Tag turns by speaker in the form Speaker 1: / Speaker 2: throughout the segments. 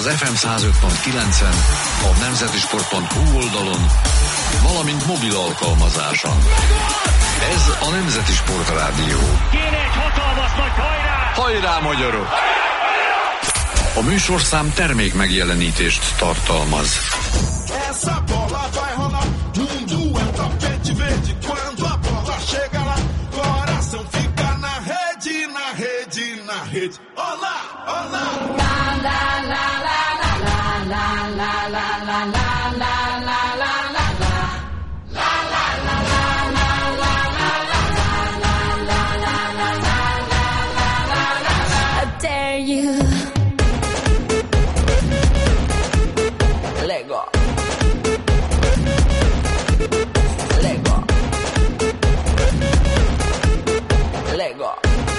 Speaker 1: FM 105.9-en, a nemzetisport.hu oldalon, valamint mobil alkalmazáson. Ez a Nemzeti Sport Rádió.
Speaker 2: Kéne egy hatalmas nagy hajrá!
Speaker 1: Hajrá, magyarok! A műsorszám termék megjelenítést tartalmaz.
Speaker 3: Essa bola vai rolar, mundo é um tapete verde. Quando a bola chega lá, coração fica na rede, na rede, na rede. Olá, olá! La la la la la la la la la la la la la la la. La la la la la la la la la la la la la la. I dare you. Lego. Lego. Lego.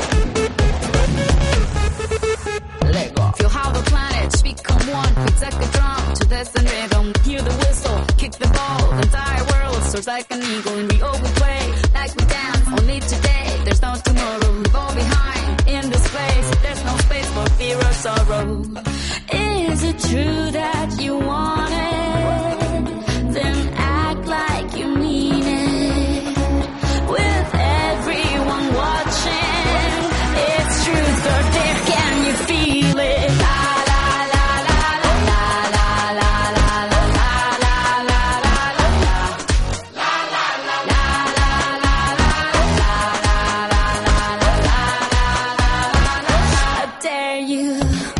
Speaker 3: Lego. Feel how the planets become one. It's like a drum to this and rhythm. Hear the whistle, kick the ball. The entire world soars like an eagle. And we all we play like we dance. Only today, there's no tomorrow. We fall behind in this place. There's no space for fear or sorrow. Is it true that you want it? Then act like you mean it. With everyone watching, it's truth or dare. Can you feel it? La la la la la la la la la la la la la la. La la la la la la la la la la. I dare you.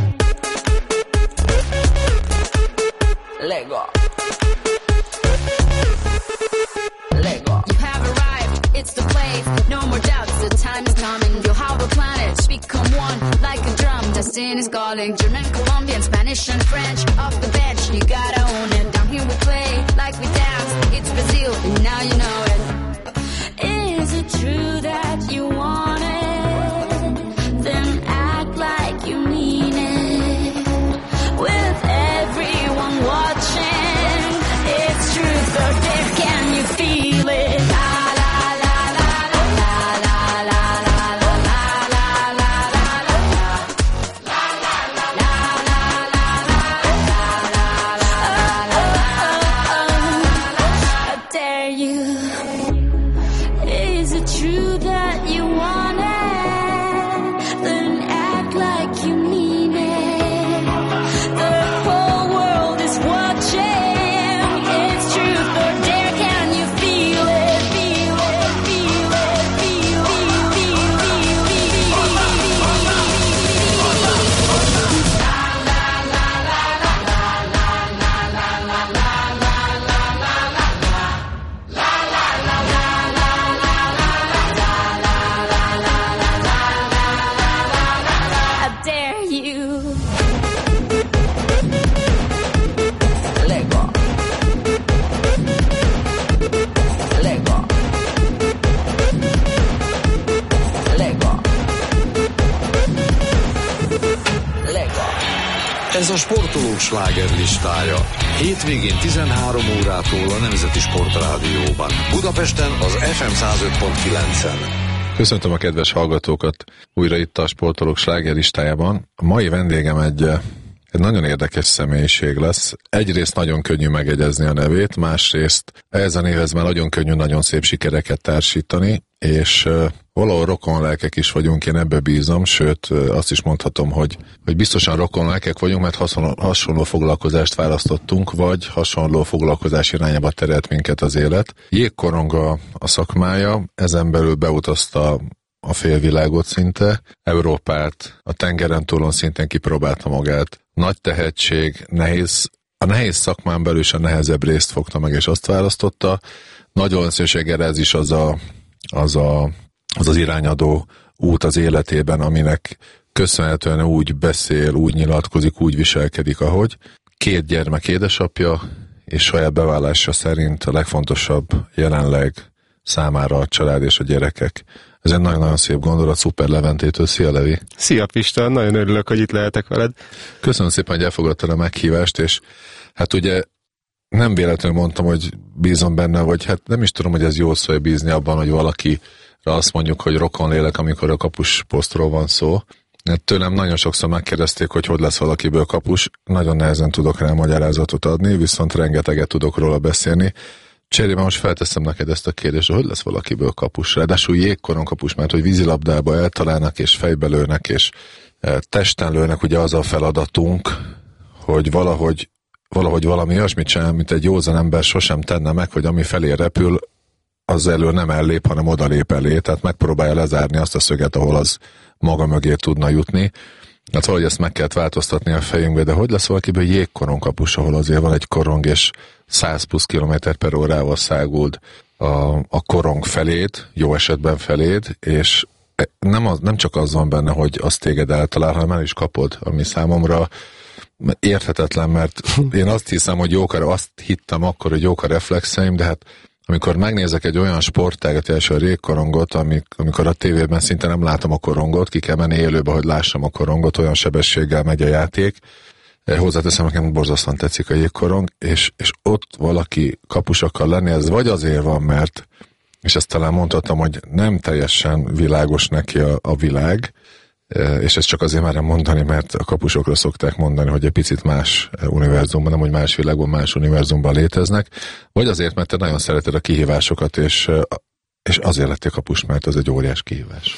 Speaker 3: Lego. Lego. You have arrived, it's the place. No more doubts, the time is coming. Feel how the planets become one, like a drum. Destiny is calling. German, Colombian, Spanish, and French. Off the bench, you gotta own it. Down here we play, like we dance. It's Brazil, and now you know it. Is it true that you want it? Then act like you mean it. With everyone watching, it's truth or dare. Can you feel it? La la la la la la la la la la la la la la. La la la la la la la la. I dare you. Is it true that you want it? Then act like you mean it. The whole world is watching. It's truth or dare. Can you feel it? Feel it, feel it, feel it, I dare you. Lego. Lego. Lego. Lego.
Speaker 1: Ez a sportolók slágerlistája. Hétvégén 13 órától a Nemzeti Sport Rádióban. Budapesten az FM 105.9-en.
Speaker 4: Köszöntöm a kedves hallgatókat újra itt a Sportolók slágerlistájában. A mai vendégem egy nagyon érdekes személyiség lesz. Egyrészt nagyon könnyű megegyezni a nevét, másrészt ehhez a névhez már nagyon könnyű, nagyon szép sikereket társítani, és valahol rokonlelkek is vagyunk, én ebbe bízom, sőt azt is mondhatom, hogy biztosan rokonlelkek vagyunk, mert hasonló foglalkozást választottunk, vagy hasonló foglalkozás irányába terelt minket az élet. Jégkorong a szakmája, ezen belül beutazta a félvilágot szinte, Európát, a tengeren túlon szinten kipróbálta magát. Nagy tehetség, a nehéz szakmán belül is a nehezebb részt fogta meg, és azt választotta. Nagy valószínűséggel ez is az irányadó út az életében, aminek köszönhetően úgy beszél, úgy nyilatkozik, úgy viselkedik, ahogy. 2 gyermek édesapja, és saját bevallása szerint a legfontosabb jelenleg számára a család és a gyerekek. Ez egy nagyon-nagyon szép gondolat, Szuper Leventétől. Szia, Levi!
Speaker 5: Szia, Pista! Nagyon örülök, hogy itt lehetek veled.
Speaker 4: Köszönöm szépen, hogy elfogadtad a meghívást, és hát ugye nem véletlenül mondtam, hogy bízom benne, vagy hát nem is tudom, hogy ez jó szó, hogy bízni abban, hogy valakire azt mondjuk, hogy rokonlélek, amikor a kapusposztról van szó, Tőlem nagyon sokszor megkérdezték, hogy lesz valakiből kapus. Nagyon nehezen tudok rá magyarázatot adni, viszont rengeteget tudok róla beszélni. Cserében most felteszem neked ezt a kérdést, hogy lesz valakiből kapus. Ráadásul jégkoron kapus, mert hogy vízilabdába eltalálnak, és fejbe lőnek, és testen lőnek, ugye az a feladatunk, hogy valahogy valami olyasmit csinál, mint egy józan ember sosem tenne meg, hogy ami felé repül, az elől nem ellép, hanem odalép elé, tehát megpróbálja lezárni azt a szöget, ahol az maga mögé tudna jutni. Hát valahogy ezt meg kellett változtatni a fejünkbe, de hogy lesz valakiből jégkorong kapus, ahol azért van egy korong, és 100 plusz km/órával száguld a korong felét, jó esetben felét, és nem csak az van benne, hogy azt téged eltalál, hanem el is kapod, ami számomra érthetetlen, mert én azt hiszem, hogy azt hittem akkor, hogy jók a reflexeim, de hát amikor megnézek egy olyan sportágat, első a régkorongot, amikor a tévében szinte nem látom a korongot, ki kell menni élőbe, hogy lássam a korongot, olyan sebességgel megy a játék. Hozzáteszem, nekem borzasztóan tetszik a jégkorong, és ott valaki kapus akar lenni, ez vagy azért van, mert, és ezt talán mondhatom, hogy nem teljesen világos neki a világ, és ezt csak azért merem mondani, mert a kapusokra szokták mondani, hogy egy picit más univerzumban, nem hogy más világban, más univerzumban léteznek, vagy azért, mert te nagyon szereted a kihívásokat, és azért lettél kapus, mert ez egy óriás kihívás.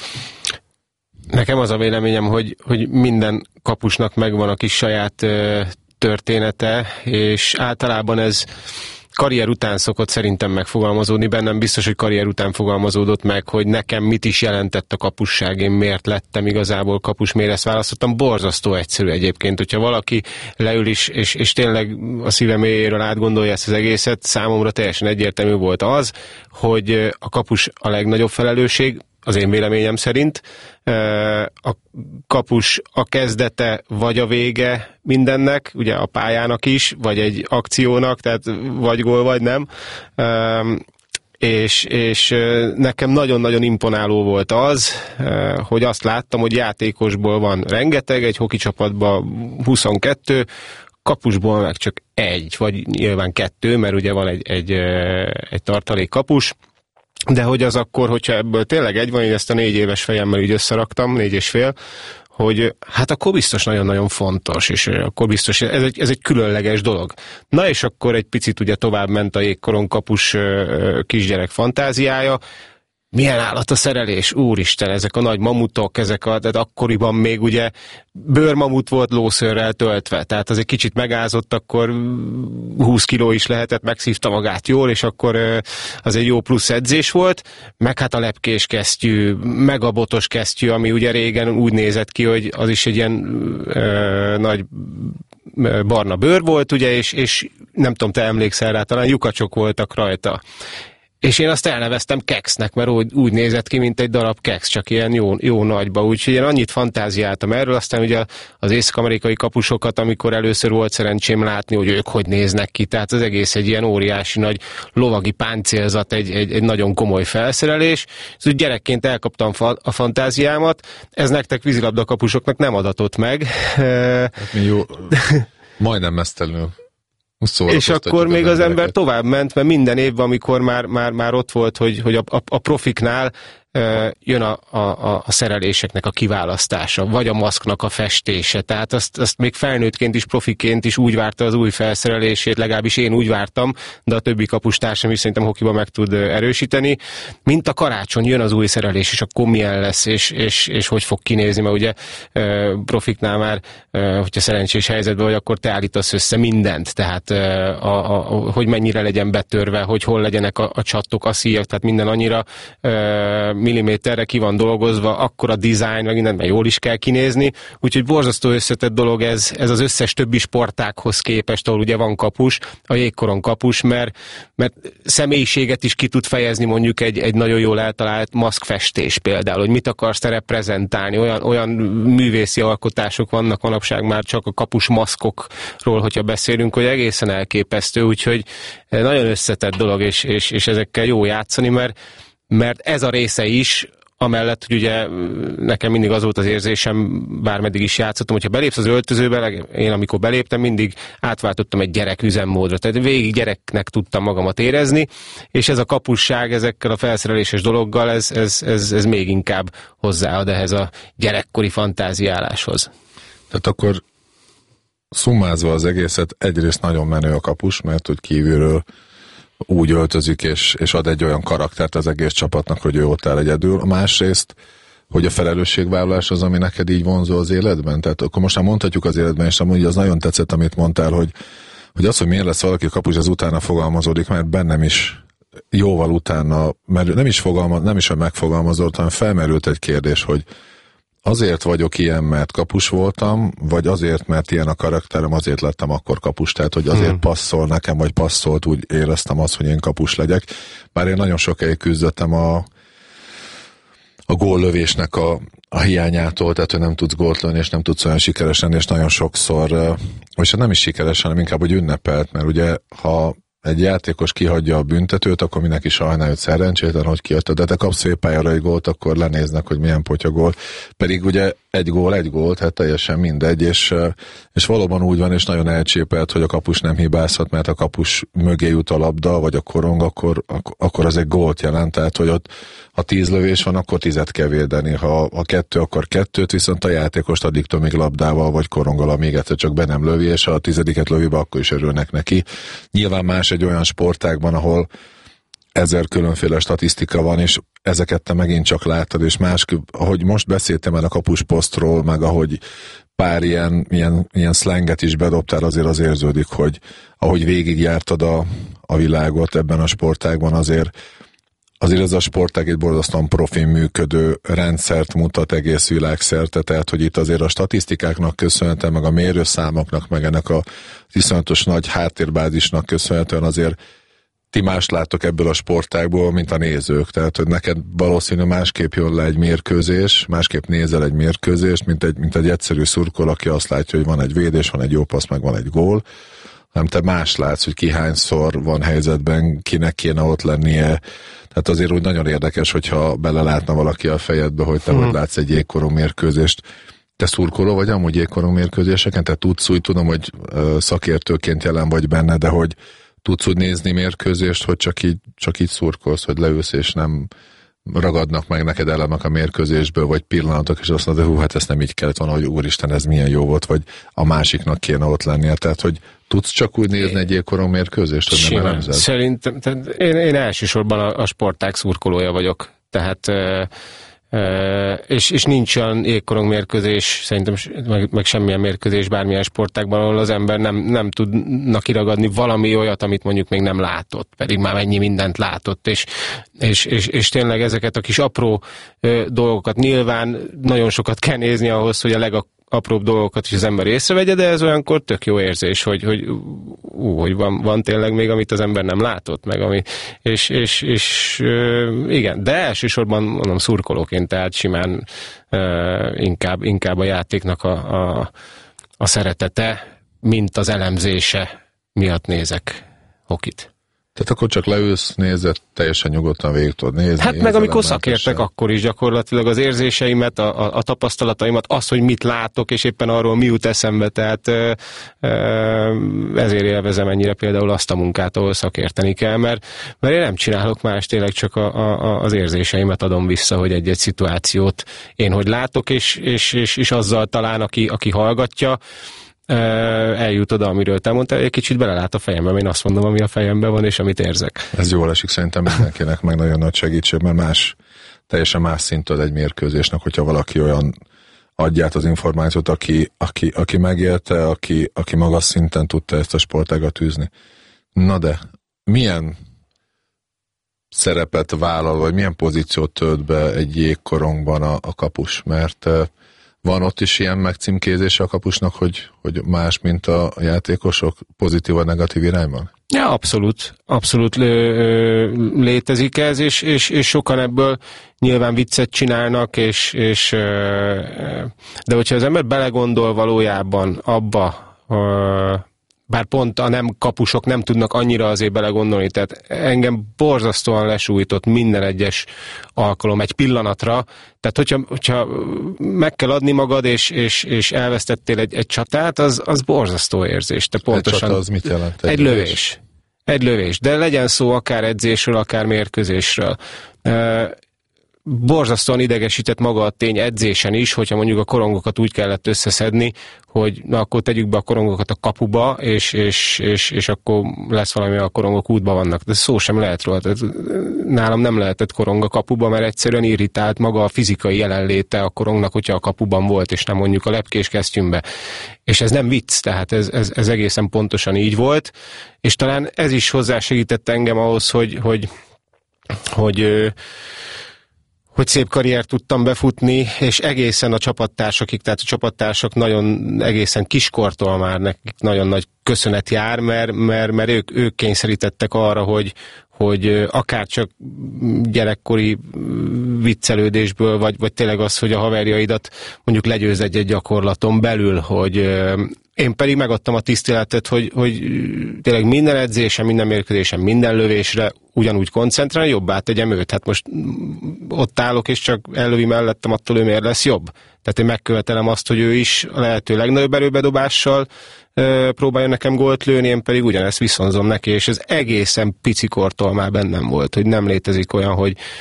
Speaker 5: Nekem az a véleményem, hogy minden kapusnak megvan a kis saját története, és általában ez karrier után szokott szerintem megfogalmazódni, bennem biztos, hogy karrier után fogalmazódott meg, hogy nekem mit is jelentett a kapusság, én miért lettem igazából kapus, miért ezt választottam. Borzasztó egyszerű egyébként, hogyha valaki leül és tényleg a szíve mélyéről átgondolja ezt az egészet, számomra teljesen egyértelmű volt az, hogy a kapus a legnagyobb felelősség, az én véleményem szerint. A kapus a kezdete vagy a vége mindennek, ugye a pályának is, vagy egy akciónak, tehát vagy gól, vagy nem. És nekem nagyon-nagyon imponáló volt az, hogy azt láttam, hogy játékosból van rengeteg, egy hoki csapatban 22, kapusból meg csak egy, vagy nyilván 2, mert ugye van egy tartalék kapus, de hogy az akkor, hogyha ebből tényleg egy van, én ezt a 4 éves fejemmel így összeraktam, 4,5, hogy hát akkor biztos nagyon-nagyon fontos, és akkor biztos, ez egy különleges dolog. Na és akkor egy picit ugye tovább ment a jégkorong kapus kisgyerek fantáziája, milyen állat a szerelés, úristen, ezek a nagy mamutok, tehát akkoriban még ugye bőrmamut volt lószőrrel töltve, tehát az egy kicsit megázott, akkor 20 kiló is lehetett, megszívta magát jól, és akkor az egy jó plusz edzés volt, meg hát a lepkés kesztyű, meg a botos kesztyű, ami ugye régen úgy nézett ki, hogy az is egy ilyen nagy barna bőr volt, ugye, és nem tudom, te emlékszel rá, talán lyukacsok voltak rajta. És én azt elneveztem keksznek, mert úgy nézett ki, mint egy darab keksz, csak ilyen jó nagyba. Úgyhogy én annyit fantáziáltam erről, aztán ugye az észak-amerikai kapusokat, amikor először volt szerencsém látni, hogy ők hogy néznek ki. Tehát az egész egy ilyen óriási nagy lovagi páncélzat, egy nagyon komoly felszerelés. Szóval gyerekként elkaptam a fantáziámat, ez nektek vízilabda kapusoknak nem adatott meg.
Speaker 4: Hát mi jó, majdnem mesztelenül.
Speaker 5: És akkor még az ember tovább ment, mert minden évben, amikor már ott volt, hogy a profiknál jön a szereléseknek a kiválasztása, vagy a maszknak a festése. Tehát azt még felnőttként is, profiként is úgy várta az új felszerelését, legalábbis én úgy vártam, de a többi kapustársam is szerintem hokiban meg tud erősíteni. Mint a karácsony, jön az új szerelés, és akkor milyen lesz, és hogy fog kinézni, mert ugye profiknál már, hogyha szerencsés helyzetben vagy, akkor te állítasz össze mindent, tehát hogy mennyire legyen betörve, hogy hol legyenek a csattok, a szíjak, tehát minden annyira milliméterre ki van dolgozva, akkor a design, meg mindent, mert jól is kell kinézni, úgyhogy borzasztó összetett dolog ez az összes többi sportákhoz képest, ahol ugye van kapus, a jégkorong kapus, mert személyiséget is ki tud fejezni mondjuk egy nagyon jól eltalált maszkfestés például, hogy mit akarsz te reprezentálni, olyan művészi alkotások vannak manapság már csak a kapus maszkokról, hogyha beszélünk, hogy egészen elképesztő, úgyhogy nagyon összetett dolog, és ezekkel jó játszani, mert ez a része is amellett, hogy ugye nekem mindig az volt az érzésem, bármeddig is játszottam, hogyha belépsz az öltözőbe, én amikor beléptem, mindig átváltottam egy gyerek üzemmódra, tehát végig gyereknek tudtam magamat érezni, és ez a kapusság ezekkel a felszereléses dologgal, ez még inkább hozzáad ehhez a gyerekkori fantáziáláshoz.
Speaker 4: Tehát akkor szummázva az egészet, egyrészt nagyon menő a kapus, mert hogy kívülről úgy öltözik, és ad egy olyan karaktert az egész csapatnak, hogy ő ott áll egyedül. A másrészt, hogy a felelősségvállalás az, ami neked így vonzó az életben. Tehát akkor most már mondhatjuk az életben, és amúgy az nagyon tetszett, amit mondtál, hogy az, hogy miért lesz valaki kapus, az utána fogalmazódik, mert bennem is jóval utána, mert nem is hogy megfogalmazott, hanem felmerült egy kérdés, hogy azért vagyok ilyen, mert kapus voltam, vagy azért, mert ilyen a karakterem, azért lettem akkor kapus. Tehát, hogy azért passzol nekem, vagy passzolt, úgy éreztem azt, hogy én kapus legyek. Bár én nagyon sokáig küzdöttem a góllövésnek a hiányától, tehát, hogy nem tudsz gólt lőni, és nem tudsz olyan sikeresen, és nagyon sokszor, és nem is sikeresen, hanem inkább, hogy ünnepelt, mert ugye, ha egy játékos kihagyja a büntetőt, akkor mindenki sajnálja, hogy szerencsétlen, hogy kihagyta, de te kapsz félpályára egy gólt, akkor lenéznek, hogy milyen potya gól. Pedig ugye egy gól, hát teljesen mindegy, és valóban úgy van, és nagyon elcsépelt, hogy a kapus nem hibázhat, mert a kapus mögé jut a labda, vagy a korong, akkor az egy gólt jelent, tehát, hogy ott ha 10 lövés van, akkor 10-et kell védeni, ha 2, akkor 2-t, viszont a játékost addig még labdával, vagy koronggal, még egyszer csak be nem lövi, és ha a 10-et lövi be, akkor is örülnek neki. Nyilván más egy olyan sportágban, ahol 1000 különféle statisztika van, és ezeket te megint csak láttad, és másképp, ahogy most beszéltem el a kapusposztról, meg ahogy pár ilyen szlenget is bedobtál, azért az érződik, hogy ahogy végigjártad a világot ebben a sportágban, azért ez a sportág egy borzasztóan profin működő rendszert mutat egész világszerte, tehát hogy itt azért a statisztikáknak köszönhetően, meg a mérőszámoknak, meg ennek a iszonyatos nagy háttérbázisnak köszönhetően azért ti más láttok ebből a sportágból, mint a nézők. Tehát, hogy neked valószínű másképp jön le egy mérkőzés, másképp nézel egy mérkőzést, mint egy egyszerű szurkoló, aki azt látja, hogy van egy védés, van egy jó passz, meg van egy gól, hanem te más látsz, hogy ki hányszor van helyzetben, kinek kéne ott lennie. Tehát azért úgy nagyon érdekes, hogyha belelátna valaki a fejedbe, hogy te hogy látsz egy jégkorong mérkőzést. Te szurkoló vagy amúgy jégkorong mérkőzéseken? Te tudsz úgy, tudom, hogy szakértőként jelen vagy benne, de hogy tudsz úgy nézni mérkőzést, hogy csak így szurkolsz, hogy leülsz, és nem ragadnak meg neked elemek a mérkőzésből, vagy pillanatok, és azt mondod, hogy hát ezt nem így kellett volna, hogy úristen, ez milyen jó volt, vagy a másiknak kéne ott lennie. Tehát, hogy tudsz csak úgy nézni egy jégkorong mérkőzést, hogy nem elemzed? Szerintem,
Speaker 5: én elsősorban a sportág szurkolója vagyok. Tehát és nincs olyan jégkorong mérkőzés, szerintem meg semmilyen mérkőzés bármilyen sportágban, ahol az ember nem tudna kiragadni valami olyat, amit mondjuk még nem látott, pedig már mennyi mindent látott, és tényleg ezeket a kis apró dolgokat nyilván nagyon sokat kell nézni ahhoz, hogy a legapróbb dolgokat is az ember észrevegye, de ez olyankor tök jó érzés, hogy van tényleg még, amit az ember nem látott, meg ami, és igen, de elsősorban mondom szurkolóként, tehát simán inkább a játéknak a szeretete, mint az elemzése miatt nézek hokit.
Speaker 4: Tehát akkor csak leülsz, nézed, teljesen nyugodtan végig tudod nézni.
Speaker 5: Hát meg amikor szakértek, akkor is gyakorlatilag az érzéseimet, a tapasztalataimat, az, hogy mit látok, és éppen arról mi jut eszembe, tehát ezért élvezem ennyire például azt a munkát, ahol szakérteni kell, mert én nem csinálok más, tényleg csak az érzéseimet adom vissza, hogy egy-egy szituációt én hogy látok, és azzal talán, aki hallgatja, eljut oda, amiről te mondtál, egy kicsit belelát a fejembe, én azt mondom, ami a fejemben van, és amit érzek. Ez
Speaker 4: jól esik szerintem mindenkinek, meg nagyon nagy segítség, mert teljesen más szintől egy mérkőzésnek, hogyha valaki olyan adja át az információt, aki megélte, aki magas szinten tudta ezt a sportágat űzni. Na de, milyen szerepet vállal, vagy milyen pozíciót tölt be egy jégkorongban a kapus? Mert van ott is ilyen megcímkézése a kapusnak, hogy más, mint a játékosok, pozitív vagy negatív irányban?
Speaker 5: Ja, abszolút létezik ez, és sokan ebből nyilván viccet csinálnak, de hogyha az ember belegondol valójában abba, bár pont a nem kapusok nem tudnak annyira azért belegondolni, tehát engem borzasztóan lesújtott minden egyes alkalom egy pillanatra, tehát hogyha meg kell adni magad, és elvesztettél egy csatát, az borzasztó érzés. Te pontosan,
Speaker 4: egy csata az mit jelent?
Speaker 5: Egy lövés. Egy lövés, de legyen szó akár edzésről, akár mérkőzésről. Borzasztóan idegesített maga a tény edzésen is, hogyha mondjuk a korongokat úgy kellett összeszedni, hogy na akkor tegyük be a korongokat a kapuba, és akkor lesz valami, a korongok útba vannak. De szó sem lehet róla. Nálam nem lehetett korong a kapuba, mert egyszerűen irritált maga a fizikai jelenléte a korongnak, hogyha a kapuban volt, és nem mondjuk a lepkés kesztyűmbe. És ez nem vicc, tehát ez egészen pontosan így volt, és talán ez is hozzásegített engem ahhoz, hogy szép karriert tudtam befutni, és egészen a csapattársakig, tehát a csapattársak nagyon egészen kiskortól már nekik nagyon nagy köszönet jár, mert ők kényszerítettek arra, hogy akár csak gyerekkori viccelődésből, vagy tényleg az, hogy a haverjaidat mondjuk legyőz egy gyakorlaton belül, hogy én pedig megadtam a tiszteletet, hogy tényleg minden edzésen, minden mérkőzésen, minden lövésre ugyanúgy koncentrálni, jobbá tegyem őt. Hát most ott állok, és csak ellövi mellettem, attól ő miért lesz jobb. Tehát én megkövetelem azt, hogy ő is a lehető legnagyobb erőbedobással próbálja nekem gólt lőni, én pedig ugyanezt viszonzom neki, és ez egészen picikortól már bennem volt, hogy nem létezik olyan,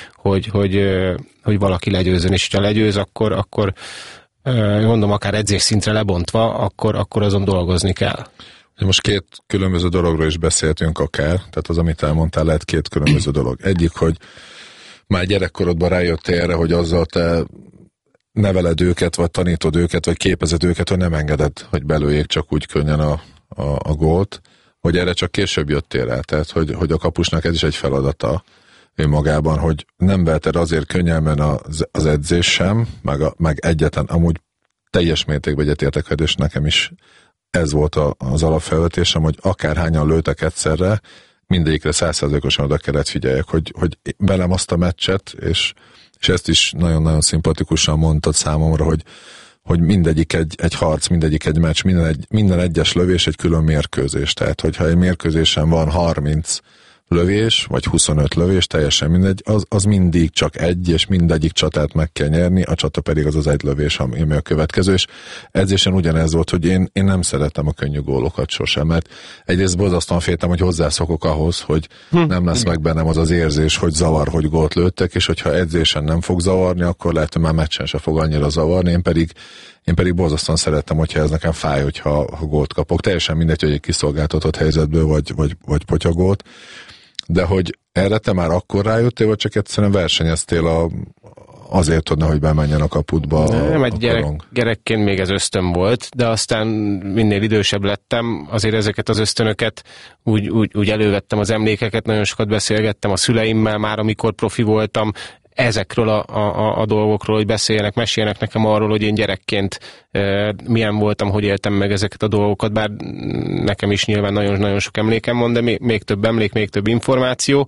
Speaker 5: hogy valaki legyőzön, és ha legyőz, akkor mondom, akár edzés szintre lebontva, akkor azon dolgozni kell.
Speaker 4: Most két különböző dologról is beszéltünk akár, tehát az, amit elmondtál, lehet két különböző dolog. Egyik, hogy már gyerekkorodban rájöttél erre, hogy azzal te neveled őket, vagy tanítod őket, vagy képezed őket, hogy nem engeded, hogy belőjék csak úgy könnyen a gólt, hogy erre csak később jöttél rá, tehát hogy a kapusnak ez is egy feladata önmagában, hogy nem veheted azért könnyelmen az edzés sem, meg egyetlen, amúgy teljes mértékben egyetértek, és nekem is ez volt az alapfelvetésem, hogy akárhányan lőtek egyszerre, mindegyikre 100%-osan oda kellett figyeljek, hogy velem azt a meccset, és ezt is nagyon-nagyon szimpatikusan mondtad számomra, hogy mindegyik egy harc, mindegyik egy meccs, minden egyes lövés egy külön mérkőzés. Tehát, hogyha egy mérkőzésen van 30 lövés, vagy 25 lövés, teljesen mindegy, az mindig csak egy, és mindegyik csatát meg kell nyerni, a csata pedig az egy lövés, ami a következő, és edzésen ugyanez volt, hogy én nem szeretem a könnyű gólokat sosem, mert egyrészt borzasztóan féltem, hogy hozzászokok ahhoz, hogy nem lesz meg bennem az érzés, hogy zavar, hogy gólt lőttek, és hogyha edzésen nem fog zavarni, akkor lehet, hogy már meccsen se fog annyira zavarni, én pedig borzasztóan szerettem, hogyha ez nekem fáj, hogyha gólt kapok. Teljesen mindegy, hogy egy kiszolgáltatott helyzetből, vagy potyagólt. De hogy erre te már akkor rájöttél, vagy csak egyszerűen versenyeztél azért, hogy nehogy bemenjen a kaputba
Speaker 5: nem,
Speaker 4: a korong?
Speaker 5: Gyerekként még ez ösztön volt, de aztán minél idősebb lettem, azért ezeket az ösztönöket úgy elővettem az emlékeket, nagyon sokat beszélgettem a szüleimmel már, amikor profi voltam, ezekről a dolgokról, hogy beszéljenek, meséljenek nekem arról, hogy én gyerekként milyen voltam, hogy éltem meg ezeket a dolgokat, bár nekem is nyilván nagyon-nagyon sok emlékem van, de még több emlék, még több információ.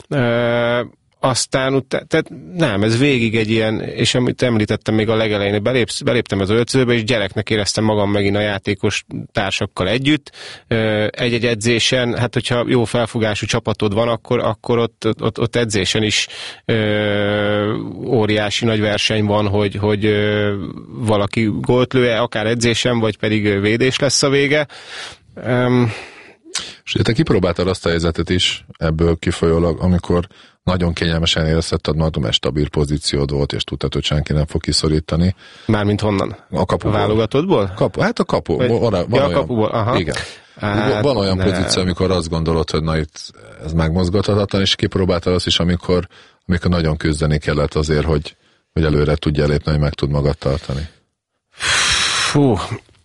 Speaker 5: Aztán, tehát nem, ez végig egy ilyen, és amit említettem még a legelején, beléptem az öltözőbe, és gyereknek éreztem magam megint a játékos társakkal együtt. Egy-egy edzésen, hát hogyha jó felfogású csapatod van, akkor ott edzésen is óriási nagy verseny van, hogy valaki gólt lő-e, akár edzésen, vagy pedig védés lesz a vége.
Speaker 4: És te kipróbáltad azt a helyzetet is ebből kifolyólag, amikor nagyon kényelmesen érezted magad, mert stabil pozíciód volt, és tudtad, hogy senki nem fog kiszorítani.
Speaker 5: Mármint honnan?
Speaker 4: A kapuból.
Speaker 5: A válogatottból?
Speaker 4: Hát a kapu.
Speaker 5: A kapuból, aha.
Speaker 4: Igen. Hát, van olyan pozíció, amikor azt gondolod, hogy na itt ez megmozgathatatlan, és kipróbáltad azt is, amikor nagyon küzdeni kellett azért, hogy előre tudjál lépni, hogy meg tud magad tartani.
Speaker 5: Fú,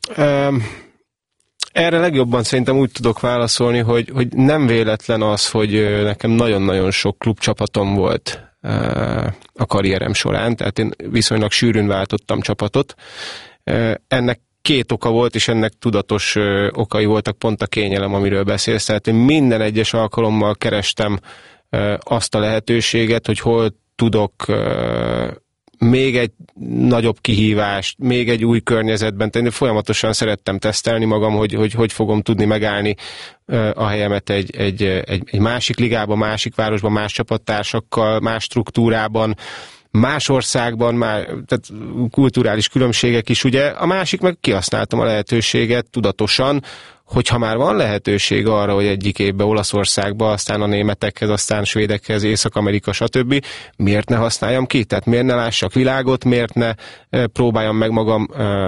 Speaker 5: erre legjobban szerintem úgy tudok válaszolni, hogy nem véletlen az, hogy nekem nagyon-nagyon sok klubcsapatom volt a karrierem során, tehát én viszonylag sűrűn váltottam csapatot. Ennek két oka volt, és ennek tudatos okai voltak, pont a kényelem, amiről beszélsz. Tehát én minden egyes alkalommal kerestem azt a lehetőséget, hogy hol tudok még egy nagyobb kihívást, még egy új környezetben tenni. Folyamatosan szerettem tesztelni magam, hogy fogom tudni megállni a helyemet egy másik ligában, másik városban, más csapattársakkal, más struktúrában, más országban, tehát kulturális különbségek is, ugye. A másik meg kihasználtam a lehetőséget tudatosan, hogyha már van lehetőség arra, hogy egyik évben Olaszországba, aztán a németekhez, aztán svédekhez, Észak-Amerika, stb. Miért ne használjam ki? Tehát miért ne lássak világot, miért ne próbáljam meg magam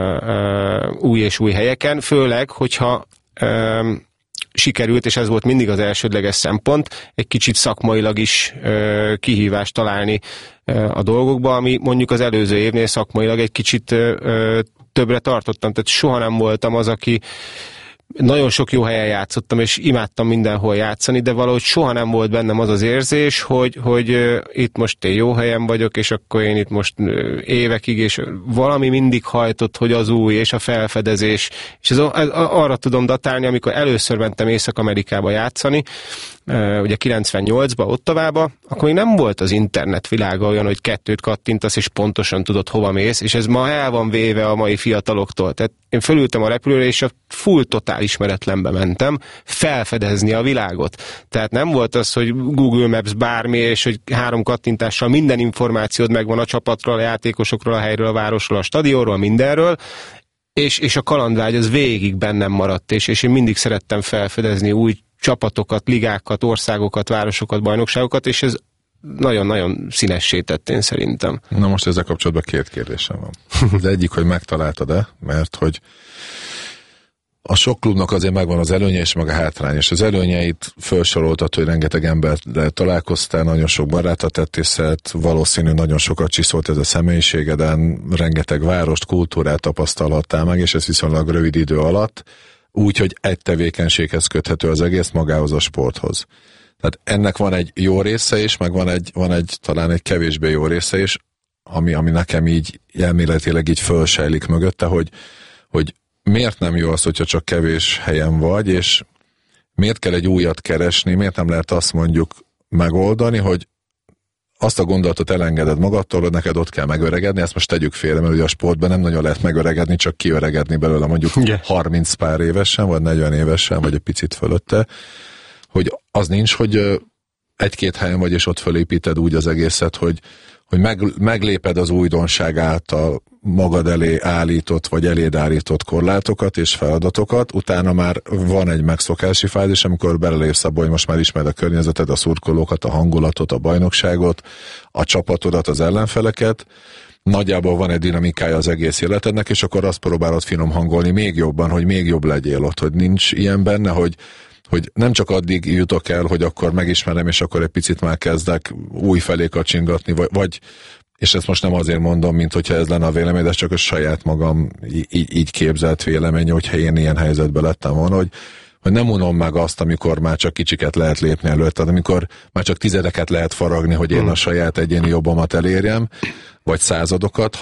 Speaker 5: új és új helyeken, főleg, hogyha sikerült, és ez volt mindig az elsődleges szempont, egy kicsit szakmailag is kihívást találni a dolgokba, ami mondjuk az előző évnél szakmailag egy kicsit többre tartottam. Tehát soha nem voltam az, aki nagyon sok jó helyen játszottam, és imádtam mindenhol játszani, de valahogy soha nem volt bennem az az érzés, hogy itt most én jó helyen vagyok, és akkor én itt most évekig, és valami mindig hajtott, hogy az új, és a felfedezés, és ez arra tudom datálni, amikor először mentem Észak-Amerikába játszani, ugye 98-ba, Ottavába, akkor még nem volt az internet világa olyan, hogy 2 kattintasz, és pontosan tudod, hova mész, és ez ma el van véve a mai fiataloktól. Tehát én fölültem a repülőre, és a full totál ismeretlenbe mentem felfedezni a világot. Tehát nem volt az, hogy Google Maps bármi, és hogy 3 kattintással minden információd megvan a csapatról, a játékosokról, a helyről, a városról, a stadionról, mindenről, és a kalandvágy az végig bennem maradt, és én mindig szerettem felfedezni új csapatokat, ligákat, országokat, városokat, bajnokságokat, és ez nagyon-nagyon színessé tett, én szerintem.
Speaker 4: Na most ezzel kapcsolatban 2 kérdésem van. Az egyik, hogy megtaláltad-e, mert hogy a sok klubnak azért megvan az előnye és meg a hátrány, és az előnyeit felsoroltad, hogy rengeteg emberrel találkoztál, nagyon sok barátot tettél szert, valószínű nagyon sokat csiszolt ez a személyiségeden, rengeteg várost, kultúrát tapasztalhattál meg, és ez viszonylag rövid idő alatt, úgy, hogy egy tevékenységhez köthető az egész, magához, a sporthoz. Tehát ennek van egy jó része is, meg van egy talán egy kevésbé jó része is, ami nekem így elméletileg így fölsejlik mögötte, hogy miért nem jó az, hogyha csak kevés helyen vagy, és miért kell egy újat keresni, miért nem lehet azt mondjuk megoldani, hogy azt a gondolatot elengeded magadtól, hogy neked ott kell megöregedni, ezt most tegyük félre, mert ugye a sportban nem nagyon lehet megöregedni, csak kiöregedni belőle mondjuk 30 pár évesen, vagy 40 évesen, vagy egy picit fölötte, hogy az nincs, hogy 1-2 helyen vagy, és ott fölépíted úgy az egészet, hogy megléped az újdonság által magad elé állított, vagy eléd állított korlátokat és feladatokat, utána már van egy megszokási fázis, amikor belelépsz abba, hogy most már ismered a környezeted, a szurkolókat, a hangulatot, a bajnokságot, a csapatodat, az ellenfeleket, nagyjából van egy dinamikája az egész életednek, és akkor azt próbálod finom hangolni még jobban, hogy még jobb legyél ott, hogy nincs ilyen benne, hogy nem csak addig jutok el, hogy akkor megismerem, és akkor egy picit már kezdek új felé kacsingatni, vagy és ezt most nem azért mondom, mint hogyha ez lenne a vélemény, de csak a saját magam így képzelt vélemény, hogyha én ilyen helyzetben lettem volna, hogy nem unom meg azt, amikor már csak kicsiket lehet lépni előtt, tehát amikor már csak 10-eket lehet faragni, hogy én a saját egyéni jobbamat elérjem, vagy 100-adokat,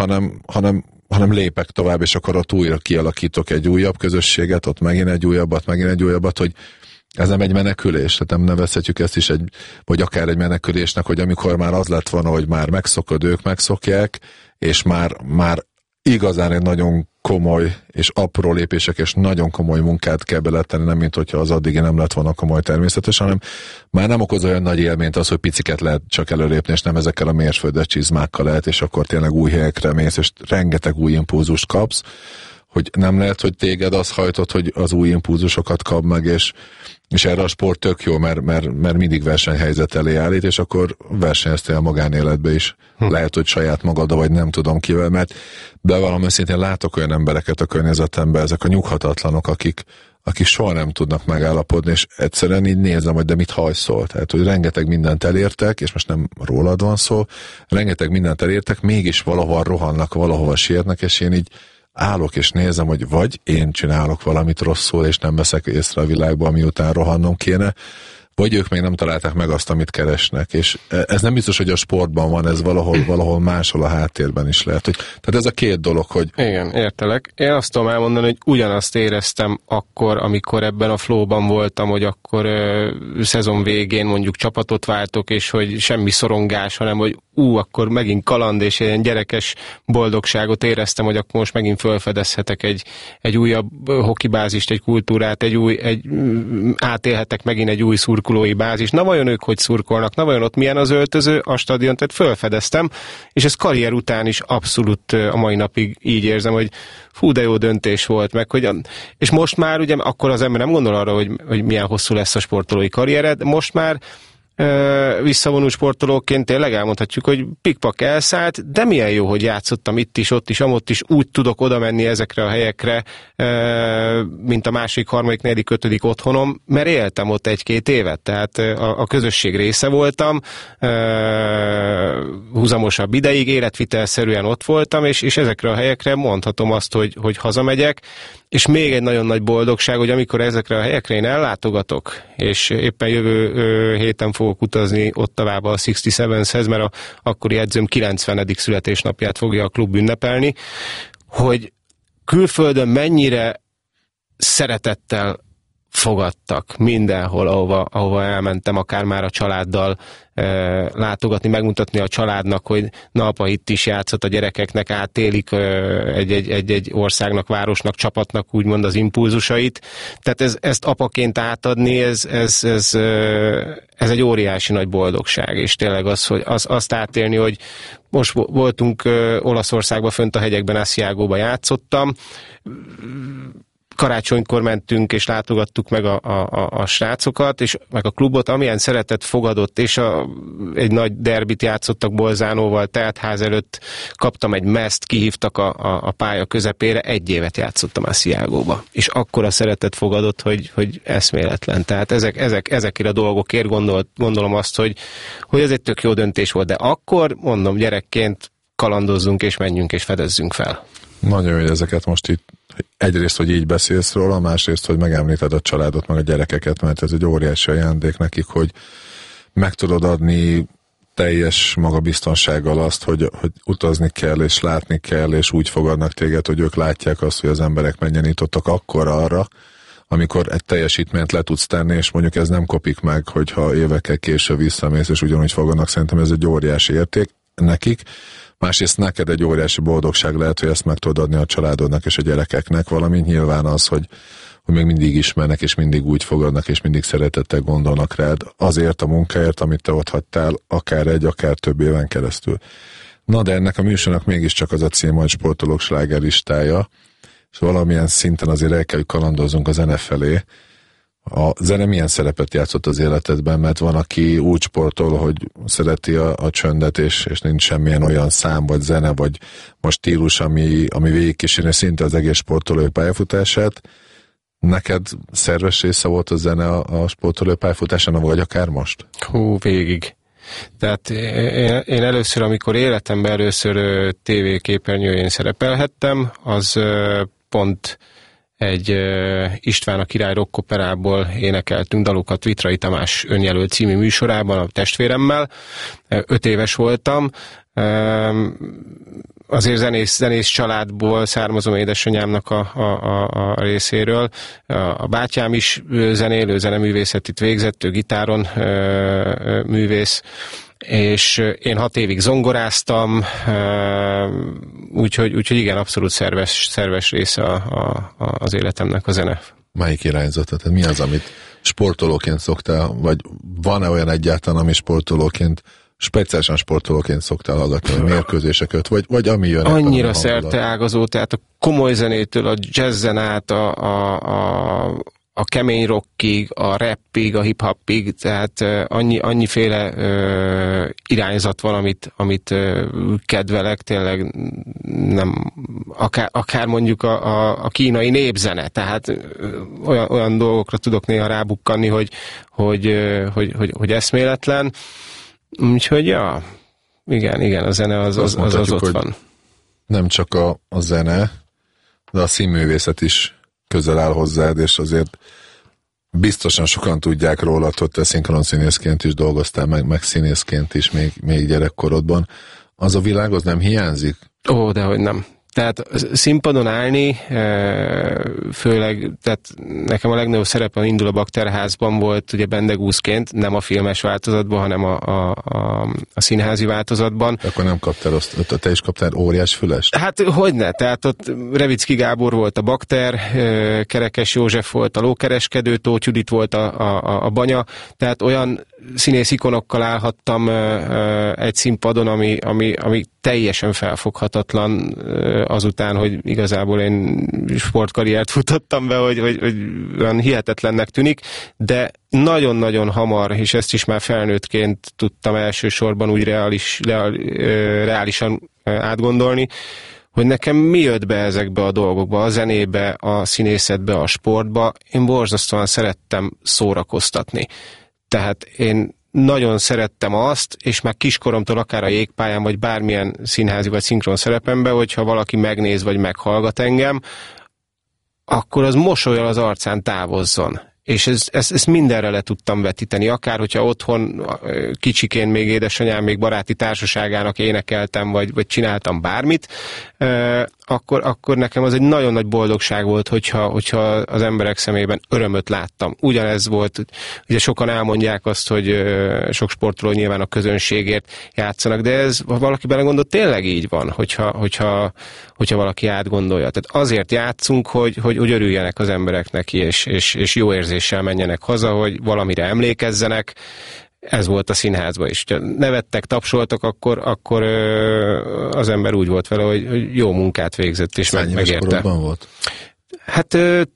Speaker 4: hanem lépek tovább, és akkor ott újra kialakítok egy újabb közösséget, ott megint egy újabbat, hogy ez nem egy menekülés, tehát nem nevezhetjük ezt is vagy akár egy menekülésnek, hogy amikor már az lett volna, hogy már megszokod, ők megszokják, és már igazán egy nagyon komoly és apró lépések és nagyon komoly munkát kell beletenni, nem mint hogyha az addigi nem lett volna komoly természetes, hanem már nem okoz olyan nagy élményt az, hogy piciket lehet csak előlépni, és nem ezekkel a mérföldes csizmákkal lehet, és akkor tényleg új helyekre mész, és rengeteg új impulzust kapsz, hogy nem lehet, hogy téged az hajtott, hogy az új impulzusokat kap meg, és erre a sport tök jó, mert mindig versenyhelyzet elé állít, és akkor versenyeztél a magánéletbe is. Lehet, hogy saját magaddal, vagy nem tudom kivel, mert bevallom őszintén látok olyan embereket a környezetemben, ezek a nyughatatlanok, akik soha nem tudnak megállapodni, és egyszerűen így nézem, hogy de mit hajszol. Tehát, hogy rengeteg mindent elértek, és most nem rólad van szó, rengeteg mindent elértek, mégis valahol rohannak, valahova sietnek, és én így állok és nézem, hogy vagy én csinálok valamit rosszul, és nem veszek észre a világban, miután rohannom kéne, vagy ők még nem találták meg azt, amit keresnek. És ez nem biztos, hogy a sportban van, ez valahol máshol a háttérben is lehet. Tehát ez a 2 dolog, hogy...
Speaker 5: Igen, értelek. Én azt tudom elmondani, hogy ugyanazt éreztem akkor, amikor ebben a flowban voltam, hogy akkor szezon végén mondjuk csapatot váltok, és hogy semmi szorongás, hanem hogy akkor megint kaland, és ilyen gyerekes boldogságot éreztem, hogy akkor most megint felfedezhetek egy újabb hokibázist, egy kultúrát, átélhetek megint egy új szurkolói bázist. Na vajon ők hogy szurkolnak? Na vajon ott milyen az öltöző, a stadion? Tehát felfedeztem, és ez karrier után is abszolút a mai napig így érzem, hogy fú, de jó döntés volt, meg hogy, és most már ugye akkor az ember nem gondol arra, hogy milyen hosszú lesz a sportolói karriered, most már visszavonult sportolóként tényleg elmondhatjuk, hogy pikpak elszállt, de milyen jó, hogy játszottam itt is, ott is, amott is, úgy tudok oda menni ezekre a helyekre, mint a második, harmadik, negyedik, ötödik otthonom, mert éltem ott 1-2 évet, tehát a közösség része voltam, húzamosabb ideig, életvitelszerűen ott voltam, és ezekre a helyekre mondhatom azt, hogy hazamegyek, és még egy nagyon nagy boldogság, hogy amikor ezekre a helyekre én ellátogatok, és éppen jövő héten fogok utazni Ottavába a 67-hez, mert a akkori edzőm 90. születésnapját fogja a klub ünnepelni, hogy külföldön mennyire szeretettel fogadtak mindenhol, ahova elmentem, akár már a családdal látogatni, megmutatni a családnak, hogy na apa itt is játszott, a gyerekeknek átélik egy országnak, városnak, csapatnak úgymond az impulzusait. Tehát ezt apaként átadni, ez egy óriási nagy boldogság, és tényleg az, hogy azt átélni, hogy most voltunk Olaszországban, fönt a hegyekben, Asiagóban játszottam, karácsonykor mentünk, és látogattuk meg a srácokat, és meg a klubot, amilyen szeretet fogadott, és egy nagy derbit játszottak Bolzánóval, teltház előtt kaptam egy meszt, kihívtak a pálya közepére, 1 évet játszottam Asiagóba. És akkora szeretet fogadott, hogy eszméletlen. Tehát ezekért a dolgokért gondolom azt, hogy ez egy tök jó döntés volt, de akkor, mondom, gyerekként kalandozzunk, és menjünk, és fedezzünk fel.
Speaker 4: Nagyon jó, hogy ezeket most itt egyrészt, hogy így beszélsz róla, másrészt, hogy megemlíted a családot, meg a gyerekeket, mert ez egy óriási ajándék nekik, hogy meg tudod adni teljes magabiztonsággal azt, hogy utazni kell, és látni kell, és úgy fogadnak téged, hogy ők látják azt, hogy az emberek mennyien nyitottak akkor arra, amikor egy teljesítményt le tudsz tenni, és mondjuk ez nem kopik meg, hogyha évekkel később visszamész, és ugyanúgy fogadnak, szerintem ez egy óriási érték nekik. Másrészt neked egy óriási boldogság lehet, hogy ezt meg tudod adni a családodnak és a gyerekeknek, valamint nyilván az, hogy még mindig ismernek, és mindig úgy fogadnak, és mindig szeretettel gondolnak rád azért a munkáért, amit te ott hagytál, akár akár több éven keresztül. Na, de ennek a műsornak mégiscsak az a cím, hogy Sportolók slágerlistája, és valamilyen szinten azért el kell, hogy kalandozzunk a zene felé. A zene milyen szerepet játszott az életedben? Mert van, aki úgy sportol, hogy szereti a csöndet, és nincs semmilyen olyan szám, vagy zene, vagy most stílus, ami végigkísérni szinte az egész sportolói pályafutását. Neked szerves része volt a zene a sportolói pályafutásán, vagy akár most?
Speaker 5: Hú, végig. Tehát én először, amikor életemben először tévéképernyőjén szerepelhettem, az pont egy István a Király rockoperából énekeltünk dalokat Vitrai Tamás önjelölt című műsorában a testvéremmel. 5 éves voltam. Azért zenész családból származom édesanyámnak a részéről. A bátyám is zenélő, zeneművészetit végzett, ő gitáron művész, és én 6 évig zongoráztam, úgyhogy igen, abszolút szerves része az életemnek a zene.
Speaker 4: Melyik irányzat? Tehát mi az, amit sportolóként szoktál, vagy van-e olyan egyáltalán, ami speciálisan sportolóként szoktál hallgatni, vagy mérkőzéseket, vagy ami jön?
Speaker 5: Annyira szerteágazó, tehát a komoly zenétől, a jazzen át, a kemény rockig, a rappig, a hip-hopig, tehát annyiféle irányzat van, amit kedvelek, tényleg nem, akár mondjuk a kínai népzene, tehát olyan dolgokra tudok néha rábukkanni, hogy eszméletlen. Úgyhogy ja, igen, a zene az ott van.
Speaker 4: Nem csak a zene, de a színművészet is közel áll hozzád, és azért biztosan sokan tudják rólad, hogy te szinkronszínészként is dolgoztál, meg színészként is még gyerekkorodban. Az a világ, az nem hiányzik?
Speaker 5: Ó, dehogy nem. Tehát színpadon állni, főleg, tehát nekem a legnagyobb szerepem Indul a Bakterházban volt, ugye bendegúzként, nem a filmes változatban, hanem a színházi változatban.
Speaker 4: Akkor nem kaptál azt, te is kaptál óriás fülest?
Speaker 5: Hát hogyne, tehát ott Revicki Gábor volt a Bakter, Kerekes József volt a lókereskedő, Tóth Judit volt a banya, tehát olyan színész ikonokkal állhattam egy színpadon, ami teljesen felfoghatatlan azután, hogy igazából én sportkarriert futottam be, hogy olyan hihetetlennek tűnik, de nagyon-nagyon hamar, és ezt is már felnőttként tudtam elsősorban úgy reálisan átgondolni, hogy nekem mi jött be ezekbe a dolgokba, a zenébe, a színészetbe, a sportba. Én borzasztóan szerettem szórakoztatni. Tehát én nagyon szerettem azt, és már kiskoromtól akár a Jégpályán, vagy bármilyen színházi vagy szinkron szerepemben, hogyha valaki megnéz, vagy meghallgat engem, akkor az mosollyal az arcán távozzon. És ezt mindenre le tudtam vetíteni, akár hogyha otthon kicsikén még édesanyám még baráti társaságának énekeltem, vagy csináltam bármit, akkor nekem az egy nagyon nagy boldogság volt, hogyha az emberek szemében örömöt láttam. Ugyanez volt, ugye sokan elmondják azt, hogy sok sportoló nyilván a közönségért játszanak, de ez, ha valaki belegondol, tényleg így van, hogyha valaki átgondolja. Tehát azért játszunk, hogy örüljenek az emberek neki, és jó érzéssel menjenek haza, hogy valamire emlékezzenek. Ez volt a színházban is. Ha nevettek, tapsoltak, akkor az ember úgy volt vele, hogy jó munkát végzett, és megérte.
Speaker 4: Volt?
Speaker 5: Hát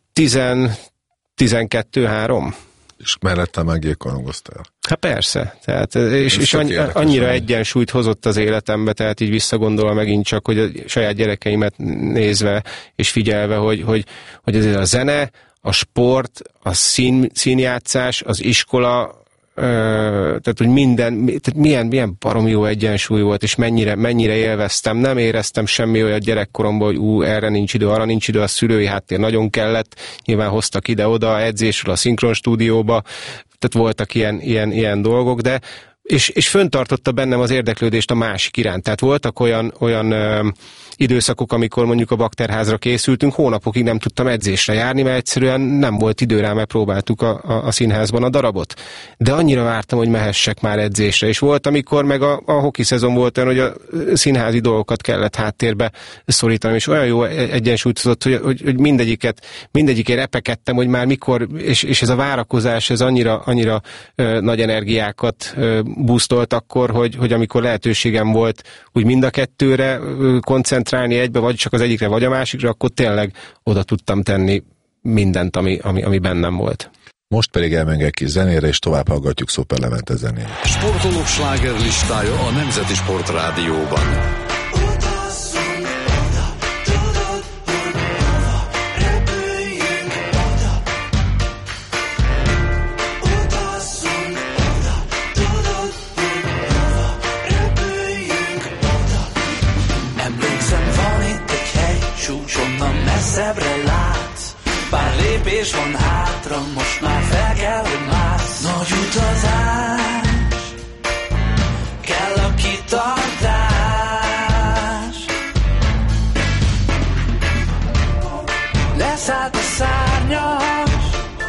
Speaker 5: 12-3.
Speaker 4: És mellette megjégkorongoztál.
Speaker 5: Hát persze. Tehát, és annyira egyensúlyt hozott az életembe, tehát így visszagondolva megint csak, hogy a saját gyerekeimet nézve és figyelve, hogy azért a zene, a sport, a színjátszás, az iskola, tehát hogy tehát milyen baromi jó egyensúly volt, és mennyire élveztem. Nem éreztem semmi olyat gyerekkoromban, hogy erre nincs idő, arra nincs idő, a szülői háttér nagyon kellett, nyilván hoztak ide-oda, edzésről a szinkronstúdióba, tehát voltak ilyen dolgok, de és föntartotta bennem az érdeklődést a másik iránt. Tehát voltak olyan időszakok, amikor mondjuk a Bakterházra készültünk, hónapokig nem tudtam edzésre járni, mert egyszerűen nem volt idő rá, megpróbáltuk a színházban a darabot. De annyira vártam, hogy mehessek már edzésre. És volt, amikor meg a hoki szezon volt olyan, hogy a színházi dolgokat kellett háttérbe szorítanom, és olyan jó egyensúlyt hozott, hogy mindegyikért repekedtem, hogy már mikor, és ez a várakozás, ez annyira nagy energiákat boostolt akkor, hogy amikor lehetőségem volt úgy mind a kettőre koncentrálni egybe, vagy csak az egyikre, vagy a másikra, akkor tényleg oda tudtam tenni mindent, ami bennem volt.
Speaker 4: Most pedig elmegyünk egy kis zenére, és tovább hallgatjuk Szuper Levente zenét.
Speaker 1: Sportolók slágerlistája a Nemzeti Sport Rádióban.
Speaker 6: Messzebbre látsz, pár lépés van hátra, most már fel kell, hogy mász. Nagy utazás, kell a kitartás. Leszállt a szárnyas,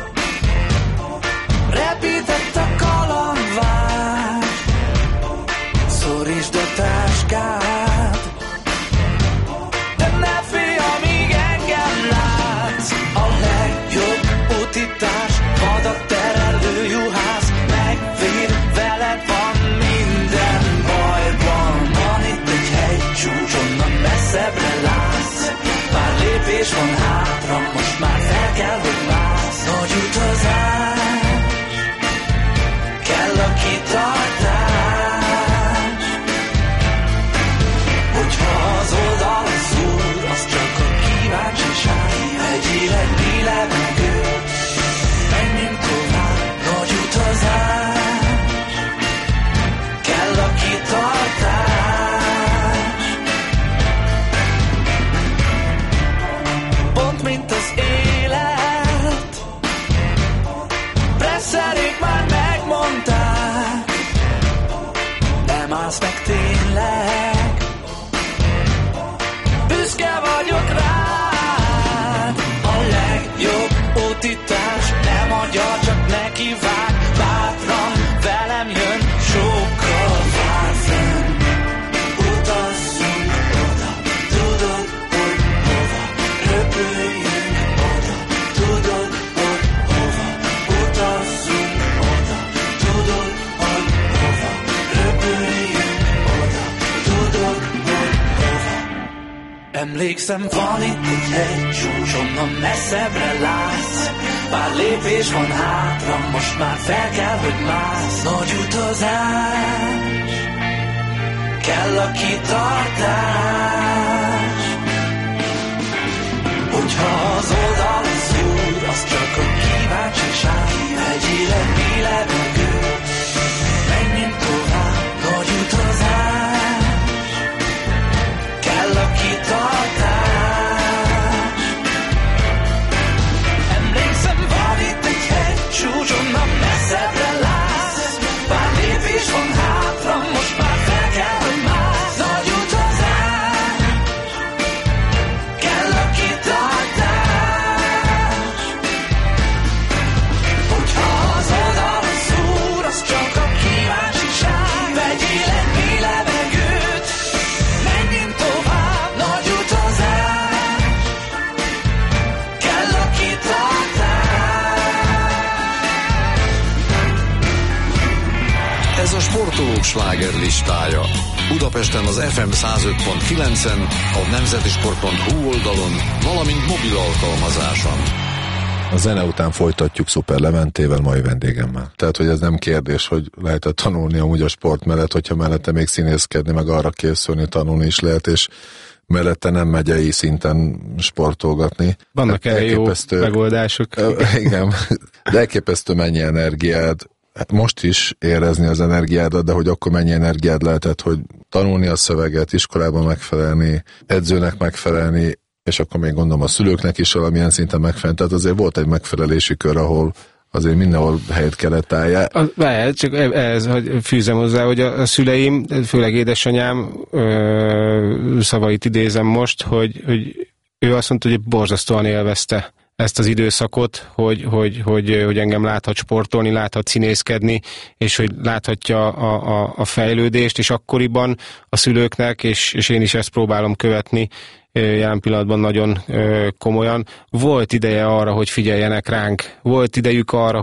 Speaker 6: repített a kalandvágy. Szorítsd a táskád, de ne félj, amíg engem látsz. A legjobb utitás, vad a terelő juhász, megvéd, veled van minden bajban. Van itt egy hegycsúcs, onnan messzebbre látsz, pár lépés van hátra, most már fel kell, hogy mász. Nagy utazás, kell a kitartás, hogyha az oldal szúr, az csak a kíváncsiság. Egyileg mi levegő, menjünk tovább. Nagy utazás, kell a kitartás, pont mint az élet. Presszerék már megmondták, nem állsz meg tényleg. büszke vagyok rád. A legjobb utitás, nem magyar, csak neki vág. Bátran velem jön, sokkal vár fenn. Utazzunk oda, tudod, hogy hova. Röpüljünk oda, tudod, hogy hova. Utazzunk oda, tudod, hogy hova. Röpüljünk oda, tudod, hogy hova. Emlékszem, van itt egy hegy, csúcson, messzebbre látsz. Pár lépés van hátra, most már fel kell, hogy mász. Nagy utazás, kell a kitartás. Hogyha az oldal szúr, az csak a kíváncsiság. Vegyél mi levegőt, menjünk tovább. Nagy utazás, kell a kitartás. Emlékszem, van itt egy hegy, csúcson, messzebbre látsz. Pár lépés van hátra, most már fel kell, hogy mász. Nagy utazás, kell a kitartás. Hogyha az oldal szúr, az csak a kíváncsiság. Vegyél egy mély levegőt, menjünk tovább. Nagy utazás, kell a kitartás.
Speaker 1: Ez a sportolók slágerlistája. Budapesten az FM 105.9-en, a nemzetisport.hu oldalon, valamint mobil alkalmazáson.
Speaker 4: A zene után folytatjuk Szuper Leventével, mai vendégemmel. Tehát, hogy ez nem kérdés, hogy lehet tanulni amúgy a sport mellett, hogyha mellette még színészkedni, meg arra készülni, tanulni is lehet, és mellette nem megyei szinten sportolgatni.
Speaker 5: Vannak erre jó megoldások.
Speaker 4: Igen, de elképesztő mennyi energiád, hát most is érezni az energiádat, de hogy akkor mennyi energiád lehetett, hogy tanulni a szöveget, iskolában megfelelni, edzőnek megfelelni, és akkor még gondolom a szülőknek is valamilyen szinten megfelelni. Tehát azért volt egy megfelelési kör, ahol azért mindenhol helyet kellett állja.
Speaker 5: Csak ez, hogy fűzem hozzá, hogy a szüleim, főleg édesanyám szavait idézem most, hogy ő azt mondta, hogy borzasztóan élvezte ezt az időszakot, hogy engem láthat sportolni, láthat színészkedni, és hogy láthatja a fejlődést, és akkoriban a szülőknek, és én is ezt próbálom követni, jelen pillanatban nagyon komolyan. Volt ideje arra, hogy figyeljenek ránk. Volt idejük arra,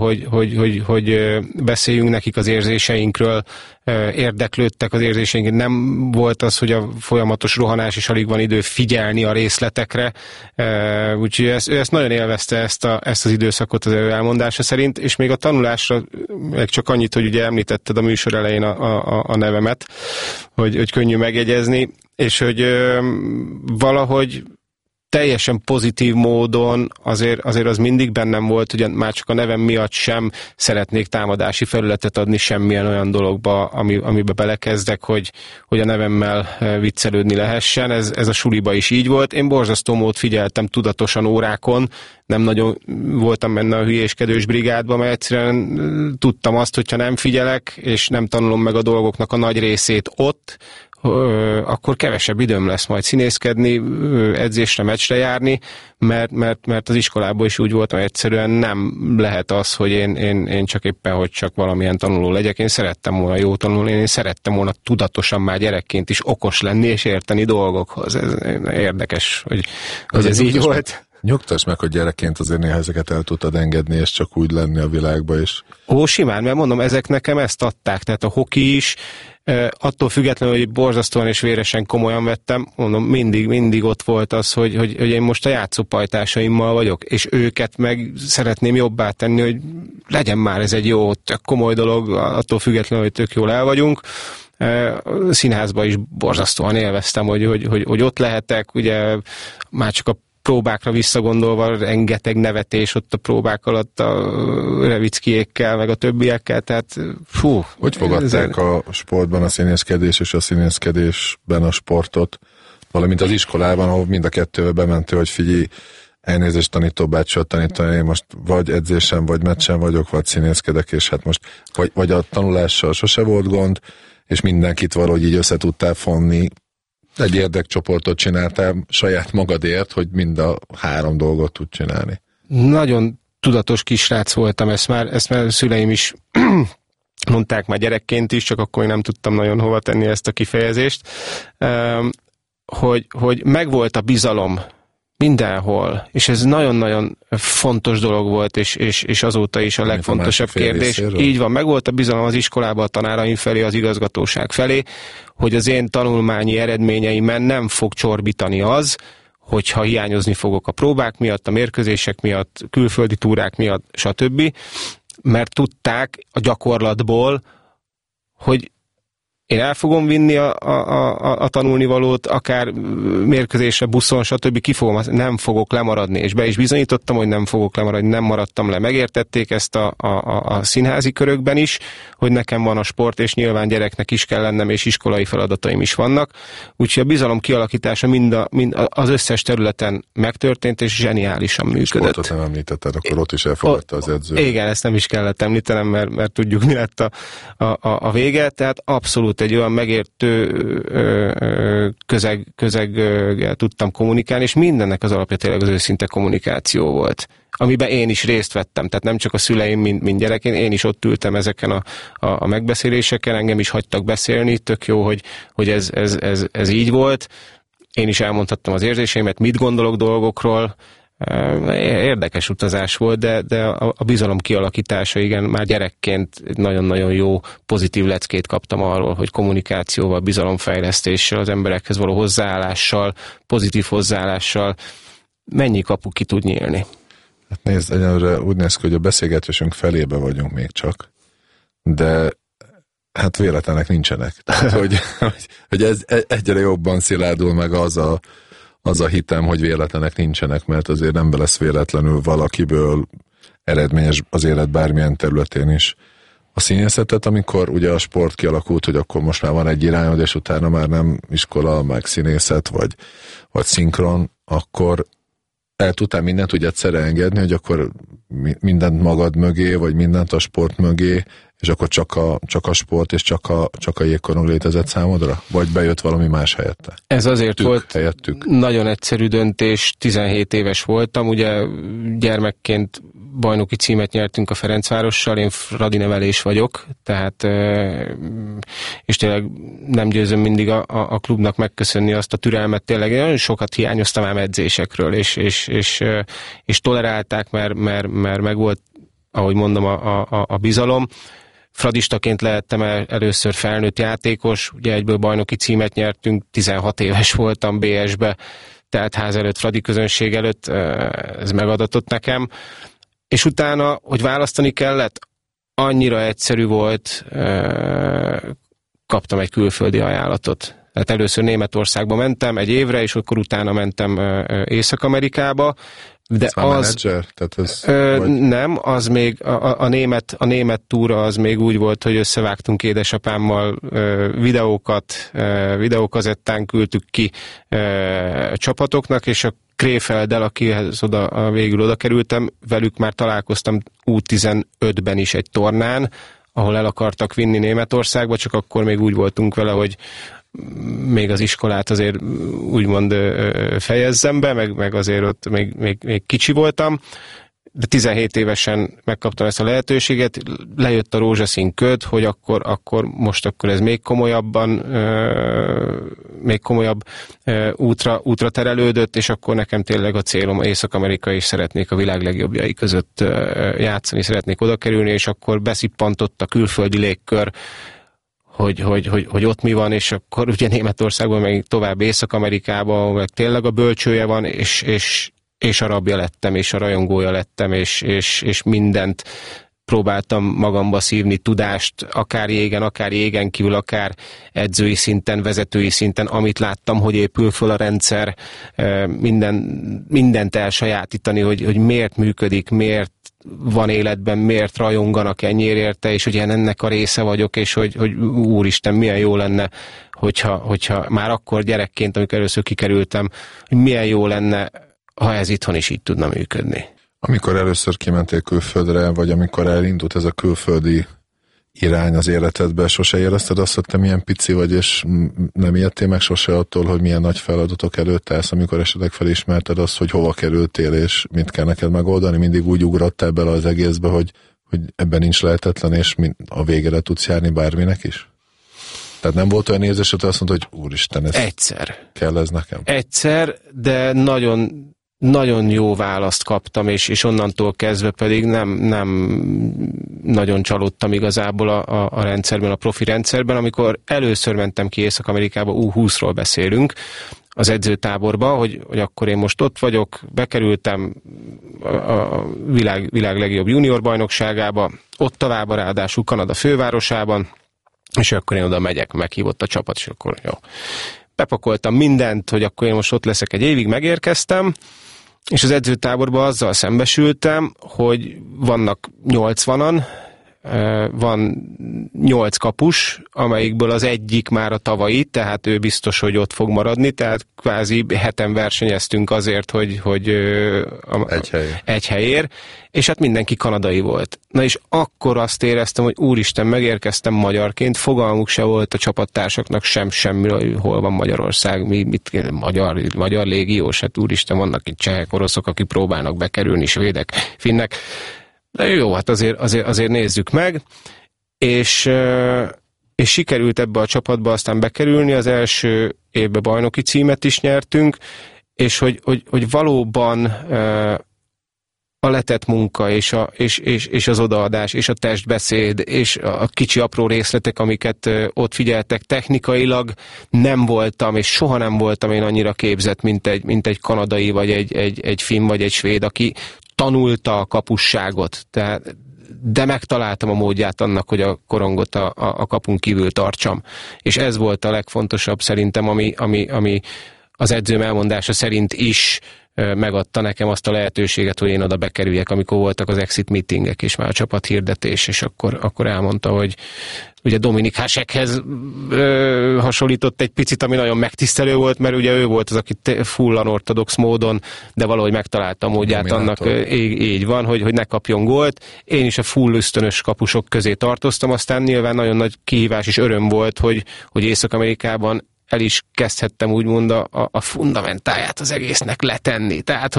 Speaker 5: hogy beszéljünk nekik az érzéseinkről, érdeklődtek az érzéseinkről. Nem volt az, hogy a folyamatos rohanás, és alig van idő figyelni a részletekre. Úgyhogy ő ezt nagyon élvezte, ezt az időszakot az ő elmondása szerint, és még a tanulásra meg csak annyit, hogy ugye említetted a műsor elején a nevemet, hogy könnyű megjegyezni, és hogy valahogy teljesen pozitív módon azért az mindig bennem volt, ugye már csak a nevem miatt sem szeretnék támadási felületet adni semmilyen olyan dologba, amiben belekezdek, hogy a nevemmel viccelődni lehessen. Ez a suliba is így volt. Én borzasztó mód figyeltem tudatosan órákon, nem nagyon voltam benne a hülyéskedős brigádba, mert egyszerűen tudtam azt, hogyha nem figyelek, és nem tanulom meg a dolgoknak a nagy részét ott, akkor kevesebb időm lesz majd színészkedni, edzésre, meccsre járni, mert az iskolában is úgy voltam, egyszerűen nem lehet az, hogy én csak éppen, hogy csak valamilyen tanuló legyek. Én szerettem volna jó tanulni, én szerettem volna tudatosan már gyerekként is okos lenni és érteni dolgokhoz. Ez érdekes, hogy ez így volt.
Speaker 4: Nyugtass meg, hogy gyerekként azért néha ezeket el tudtad engedni, és csak úgy lenni a világba is.
Speaker 5: Simán, mert mondom, ezek nekem ezt adták, tehát a hoki is, attól függetlenül, hogy borzasztóan és véresen komolyan vettem, mondom, mindig ott volt az, hogy én most a játszópajtásaimmal vagyok, és őket meg szeretném jobbá tenni, hogy legyen már ez egy jó, komoly dolog, attól függetlenül, hogy tök jól el vagyunk. Színházban is borzasztóan élveztem, hogy ott lehetek, ugye már csak a próbákra visszagondolva rengeteg nevetés ott a próbák alatt a Revickiékkel, meg a többiekkel, tehát fú.
Speaker 4: Hogy fogadták a sportban a színészkedés és a színészkedésben a sportot, valamint az iskolában, ahol mind a kettővel bementő, hogy figyelj, elnézést tanítóbácsival tanítani, én most vagy edzésen, vagy meccsen vagyok, vagy színészkedek, és hát most vagy a tanulással sose volt gond, és mindenkit valahogy így össze tudtál fonni, Egy érdekcsoportot csináltál saját magadért, hogy mind a 3 dolgot tud csinálni.
Speaker 5: Nagyon tudatos kisrác voltam, ezt már szüleim is mondták már gyerekként is, csak akkor én nem tudtam nagyon hova tenni ezt a kifejezést, hogy megvolt a bizalom mindenhol, és ez nagyon-nagyon fontos dolog volt, és azóta is a legfontosabb kérdés. Így van, megvolt a bizalom az iskolában, a tanáraim felé, az igazgatóság felé, hogy az én tanulmányi eredményeimen nem fog csorbítani az, hogyha hiányozni fogok a próbák miatt, a mérkőzések miatt, külföldi túrák miatt, stb., mert tudták a gyakorlatból, hogy én el fogom vinni a tanulnivalót, akár mérkőzésre, buszon, stb. Nem fogok lemaradni, és be is bizonyítottam, hogy nem fogok lemaradni, nem maradtam le. Megértették ezt a színházi körökben is, hogy nekem van a sport, és nyilván gyereknek is kell lennem, és iskolai feladataim is vannak. Úgyhogy a bizalom kialakítása mind az összes területen megtörtént, és zseniálisan működött.
Speaker 4: Sportot nem említetted, akkor ott is elfogadta az edző.
Speaker 5: Igen, ezt nem is kellett említenem, mert tudjuk, mi lett a vége, tehát abszolút egy olyan megértő közeggel tudtam kommunikálni, és mindennek az alapja tényleg az őszinte kommunikáció volt, amiben én is részt vettem, tehát nem csak a szüleim, mint gyerekén, én is ott ültem ezeken a megbeszéléseken, engem is hagytak beszélni, tök jó, hogy ez így volt, én is elmondhattam az érzéseimet, mit gondolok dolgokról. Érdekes utazás volt, de a bizalom kialakítása, igen, már gyerekként nagyon-nagyon jó, pozitív leckét kaptam arról, hogy kommunikációval, bizalomfejlesztéssel, az emberekhez való hozzáállással, pozitív hozzáállással mennyi kapu ki tud nyílni.
Speaker 4: Hát nézd, egyelőre úgy néz ki, hogy a beszélgetésünk felébe vagyunk még csak, de hát véletlenek nincsenek. Tehát, hogy ez egyre jobban szilárdul meg az a hitem, hogy véletlenek nincsenek, mert azért nem lesz véletlenül valakiből eredményes az élet bármilyen területén is. A színészetet, amikor ugye a sport kialakult, hogy akkor most már van egy irányod, és utána már nem iskola, meg színészet, vagy szinkron, akkor el tudtál mindent úgy egyszerre engedni, hogy akkor mindent magad mögé, vagy mindent a sport mögé, és akkor csak a sport és csak a jégkorong létezett számodra? Vagy bejött valami más helyette?
Speaker 5: Ez azért volt nagyon egyszerű döntés, 17 éves voltam, ugye gyermekként bajnoki címet nyertünk a Ferencvárossal, én fradinevelés vagyok, tehát és tényleg nem győzöm mindig a klubnak megköszönni azt a türelmet, tényleg nagyon sokat hiányoztam ám edzésekről, és tolerálták, mert meg volt, ahogy mondom, a bizalom. Fradistaként lehettem először felnőtt játékos, ugye egyből bajnoki címet nyertünk, 16 éves voltam BS-be, tehát ház előtt, Fradi közönség előtt, ez megadatott nekem. És utána, hogy választani kellett, annyira egyszerű volt, kaptam egy külföldi ajánlatot. Tehát először Németországba mentem egy évre, és akkor utána mentem Észak-Amerikába. De
Speaker 4: menedzser? Tehát ez
Speaker 5: nem, az még a német túra az még úgy volt, hogy összevágtunk édesapámmal videókazettán küldtük ki csapatoknak, és a Krefelddel, akihez végül oda kerültem, velük már találkoztam U15-ben is egy tornán, ahol el akartak vinni Németországba, csak akkor még úgy voltunk vele, hogy még az iskolát azért úgymond fejezzem be, meg azért ott még kicsi voltam, de 17 évesen megkaptam ezt a lehetőséget, lejött a rózsaszín köd, hogy akkor ez még komolyabb útra terelődött, és akkor nekem tényleg a célom Észak-Amerika, és szeretnék a világ legjobbjai között játszani, szeretnék oda kerülni, és akkor beszippantott a külföldi légkör, hogy ott mi van, és akkor ugye Németországban, meg tovább Észak-Amerikában, ahol meg tényleg a bölcsője van, és a rabja lettem, és a rajongója lettem, és mindent próbáltam magamba szívni, tudást, akár jégen kívül, akár edzői szinten, vezetői szinten, amit láttam, hogy épül föl a rendszer, mindent elsajátítani, hogy miért működik, miért van életben, miért rajonganak ennyire érte, és hogy én ennek a része vagyok, és hogy úristen, milyen jó lenne, hogyha már akkor gyerekként, amikor először kikerültem, hogy milyen jó lenne, ha ez itthon is így tudna működni.
Speaker 4: Amikor először kimentél külföldre, vagy amikor elindult ez a külföldi irány az életedben? Sose érezted azt, hogy te milyen pici vagy, és nem ijedtél meg sose attól, hogy milyen nagy feladatok előtt állsz, amikor esetleg felismerted azt, hogy hova kerültél, és mit kell neked megoldani? Mindig úgy ugrottál bele az egészbe, hogy ebben nincs lehetetlen, és a végére tudsz járni bárminek is? Tehát nem volt olyan érzés, hogy azt mondta, hogy úristen, ez kell ez nekem? Egyszer,
Speaker 5: de nagyon jó választ kaptam, és onnantól kezdve pedig nem nagyon csalódtam igazából a rendszerben, a profi rendszerben. Amikor először mentem ki Észak-Amerikába, U20-ról beszélünk, az edzőtáborba, hogy akkor én most ott vagyok, bekerültem a világ legjobb junior bajnokságába, ott tovább ráadásul Kanada fővárosában, és akkor én oda megyek, meghívott a csapat, és akkor jó. Bepakoltam mindent, hogy akkor én most ott leszek egy évig, megérkeztem, és az edzőtáborban azzal szembesültem, hogy vannak 80-an, van 8 kapus, amelyikből az egyik már a tavalyi, tehát ő biztos, hogy ott fog maradni, tehát kvázi heten versenyeztünk azért, hogy egy helyért, és hát mindenki kanadai volt. Na és akkor azt éreztem, hogy úristen, megérkeztem magyarként, fogalmuk se volt a csapattársaknak semmiről, hol van Magyarország, magyar légiós, hát úristen, vannak itt csehek, oroszok, akik próbálnak bekerülni, svédek, finnek. De jó, hát azért nézzük meg, és sikerült ebbe a csapatba aztán bekerülni, az első évben bajnoki címet is nyertünk, és hogy valóban a letett munka, és az odaadás, és a testbeszéd, és a kicsi apró részletek, amiket ott figyeltek, technikailag nem voltam, és soha nem voltam én annyira képzett, mint egy kanadai, vagy egy finn, vagy egy svéd, aki tanulta a kapusságot, de megtaláltam a módját annak, hogy a korongot a kapun kívül tartsam. És ez volt a legfontosabb szerintem, ami az edzőm elmondása szerint is megadta nekem azt a lehetőséget, hogy én oda bekerüljek, amikor voltak az exit meetingek, és már a csapathirdetés, és akkor elmondta, hogy ugye Dominik Hasekhez hasonlított egy picit, ami nagyon megtisztelő volt, mert ugye ő volt az, aki full unorthodox módon, de valahogy megtalálta a módját annak, így van, hogy ne kapjon gólt. Én is a full ösztönös kapusok közé tartoztam, aztán nyilván nagyon nagy kihívás és öröm volt, hogy Észak-Amerikában el is kezdhettem úgymond a fundamentáját az egésznek letenni. Tehát,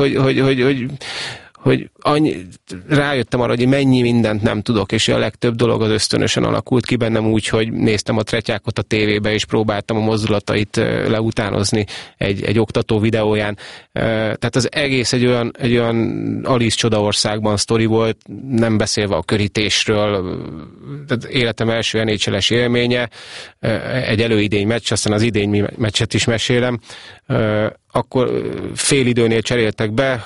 Speaker 5: hogy rájöttem arra, hogy mennyi mindent nem tudok, és a legtöbb dolog az ösztönösen alakult ki bennem úgy, hogy néztem a tretyákot a tévébe, és próbáltam a mozdulatait leutánozni egy oktató videóján. Tehát az egész egy olyan Alice Csodaországban sztori volt, nem beszélve a körítésről, tehát életem első NHL-es élménye, egy előidény meccs, aztán az idény meccset is mesélem. Akkor fél időnél cseréltek be,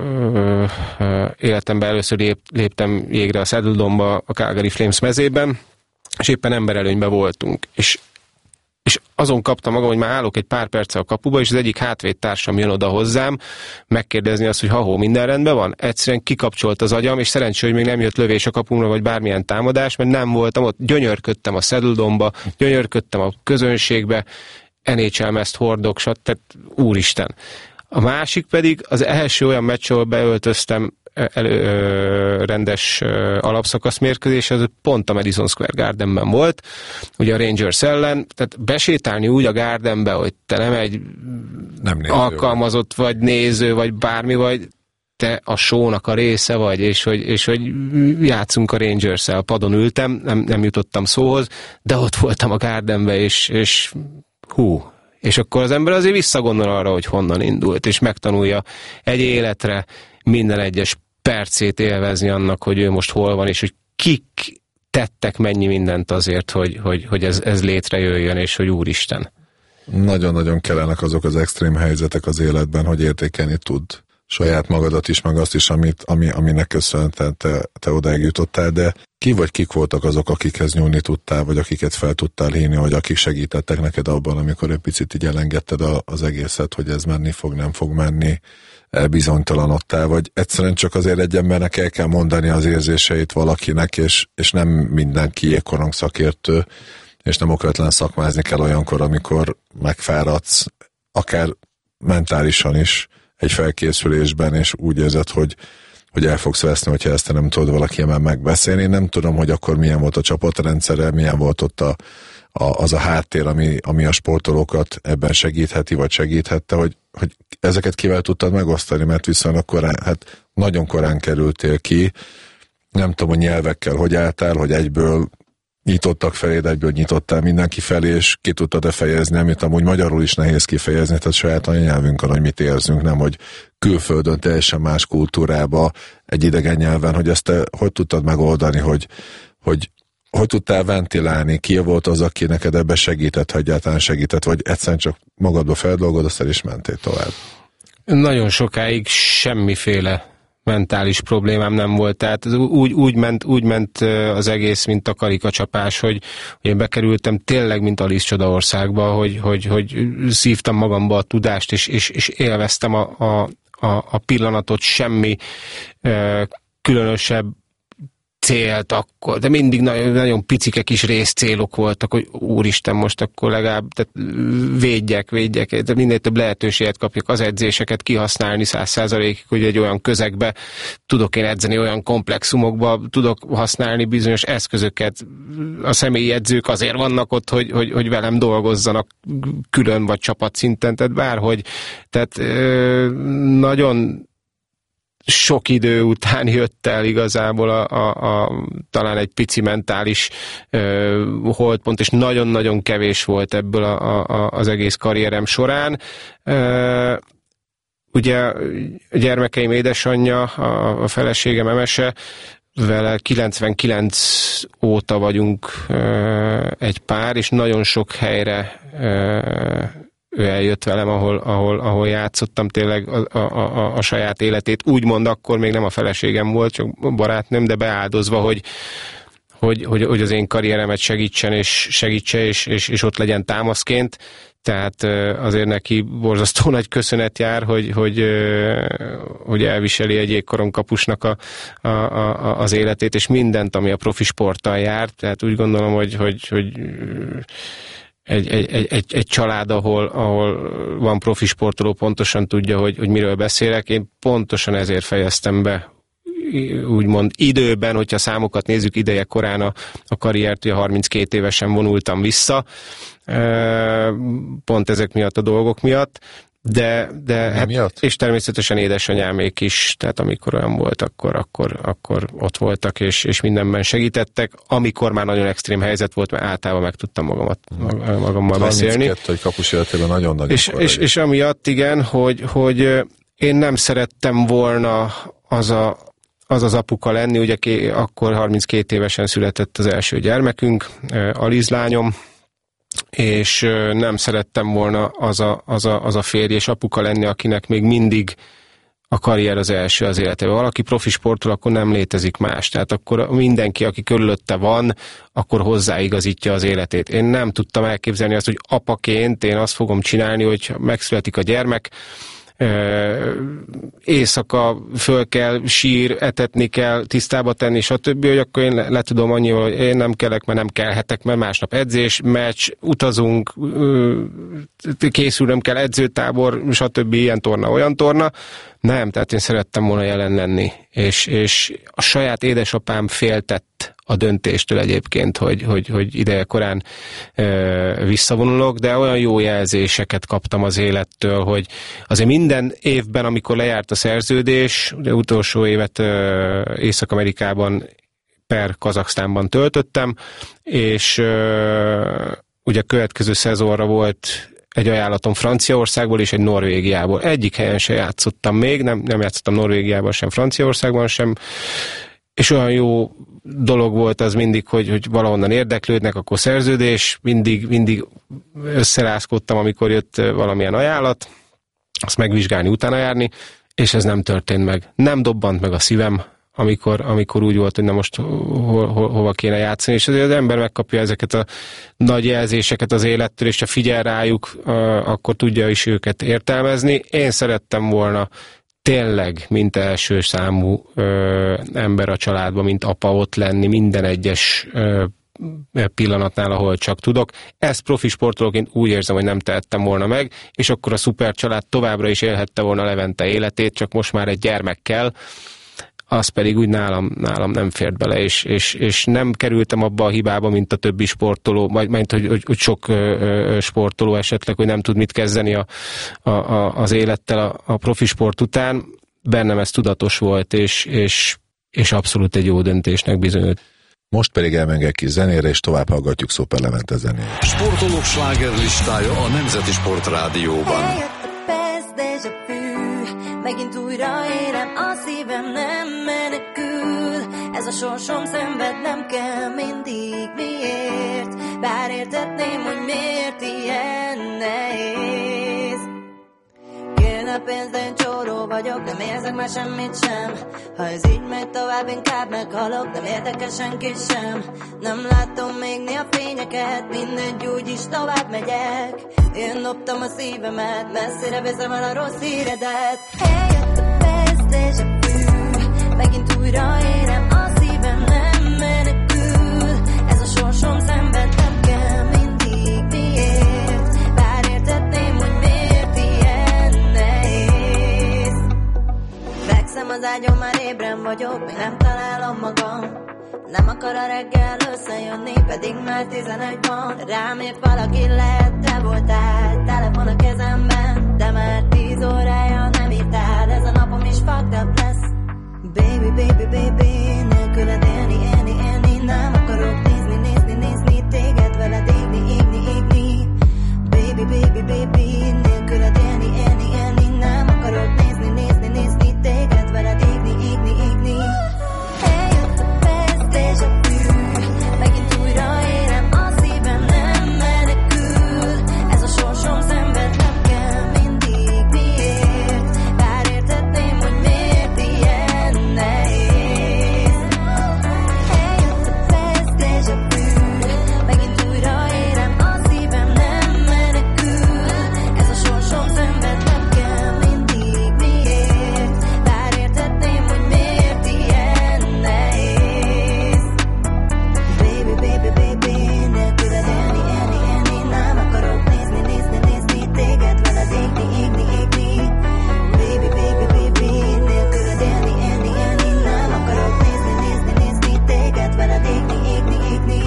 Speaker 5: életemben először léptem jégre a Saddle Dome-ba, a Calgary Flames mezében, és éppen emberelőnyben voltunk. És azon kaptam magam, hogy már állok egy pár perccel a kapuba, és az egyik hátvédtársam jön oda hozzám, megkérdezni azt, hogy ha-hó, minden rendben van? Egyszerűen kikapcsolt az agyam, és szerencsé, hogy még nem jött lövés a kapumra, vagy bármilyen támadás, mert nem voltam ott, gyönyörködtem a Saddle Dome-ba, gyönyörködtem a közönségbe, NHL mezt hordok, tehát úristen. A másik pedig az első olyan meccs, ahol beöltöztem rendes alapszakasz mérkőzés, az pont a Madison Square Gardenben volt, ugye a Rangers ellen, tehát besétálni úgy a Gardenbe, hogy te nem egy alkalmazott vagy néző, vagy bármi vagy, te a show-nak a része vagy, és hogy játszunk a Rangers-el, padon ültem, nem jutottam szóhoz, de ott voltam a Gardenbe, és hú, és akkor az ember azért visszagondol arra, hogy honnan indult, és megtanulja egy életre minden egyes percét élvezni annak, hogy ő most hol van, és hogy kik tettek mennyi mindent azért, hogy ez létrejöjjön, és hogy úristen.
Speaker 4: Nagyon-nagyon kellenek azok az extrém helyzetek az életben, hogy értékelni tud saját magadat is, meg azt is, aminek köszönhetően te odáig jutottál, de kik voltak azok, akikhez nyúlni tudtál, vagy akiket fel tudtál hívni, vagy akik segítettek neked abban, amikor egy picit így elengedted az egészet, hogy ez menni fog, nem fog menni, elbizonytalanodtál, vagy egyszerűen csak azért egy embernek el kell mondani az érzéseit valakinek, és nem mindenki jégkorong szakértő, és nem okvetlen szakmázni kell olyankor, amikor megfáradsz, akár mentálisan is egy felkészülésben, és úgy érzed, hogy el fogsz veszni, hogyha ezt nem tudod valakivel megbeszélni. Én nem tudom, hogy akkor milyen volt a csapatrendszere, milyen volt ott az a háttér, ami a sportolókat ebben segítheti, vagy segíthette, hogy ezeket kivel tudtad megosztani, mert viszonylag korán, hát nagyon korán kerültél ki, nem tudom, hogy nyelvekkel hogy álltál, hogy egyből nyitottak feléd, egyből nyitottál mindenki felé, és ki tudtad-e fejezni, amit amúgy magyarul is nehéz kifejezni, tehát saját anyanyelvünkön, hogy mit érzünk, nem, hogy külföldön, teljesen más kultúrába, egy idegen nyelven, hogy ezt te hogy tudtad megoldani, hogy tudtál ventilálni, ki volt az, aki neked ebbe segített, ha egyáltalán segített, vagy egyszerűen csak magadba feldolgoztál, és mentél tovább?
Speaker 5: Nagyon sokáig semmiféle mentális problémám nem volt, tehát úgy ment az egész, mint a karikacsapás, hogy én bekerültem tényleg, mint Alice Csodaországba, hogy szívtam magamba a tudást, és élveztem a pillanatot, semmi különösebb célt akkor, de mindig nagyon, nagyon picike kis részcélok voltak, hogy úristen, most akkor legalább védjek, de minél több lehetőséget kapjak az edzéseket kihasználni 100%-ig, hogy egy olyan közegbe tudok én edzeni, olyan komplexumokba tudok használni bizonyos eszközöket. A személyi edzők azért vannak ott, hogy velem dolgozzanak külön vagy csapatszinten, tehát bárhogy. Tehát nagyon sok idő után jött el igazából talán egy pici mentális holdpont, és nagyon-nagyon kevés volt ebből az egész karrierem során. Ugye a gyermekeim édesanyja, a feleségem Emese, vele 99 óta vagyunk egy pár, és nagyon sok helyre ő eljött velem, ahol játszottam tényleg a saját életét. Úgymond akkor még nem a feleségem volt, csak barátnőm, de beáldozva, hogy az én karrieremet segítse, és ott legyen támaszként. Tehát azért neki borzasztó nagy köszönet jár, hogy elviseli egy jégkorong kapusnak az életét, és mindent, ami a profi sporttal jár. Tehát úgy gondolom, hogy egy család, ahol van profi sportoló, pontosan tudja, hogy miről beszélek. Én pontosan ezért fejeztem be, úgymond időben, hogyha számokat nézzük, ideje korán a karriert, ugye 32 évesen vonultam vissza, pont ezek miatt a dolgok miatt, de hát, és természetesen édesanyámék is, tehát amikor olyan volt, akkor ott voltak, és mindenben segítettek. Amikor már nagyon extrém helyzet volt, mert általában meg tudtam magammal beszélni.
Speaker 4: 32, hogy kapus életében nagyon-nagyon
Speaker 5: és amiatt igen, hogy én nem szerettem volna az apuka lenni, ugye akkor 32 évesen született az első gyermekünk, Aliz lányom, és nem szerettem volna az a férj és apuka lenni, akinek még mindig a karrier az első az életében. Valaki profi sportol, akkor nem létezik más. Tehát akkor mindenki, aki körülötte van, akkor hozzáigazítja az életét. Én nem tudtam elképzelni azt, hogy apaként én azt fogom csinálni, hogy megszületik a gyermek, éjszaka föl kell, sír, etetni kell, tisztába tenni, stb., hogy akkor én le tudom annyival, hogy én nem kellek, mert nem kelhetek, mert másnap edzés, meccs, utazunk, készülnöm kell, edzőtábor, stb., ilyen torna, olyan torna. Nem, tehát én szerettem volna jelen lenni, és a saját édesapám féltett a döntéstől egyébként, hogy ideje korán visszavonulok, de olyan jó jelzéseket kaptam az élettől, hogy azért minden évben, amikor lejárt a szerződés, ugye utolsó évet Észak-Amerikában per Kazaksztánban töltöttem, és ugye következő szezonra volt egy ajánlatom Franciaországból és egy Norvégiából. Egyik helyen se játszottam még, nem játszottam Norvégiában sem, Franciaországban sem, és olyan jó dolog volt az mindig, hogy valahonnan érdeklődnek, akkor szerződés, mindig összerázkodtam, amikor jött valamilyen ajánlat, azt megvizsgálni, utána járni, és ez nem történt meg. Nem dobbant meg a szívem, amikor úgy volt, hogy na most hova kéne játszani, és azért az ember megkapja ezeket a nagy jelzéseket az élettől, és ha figyel rájuk, akkor tudja is őket értelmezni. Én szerettem volna tényleg, mint első számú ember a családban, mint apa ott lenni minden egyes pillanatnál, ahol csak tudok. Ezt profi sportolóként úgy érzem, hogy nem tehettem volna meg, és akkor a szuper család továbbra is élhette volna Levente életét, csak most már egy gyermekkel, az pedig úgy nálam nem fért bele, és nem kerültem abba a hibába, mint a többi sportoló, majd hogy sok sportoló esetleg, hogy nem tud mit kezdeni az élettel a profi sport után. Bennem ez tudatos volt, és abszolút egy jó döntésnek bizonyult.
Speaker 4: Most pedig elmegyek ki zenére, és tovább hallgatjuk Szoper Levente zenét.
Speaker 1: Sportolók slágerlistája a Nemzeti Sport Rádióban.
Speaker 7: Eljött a perc, déjà vu, megint újra élem, a szívem nem menekül. Ez a sorsom szenved, nem kell mindig miért, bár értetném, hogy miért ilyen nehéz. Kérne pénzt, de én csóró vagyok, nem érzek már semmit sem. Ha ez így megy tovább, inkább meghalok, nem érdekel senki sem. Nem látom még a fényeket, mindegy, úgyis tovább megyek. Én loptam a szívemet, messzire viszem el a rossz híredet. Eljött a perc, déjà vu, megint újra élem, a szívem nem menekül. Ez a sorsom szenved, nem kell mindig miért, bár értetném, hogy miért ilyen nehéz. Fekszem az ágyon, már ébren vagyok, még nem találom magam. Nem akar a reggel összejönni, pedig már 11 van. Rám írt valaki, lehet te voltál, telefon a kezemben, de már 10 órája nem írtál. Ez a napom is fucked up lesz. Baby, baby, baby, nélküled élni, nem akarok nézni, téged veled égni. Baby, baby, baby, nélküled élni, nem akarok nézni, téged veled égni. Eljött a perc, déjà vu, megint újra élem, a szívem nem menekül. Ez a sorsom szenved, nem kell mindig miért, bár értetném, hogy miért ilyen nehéz. Eljött a perc, déjà vu, megint újra élem, a szívem nem menekül. Ez a sorsom szenved, nem kell mindig miért, bár értetném, hogy miért ilyen nehéz. Baby, baby, baby, nélküled élni, nem akarok nézni, téged veled égni. Baby, baby, baby, nélküled élni, nem akarok nézni, téged veled égni.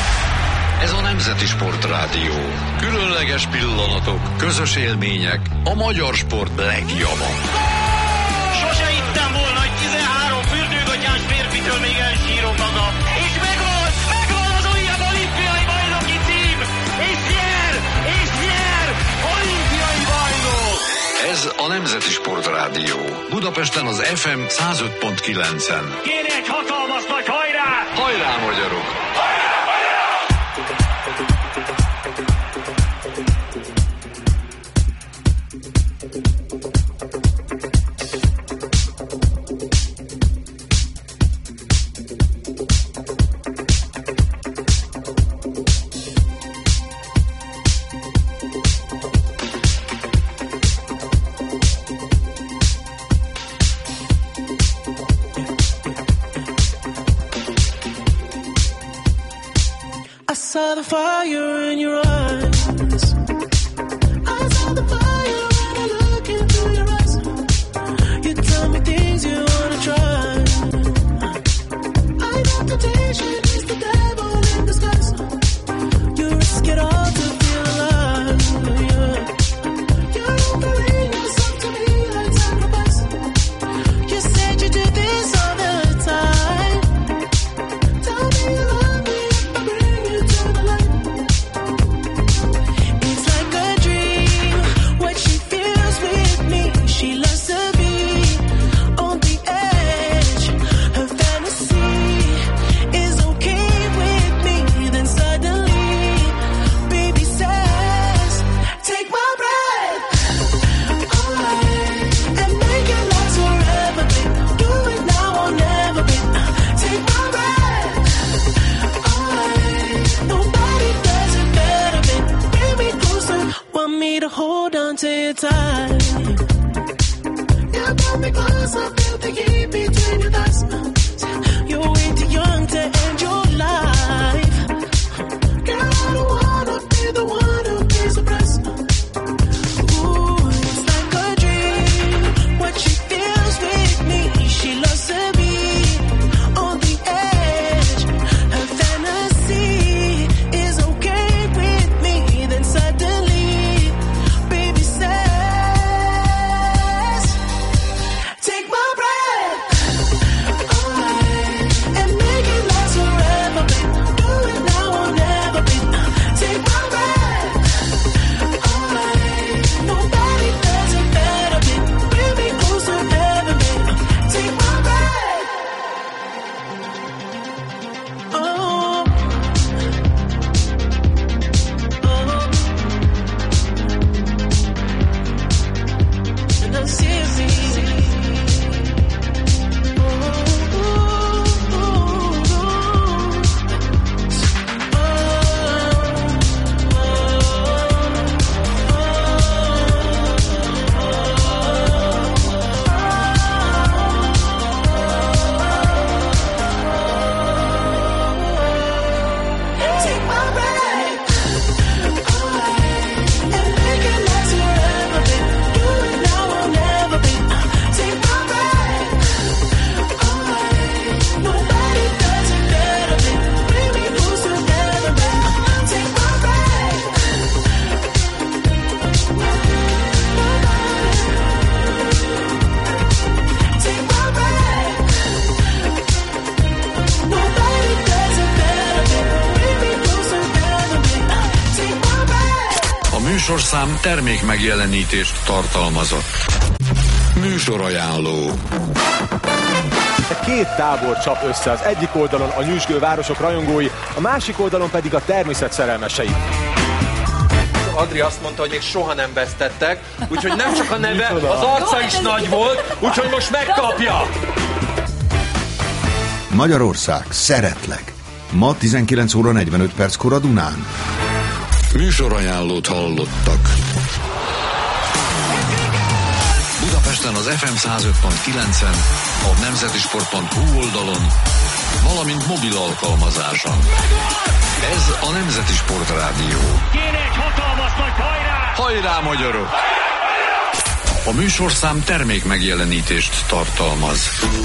Speaker 1: Ez a Nemzeti Sport Rádió. Különleges pillanatok, közös élmények, a magyar sport legjava.
Speaker 2: Sose hittem volna, hogy 13 fürdőgatyás férfitől még elsírom magam. És megvan az újabb olimpiai bajnoki cím! És nyer! Olimpiai bajnok!
Speaker 1: Ez a Nemzeti Sport Rádió. Budapesten az FM 105.9-en.
Speaker 2: Kéne egy hatalmas nagy hajrá!
Speaker 1: Hajrá, magyarok!
Speaker 6: I saw the fire in your eyes. I saw the fire when I look into your eyes. You tell me things you wanna try. I know temptation is the devil in disguise. You risk it all to feel alive. Yeah. You're offering yourself to me like sacrifice. You said you do this all the time. Tell me you love me if I bring you to the light. It's like a dream, what she feels with me. She loves to be on the edge. Her fantasy is okay with me. Then suddenly, baby says, take my breath away and make it last forever, babe. Do it now or never, babe. Take my breath away. Nobody does it better, babe. Bring me closer, want me to hold on to you tight. You brought me closer, feel the heat between your thighs. You're way too young to end your life. Girl, I don't wanna be the one who pays the price. Ooh, it's like a dream, what she feels with me. She loves to be
Speaker 1: műsorszám termék megjelenítést tartalmazott. Műsorajánló.
Speaker 8: Két tábor csap össze, az egyik oldalon a nyüzsgő városok rajongói, a másik oldalon pedig a természet szerelmesei.
Speaker 9: Adri azt mondta, hogy még soha nem vesztettek, úgyhogy nem csak a neve, az arca is nagy volt, úgyhogy most megkapja!
Speaker 10: Magyarország, szeretlek! Ma 19 óra 45 perckor a Dunán.
Speaker 1: Műsorajánlót hallottak. Budapesten az FM 105.9-en, a nemzetisport.hu oldalon, valamint mobil alkalmazáson. Ez a Nemzeti Sport Rádió.
Speaker 2: Kéne egy hatalmas nagy hajrá!
Speaker 1: Hajrá, magyarok! A műsorszám termék megjelenítést tartalmaz.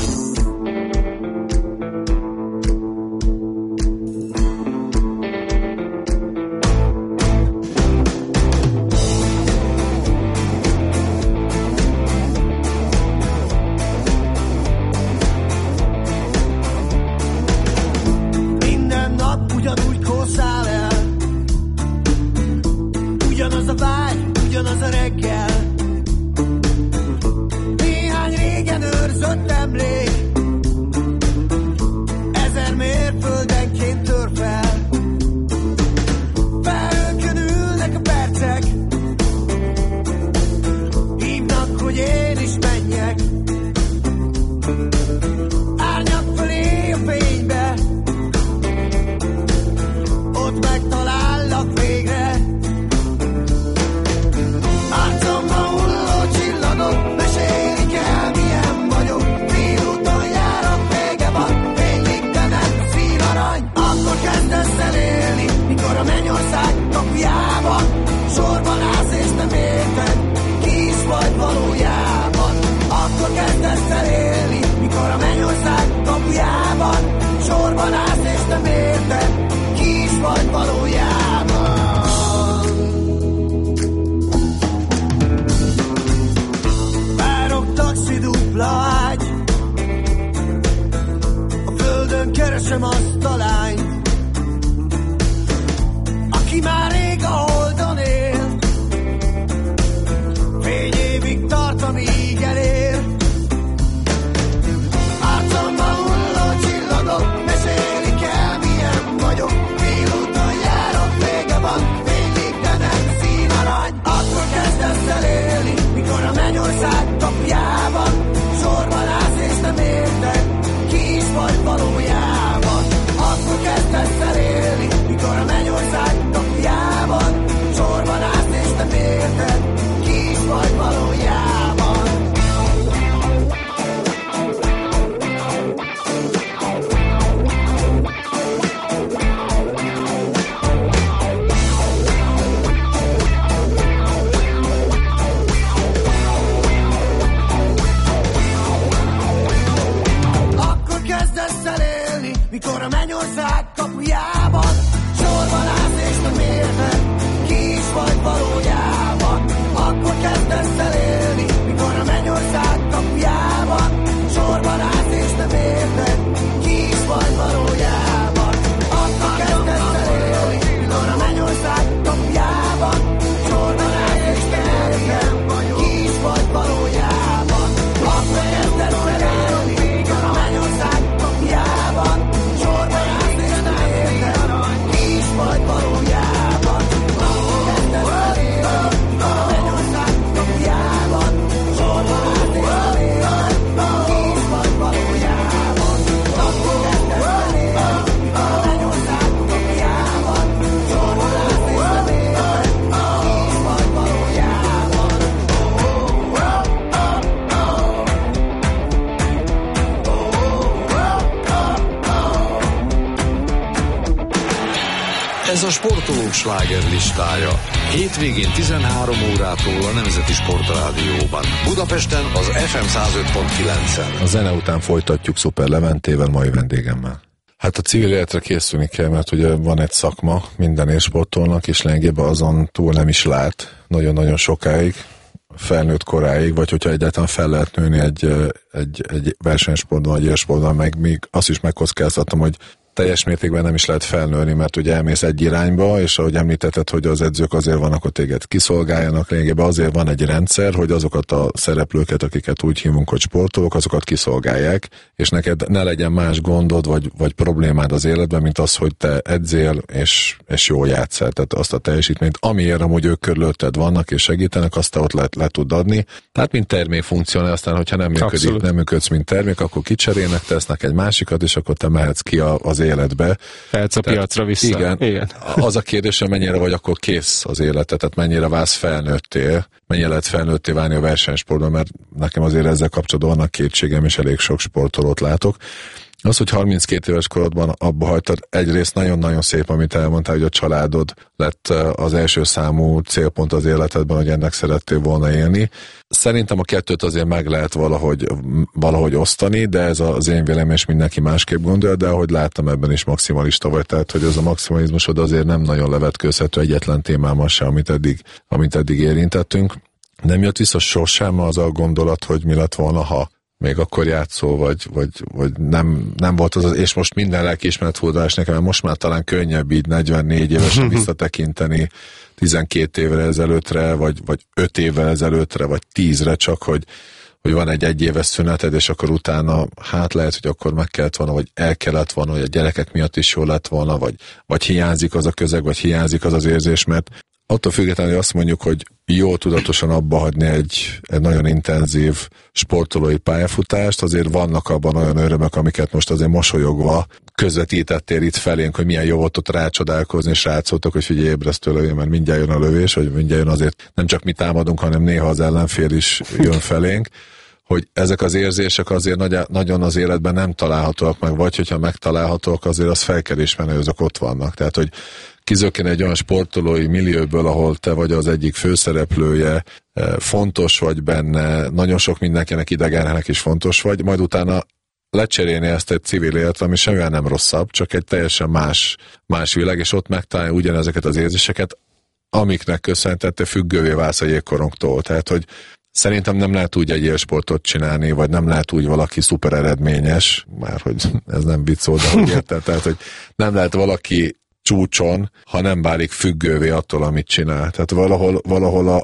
Speaker 1: Ez a sportolók slágerlistája. Hétvégén 13 órától a Nemzeti Sport Rádióban. Budapesten az FM 105.9-en.
Speaker 4: A zene után folytatjuk Szuper Leventével, mai vendégemmel. Hát a civil életre készülni kell, mert ugye van egy szakma minden élsportolnak, és lényegében azon túl nem is lát nagyon-nagyon sokáig, felnőtt koráig, vagy hogyha egyáltalán fel lehet nőni egy versenysportban, vagy élsportban, meg még azt is megkockáztatom, hogy teljes mértékben nem is lehet felnőni, mert ugye elmész egy irányba, és ahogy említetted, hogy az edzők azért vannak, hogy téged kiszolgáljanak, lényegében azért van egy rendszer, hogy azokat a szereplőket, akiket úgy hívunk, hogy sportolók, azokat kiszolgálják, és neked ne legyen más gondod, vagy problémád az életben, mint az, hogy te edzél, és jól játsszál. Tehát azt a teljesítményt, amiért amúgy ők körülötted vannak, és segítenek, azt te ott le tud adni. Tehát mint termékfunkcionál, aztán, hogyha nem működik, nem működsz, mint termék, akkor kicserélnek, tesznek egy másikat, és akkor te mehetsz ki az életbe.
Speaker 5: Mehetsz a piacra vissza.
Speaker 4: Igen. Az a kérdés, hogy mennyire vagy akkor kész az életet, tehát mennyire válsz felnőttél, mennyire lehet felnőtté válni a versenysportban, mert nekem azért ezzel kapcsolatban vannak kétségem, és elég sok sportolót látok. Az, hogy 32 éves korodban abba hagytad, egyrészt nagyon-nagyon szép, amit elmondtál, hogy a családod lett az első számú célpont az életedben, hogy ennek szerettél volna élni. Szerintem a kettőt azért meg lehet valahogy osztani, de ez az én véleményem, és mindenki másképp gondolja, de ahogy láttam, ebben is maximalista vagy, tehát hogy ez a maximalizmusod azért nem nagyon levetkőzhető egyetlen témában se, amit eddig érintettünk. Nem jött vissza sosem az a gondolat, hogy mi lett volna, ha még akkor játszol, vagy nem volt az, és most minden lelkiismeret furdalás nekem, mert most már talán könnyebb így 44 évesen visszatekinteni 12 évre ezelőttre, vagy 5 évvel ezelőttre, vagy 10-re csak, hogy van egy egyéves szüneted, és akkor utána lehet, hogy akkor meg kellett volna, vagy el kellett volna, hogy a gyerekek miatt is jó lett volna, vagy hiányzik az a közeg, vagy hiányzik az az érzés, mert attól függetlenül azt mondjuk, hogy jó tudatosan abba hagyni egy nagyon intenzív sportolói pályafutást, azért vannak abban olyan örömök, amiket most azért mosolyogva közvetítettél itt felénk, hogy milyen jó volt ott rácsodálkozni, és rátszóltak, hogy figyelj, ébresztő lövés, mert mindjárt jön a lövés, vagy mindjárt jön azért nem csak mi támadunk, hanem néha az ellenfél is jön felénk, hogy ezek az érzések azért nagyon az életben nem találhatóak meg, vagy hogyha megtalálhatóak, azért az fel kell ismerni, hogy azok ott vannak. Tehát, hogy kizökken egy olyan sportolói millióból, ahol te vagy az egyik főszereplője, fontos vagy benne, nagyon sok mindenkinek idegennek is fontos vagy, majd utána lecserélni ezt egy civil életre, ami semmivel nem rosszabb, csak egy teljesen más világ, és ott megtalálni ugyanezeket az érzéseket, amiknek köszönhetően te függővé válsz a jégkorongtól. Tehát, hogy szerintem nem lehet úgy egy élsportot csinálni, vagy nem lehet úgy valaki szuper eredményes, már hogy ez nem vicc szó, de hogy érted, tehát, hogy nem lehet valaki csúcson, ha nem válik függővé attól, amit csinál. Tehát valahol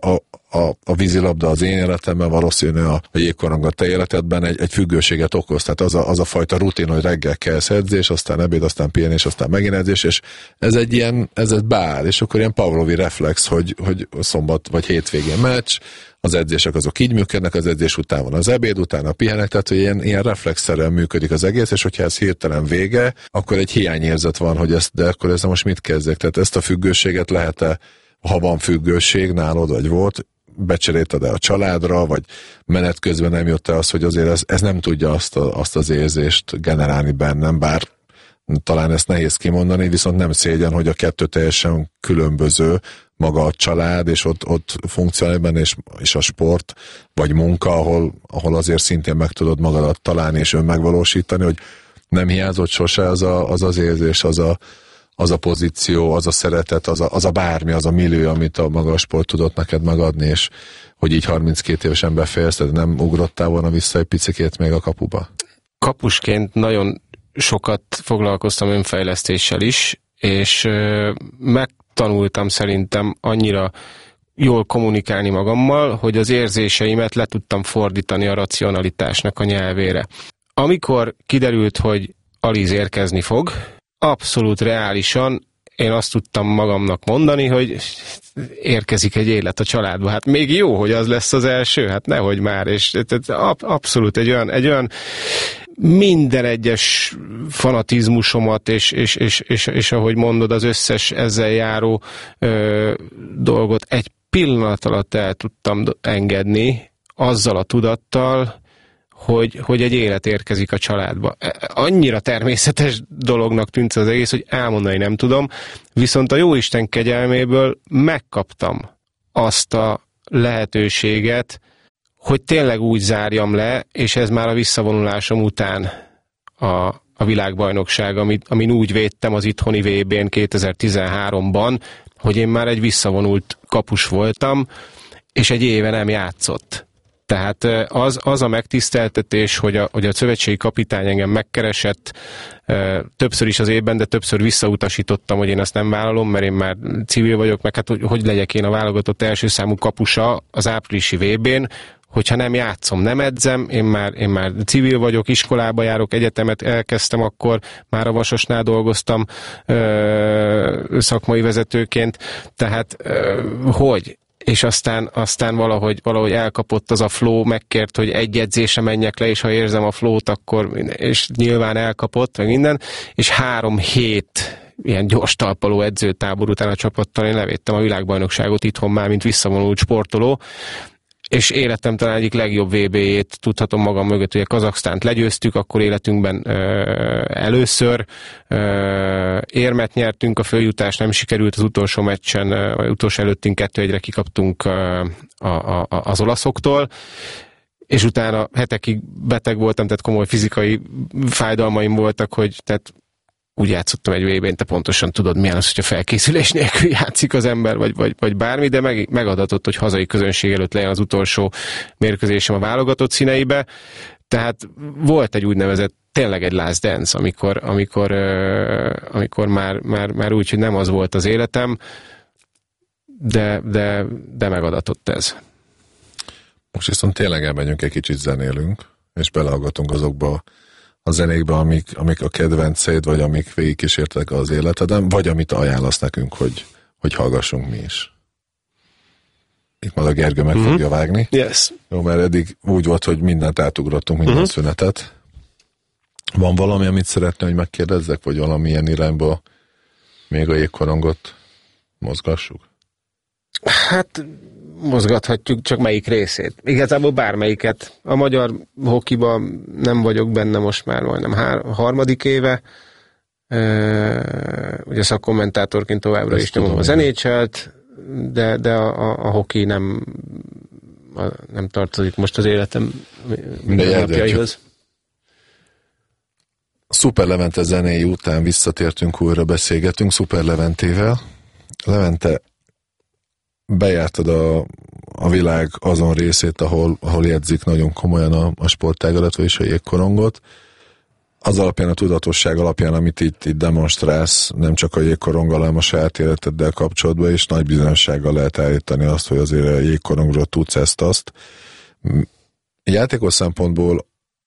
Speaker 4: a vízilabda az én életemben, valószínű a jégkorong a te életedben egy függőséget okoz. Tehát az a fajta rutin, hogy reggel kelsz edzés, aztán ebéd, aztán pihenés, aztán megint edzés, és ez egy beáll, és akkor ilyen Pavlovi reflex, hogy szombat vagy hétvégén meccs, az edzések azok így működnek, az edzés után van az ebéd, utána pihenek, tehát hogy ilyen reflexszerűen működik az egész, és hogyha ez hirtelen vége, akkor egy hiányérzet van, hogy de akkor ezzel most mit kezdjek? Tehát ezt a függőséget lehet-e, ha van függőség nálad, vagy volt, becserélted-e a családra, vagy menet közben nem jött el az, hogy azért ez nem tudja azt az érzést generálni bennem, bár talán ezt nehéz kimondani, viszont nem szégyen, hogy a kettő teljesen különböző, maga a család, és ott funkcionál benne, és a sport, vagy munka, ahol azért szintén meg tudod magadat találni, és önmegvalósítani, hogy nem hiányzott sose az érzés, az a pozíció, az a szeretet, az a bármi, az a millió, amit a maga a sport tudott neked megadni, és hogy így 32 évesen befejezted, nem ugrottál volna vissza egy picikét még a kapuba?
Speaker 5: Kapusként nagyon sokat foglalkoztam önfejlesztéssel is, és megtanultam szerintem annyira jól kommunikálni magammal, hogy az érzéseimet le tudtam fordítani a racionalitásnak a nyelvére. Amikor kiderült, hogy Aliz érkezni fog, abszolút reálisan én azt tudtam magamnak mondani, hogy érkezik egy élet a családba. Hát még jó, hogy az lesz az első, hát nehogy már. És abszolút egy olyan minden egyes fanatizmusomat, és ahogy mondod, az összes ezzel járó dolgot egy pillanat alatt el tudtam engedni, azzal a tudattal, hogy egy élet érkezik a családba. Annyira természetes dolognak tűnt az egész, hogy elmondani nem tudom, viszont a jóisten kegyelméből megkaptam azt a lehetőséget, hogy tényleg úgy zárjam le, és ez már a visszavonulásom után a világbajnokság, amin úgy védtem az itthoni VB-n 2013-ban, hogy én már egy visszavonult kapus voltam, és egy éve nem játszott. Tehát az a megtiszteltetés, hogy a szövetségi kapitány engem megkeresett többször is az évben, de többször visszautasítottam, hogy én azt nem vállalom, mert én már civil vagyok, meg hát hogy legyek én a válogatott első számú kapusa az áprilisi VB-n, hogyha nem játszom, nem edzem, én már civil vagyok, iskolába járok, egyetemet elkezdtem, akkor már a Vasasnál dolgoztam szakmai vezetőként, tehát hogy? És aztán valahogy elkapott az a flow, megkért, hogy egy edzésre menjek le, és ha érzem a flow-t, akkor, és nyilván elkapott, meg minden, és 3 hét ilyen gyors talpaló edzőtábor után a csapattal én levédtem a világbajnokságot itthon már, mint visszavonult sportoló, és életem talán egyik legjobb VB-jét tudhatom magam mögött, hogy a Kazaksztánt legyőztük, akkor életünkben először érmet nyertünk, a följutás nem sikerült az utolsó meccsen, vagy utolsó előttünk 2-1-re kikaptunk az olaszoktól, és utána hetekig beteg voltam, tehát komoly fizikai fájdalmaim voltak, hogy tehát úgy játszottam egy VB-n, te pontosan tudod, milyen az, hogyha felkészülés nélkül játszik az ember, vagy bármi, de megadatott, hogy hazai közönség előtt legyen az utolsó mérkőzésem a válogatott színeibe. Tehát volt egy úgynevezett, tényleg egy last dance, amikor már úgy, hogy nem az volt az életem, de megadatott ez.
Speaker 4: Most viszont tényleg elmenjünk, egy kicsit zenélünk, és belehallgatunk azokba a zenékbe, amik a kedvenceid, vagy amik végigkísértek az életeden, vagy amit ajánlasz nekünk, hogy hallgassunk mi is. Itt majd a Gergő meg fogja vágni.
Speaker 5: Yes.
Speaker 4: Jó, mert eddig úgy volt, hogy mindent átugrottunk, minden szünetet. Van valami, amit szeretné, hogy megkérdezzek, vagy valamilyen irányba még a jégkorongot mozgassuk?
Speaker 5: Hát mozgathatjuk, csak melyik részét. Igazából bármelyiket. A magyar hokiban nem vagyok benne most már majdnem 3. éve. Ugye szakkommentátorként továbbra is nyomom az NHL-t, de a hoki nem tartozik most az életem mindennapjaihoz.
Speaker 4: Szuper Levente zenéi után visszatértünk, újra beszélgetünk Szuper Leventével. Levente, bejártad a világ azon részét, ahol jegyzik nagyon komolyan a sportágadat, vagyis a jégkorongot. Az alapján, a tudatosság alapján, amit itt demonstrálsz, nem csak a jégkoronggal, hanem a saját életeddel kapcsolatban, és nagy bizonyossággal lehet állítani azt, hogy azért a jégkorongról tudsz ezt-azt. Játékos szempontból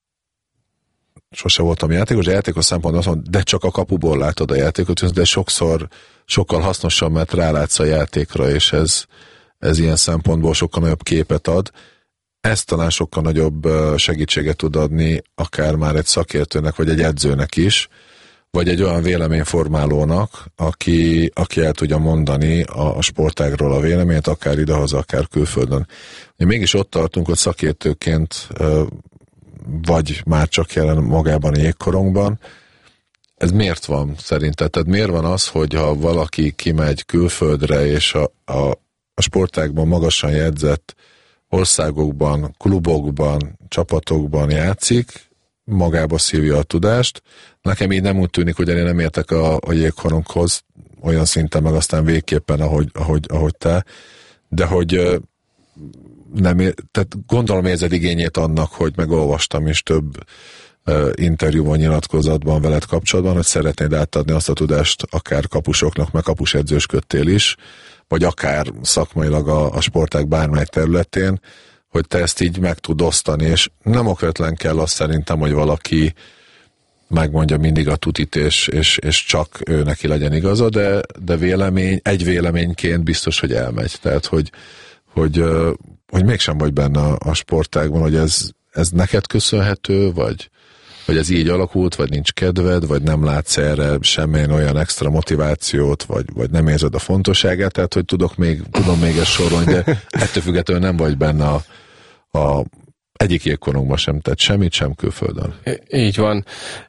Speaker 4: sose voltam játékos, de játékos szempontból azt mondom, de csak a kapuból látod a játékot, de sokszor sokkal hasznosabb, mert rálátsz a játékra, és ez ilyen szempontból sokkal nagyobb képet ad. Ez talán sokkal nagyobb segítséget tud adni akár már egy szakértőnek, vagy egy edzőnek is, vagy egy olyan véleményformálónak, aki el tudja mondani a sportágról a véleményt, akár idehaza, akár külföldön. Mégis ott tartunk, hogy szakértőként vagy már csak jelen magában a jégkorongban. Ez miért van szerinted? Tehát miért van az, hogy ha valaki kimegy külföldre, és a sportágban magasan jegyzett országokban, klubokban, csapatokban játszik, magába szívja a tudást. Nekem így nem úgy tűnik, hogy én nem értek a jégkoronghoz olyan szinten, meg aztán végképpen, ahogy te, de hogy tehát gondolom érzed igényét annak, hogy megolvastam is több interjúban, nyilatkozatban veled kapcsolatban, hogy szeretnéd átadni azt a tudást akár kapusoknak, meg kapusedzősködtél is, vagy akár szakmailag a sportág bármely területén, hogy te ezt így meg tud osztani, és nem okvetlen kell azt szerintem, hogy valaki megmondja mindig a tutit, és csak ő neki legyen igaza, de egy véleményként biztos, hogy elmegy. Tehát, hogy mégsem vagy benne a sportágban, hogy ez neked köszönhető, vagy ez így alakult, vagy nincs kedved, vagy nem látsz erre semmilyen olyan extra motivációt, vagy nem érzed a fontosságát, tehát hogy tudom még ezt sorolni, de ettől függetlenül nem vagy benne a egyik jégkorunkban sem, tehát semmit sem külföldön.
Speaker 5: Így van.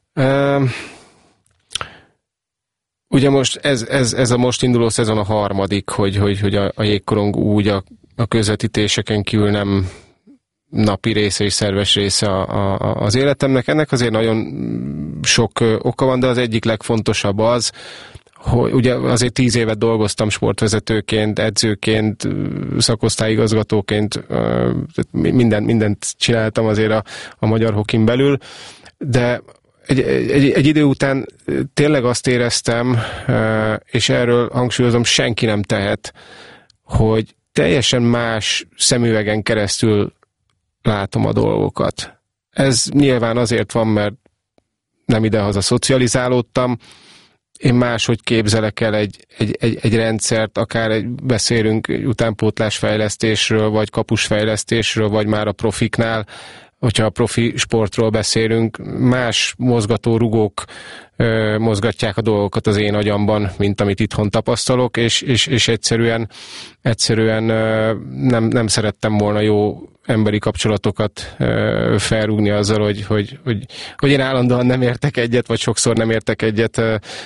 Speaker 5: Ugye most ez a most induló szezon a 3., hogy a jégkorong úgy a közvetítéseken kívül nem napi része és szerves része az életemnek. Ennek azért nagyon sok oka van, de az egyik legfontosabb az, ugye azért 10 évet dolgoztam sportvezetőként, edzőként, szakosztályigazgatóként, mindent csináltam azért a magyar hokin belül, de egy idő után tényleg azt éreztem, és erről hangsúlyozom, senki nem tehet, hogy teljesen más szemüvegen keresztül látom a dolgokat. Ez nyilván azért van, mert nem idehaza szocializálódtam, én máshogy képzelek el egy rendszert, akár beszélünk utánpótlásfejlesztésről, vagy kapusfejlesztésről, vagy már a profiknál, hogyha a profi sportról beszélünk, más mozgatórugók mozgatják a dolgokat az én agyamban, mint amit itthon tapasztalok, és egyszerűen nem szerettem volna jó emberi kapcsolatokat felrúgni azzal, hogy én állandóan nem értek egyet, vagy sokszor nem értek egyet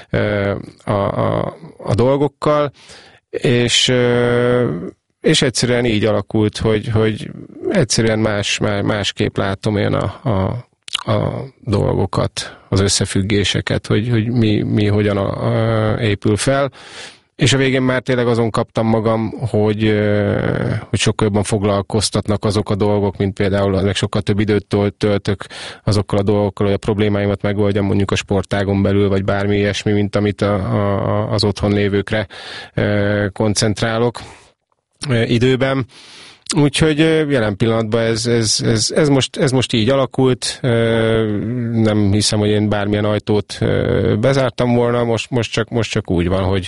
Speaker 5: a dolgokkal, és egyszerűen így alakult, hogy egyszerűen másképp látom én a dolgokat, az összefüggéseket, hogy mi hogyan épül fel. És a végén már tényleg azon kaptam magam, hogy sokkal jobban foglalkoztatnak azok a dolgok, mint például, meg sokkal több időt töltök azokkal a dolgokkal, hogy a problémáimat megoldjam mondjuk a sportágon belül, vagy bármi ilyesmi, mint amit az otthon lévőkre koncentrálok időben. Úgyhogy jelen pillanatban ez most így alakult, nem hiszem, hogy én bármilyen ajtót bezártam volna, most csak úgy van,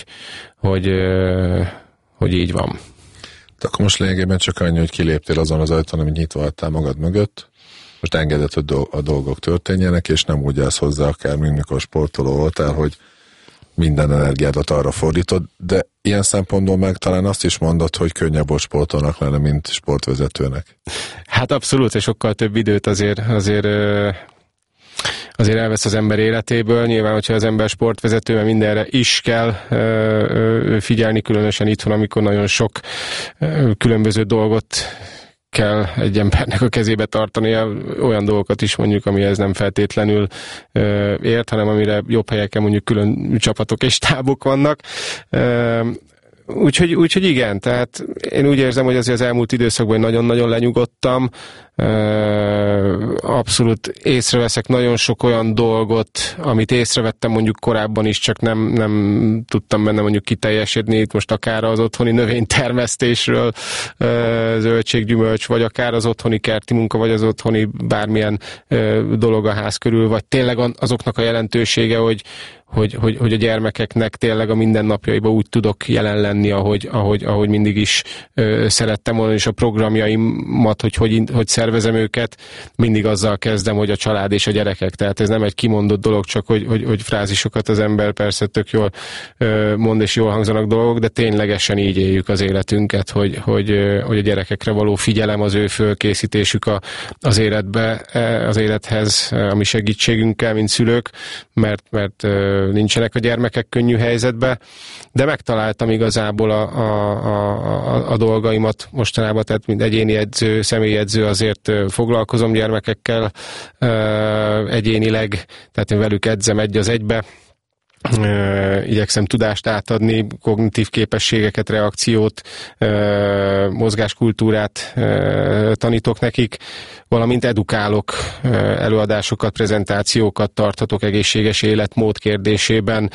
Speaker 5: hogy így van.
Speaker 4: De akkor most lényegében csak annyi, hogy kiléptél azon az ajtón, amit nyitva hagytál magad mögött, most engedett, hogy a dolgok történjenek, és nem úgy állsz hozzá, akár mikor sportoló voltál, hogy minden energiádat arra fordítod, de ilyen szempontból meg talán azt is mondod, hogy könnyebb volt sportolnak lenni, mint sportvezetőnek.
Speaker 5: Hát abszolút, és sokkal több időt azért elvesz az ember életéből. Nyilván, hogyha az ember sportvezető, mert mindenre is kell figyelni, különösen itthon, amikor nagyon sok különböző dolgot kell egy embernek a kezébe tartania, olyan dolgokat is mondjuk, amihez nem feltétlenül ért, hanem amire jobb helyeken mondjuk külön csapatok és tábok vannak. Úgyhogy igen, tehát én úgy érzem, hogy azért az elmúlt időszakban nagyon-nagyon lenyugodtam, abszolút észreveszek nagyon sok olyan dolgot, amit észrevettem mondjuk korábban is, csak nem tudtam benne mondjuk kiteljesedni, itt most akár az otthoni növénytermesztésről, zöldséggyümölcs, vagy akár az otthoni kerti munka, vagy az otthoni bármilyen dolog a ház körül, vagy tényleg azoknak a jelentősége, hogy a gyermekeknek tényleg a mindennapjaiban úgy tudok jelen lenni, ahogy mindig is szerettem volna, és a programjaimat, hogy szervezem őket, mindig azzal kezdem, hogy a család és a gyerekek. Tehát ez nem egy kimondott dolog, csak hogy frázisokat az ember persze tök jól mond, és jól hangzanak dolgok, de ténylegesen így éljük az életünket, hogy a gyerekekre való figyelem, az ő fölkészítésük az életbe, az élethez, a mi segítségünkkel, mint szülők, mert nincsenek a gyermekek könnyű helyzetbe, de megtaláltam igazából a dolgaimat mostanában, tehát mint egyéni edző, személyi edző azért foglalkozom gyermekekkel egyénileg, tehát én velük edzem egy az egybe, igyekszem tudást átadni, kognitív képességeket, reakciót, mozgáskultúrát tanítok nekik, valamint edukálok, előadásokat, prezentációkat tarthatok egészséges életmód kérdésében,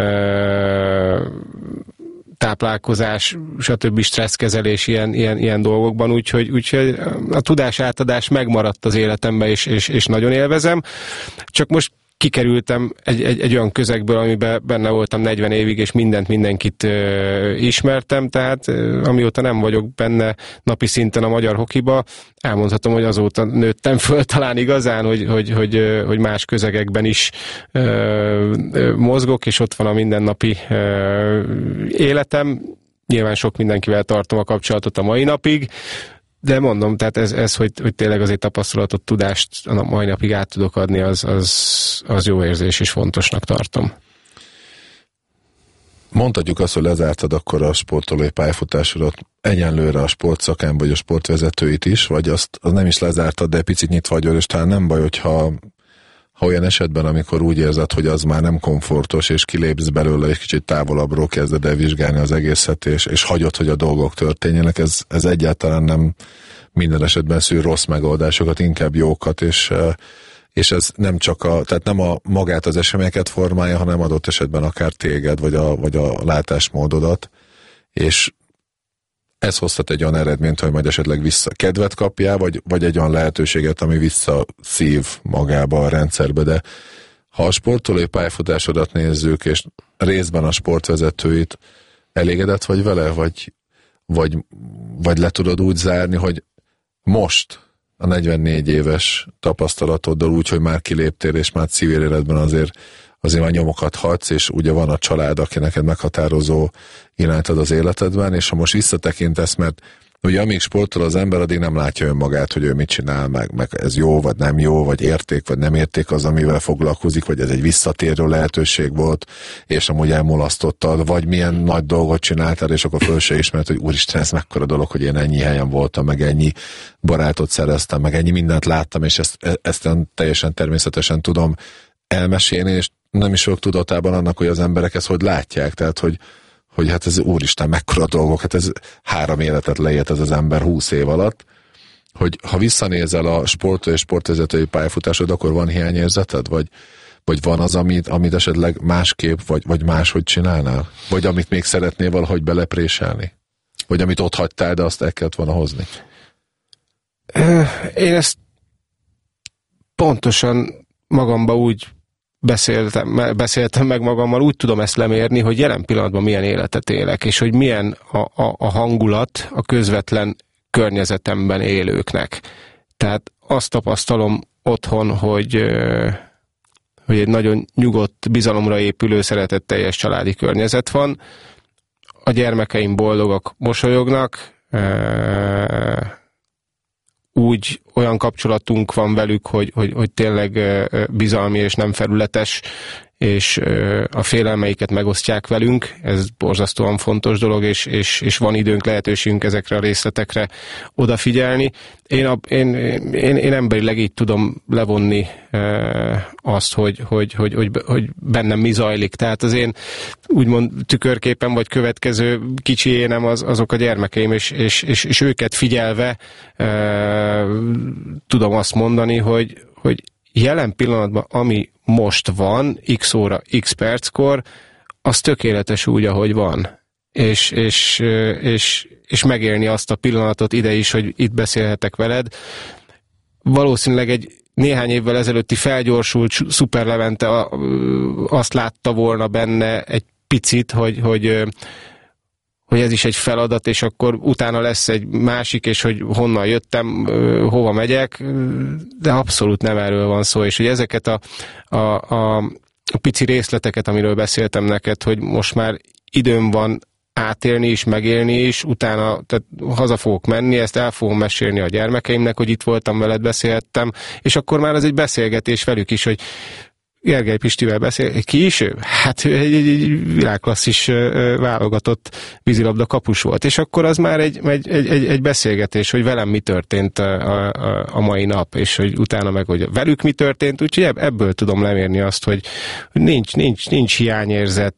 Speaker 5: táplálkozás, stb. Stresszkezelés ilyen dolgokban, úgyhogy a tudás átadás megmaradt az életemben, és nagyon élvezem. Csak most kikerültem egy olyan közegből, amiben benne voltam 40 évig, és mindenkit ismertem, tehát amióta nem vagyok benne napi szinten a magyar hokiba, elmondhatom, hogy azóta nőttem föl talán igazán, hogy más közegekben is mozgok, és ott van a mindennapi életem. Nyilván sok mindenkivel tartom a kapcsolatot a mai napig, de mondom, tehát ez hogy tényleg azért tapasztalatot, tudást a mai napig át tudok adni, az jó érzés, és fontosnak tartom.
Speaker 4: Mondhatjuk azt, hogy lezártad akkor a sportolói pályafutásodat egyenlőre a sportszakán, vagy a sportvezetőit is, vagy azt nem is lezártad, de picit nyitva vagy, és talán nem baj, hogyha ha olyan esetben, amikor úgy érzed, hogy az már nem komfortos, és kilépsz belőle, és kicsit távolabbról kezded el vizsgálni az egészet, és hagyod, hogy a dolgok történjenek, ez egyáltalán nem minden esetben szűr rossz megoldásokat, inkább jókat, és ez nem csak tehát nem magát az eseményeket formálja, hanem adott esetben akár téged, vagy a látásmódodat, és ez hozhat egy olyan eredményt, hogy majd esetleg vissza kedvet kapjál, vagy egy olyan lehetőséget, ami visszaszív magába a rendszerbe, de ha a sportolói pályafutásodat nézzük, és részben a sportvezetőit, elégedett vagy vele, vagy le tudod úgy zárni, hogy most a 44 éves tapasztalatoddal úgy, hogy már kiléptél, és már civil életben azért már nyomokat hagysz, és ugye van a család, aki neked meghatározó irányt ad az életedben, és ha most visszatekintesz, mert ugye amíg sportol az ember, addig nem látja önmagát, hogy ő mit csinál, meg ez jó, vagy nem jó, vagy érték, vagy nem érték az, amivel foglalkozik, vagy ez egy visszatérő lehetőség volt, és amúgy elmulasztottad, vagy milyen nagy dolgot csináltál, és akkor föl se ismert, hogy úristen, ez mekkora dolog, hogy én ennyi helyen voltam, meg ennyi barátot szereztem, meg ennyi mindent láttam, és ezt teljesen természetesen tudom elmesélni, és nem is vagyok tudatában annak, hogy az emberek ezt hogy látják, tehát, hogy hát ez úristen, mekkora dolgok, hát ez 3 életet leélt ez az ember 20 év alatt, hogy ha visszanézel a sportoló és sportvezetői pályafutásod, akkor van hiányérzeted, vagy van az, amit esetleg másképp, vagy máshogy csinálnál? Vagy amit még szeretnél valahogy belepréselni? Vagy amit ott hagytál, de azt el kellett volna hozni?
Speaker 5: Én ezt pontosan magamba úgy beszéltem meg magammal, úgy tudom ezt lemérni, hogy jelen pillanatban milyen életet élek, és hogy milyen a hangulat a közvetlen környezetemben élőknek. Tehát azt tapasztalom otthon, hogy egy nagyon nyugodt, bizalomra épülő, szeretetteljes családi környezet van. A gyermekeim boldogak, mosolyognak, úgy olyan kapcsolatunk van velük, hogy tényleg bizalmi és nem felületes, és a félelmeiket megosztják velünk, ez borzasztóan fontos dolog, és van időnk, lehetőségünk ezekre a részletekre odafigyelni. Én emberileg így tudom levonni azt, hogy bennem mi zajlik. Tehát az én úgymond tükörképen vagy következő kicsi énem azok a gyermekeim, és őket figyelve tudom azt mondani, hogy jelen pillanatban, ami most van, x óra, x perckor, az tökéletes úgy, ahogy van. És megélni azt a pillanatot ide is, hogy itt beszélhetek veled. Valószínűleg egy néhány évvel ezelőtti felgyorsult Szuper Levente azt látta volna benne egy picit, hogy ez is egy feladat, és akkor utána lesz egy másik, és hogy honnan jöttem, hova megyek, de abszolút nem erről van szó, és hogy ezeket a pici részleteket, amiről beszéltem neked, hogy most már időm van átélni is, megélni is, utána tehát haza fogok menni, ezt el fogom mesélni a gyermekeimnek, hogy itt voltam veled, beszélhettem, és akkor már ez egy beszélgetés velük is, hogy Gergely Pistivel beszél, ki is ő? Hát ő egy világklasszis válogatott vízilabda kapus volt, és akkor az már egy beszélgetés, hogy velem mi történt a mai nap, és hogy utána meg, hogy velük mi történt, úgyhogy ebből tudom lemérni azt, hogy nincs hiányérzet,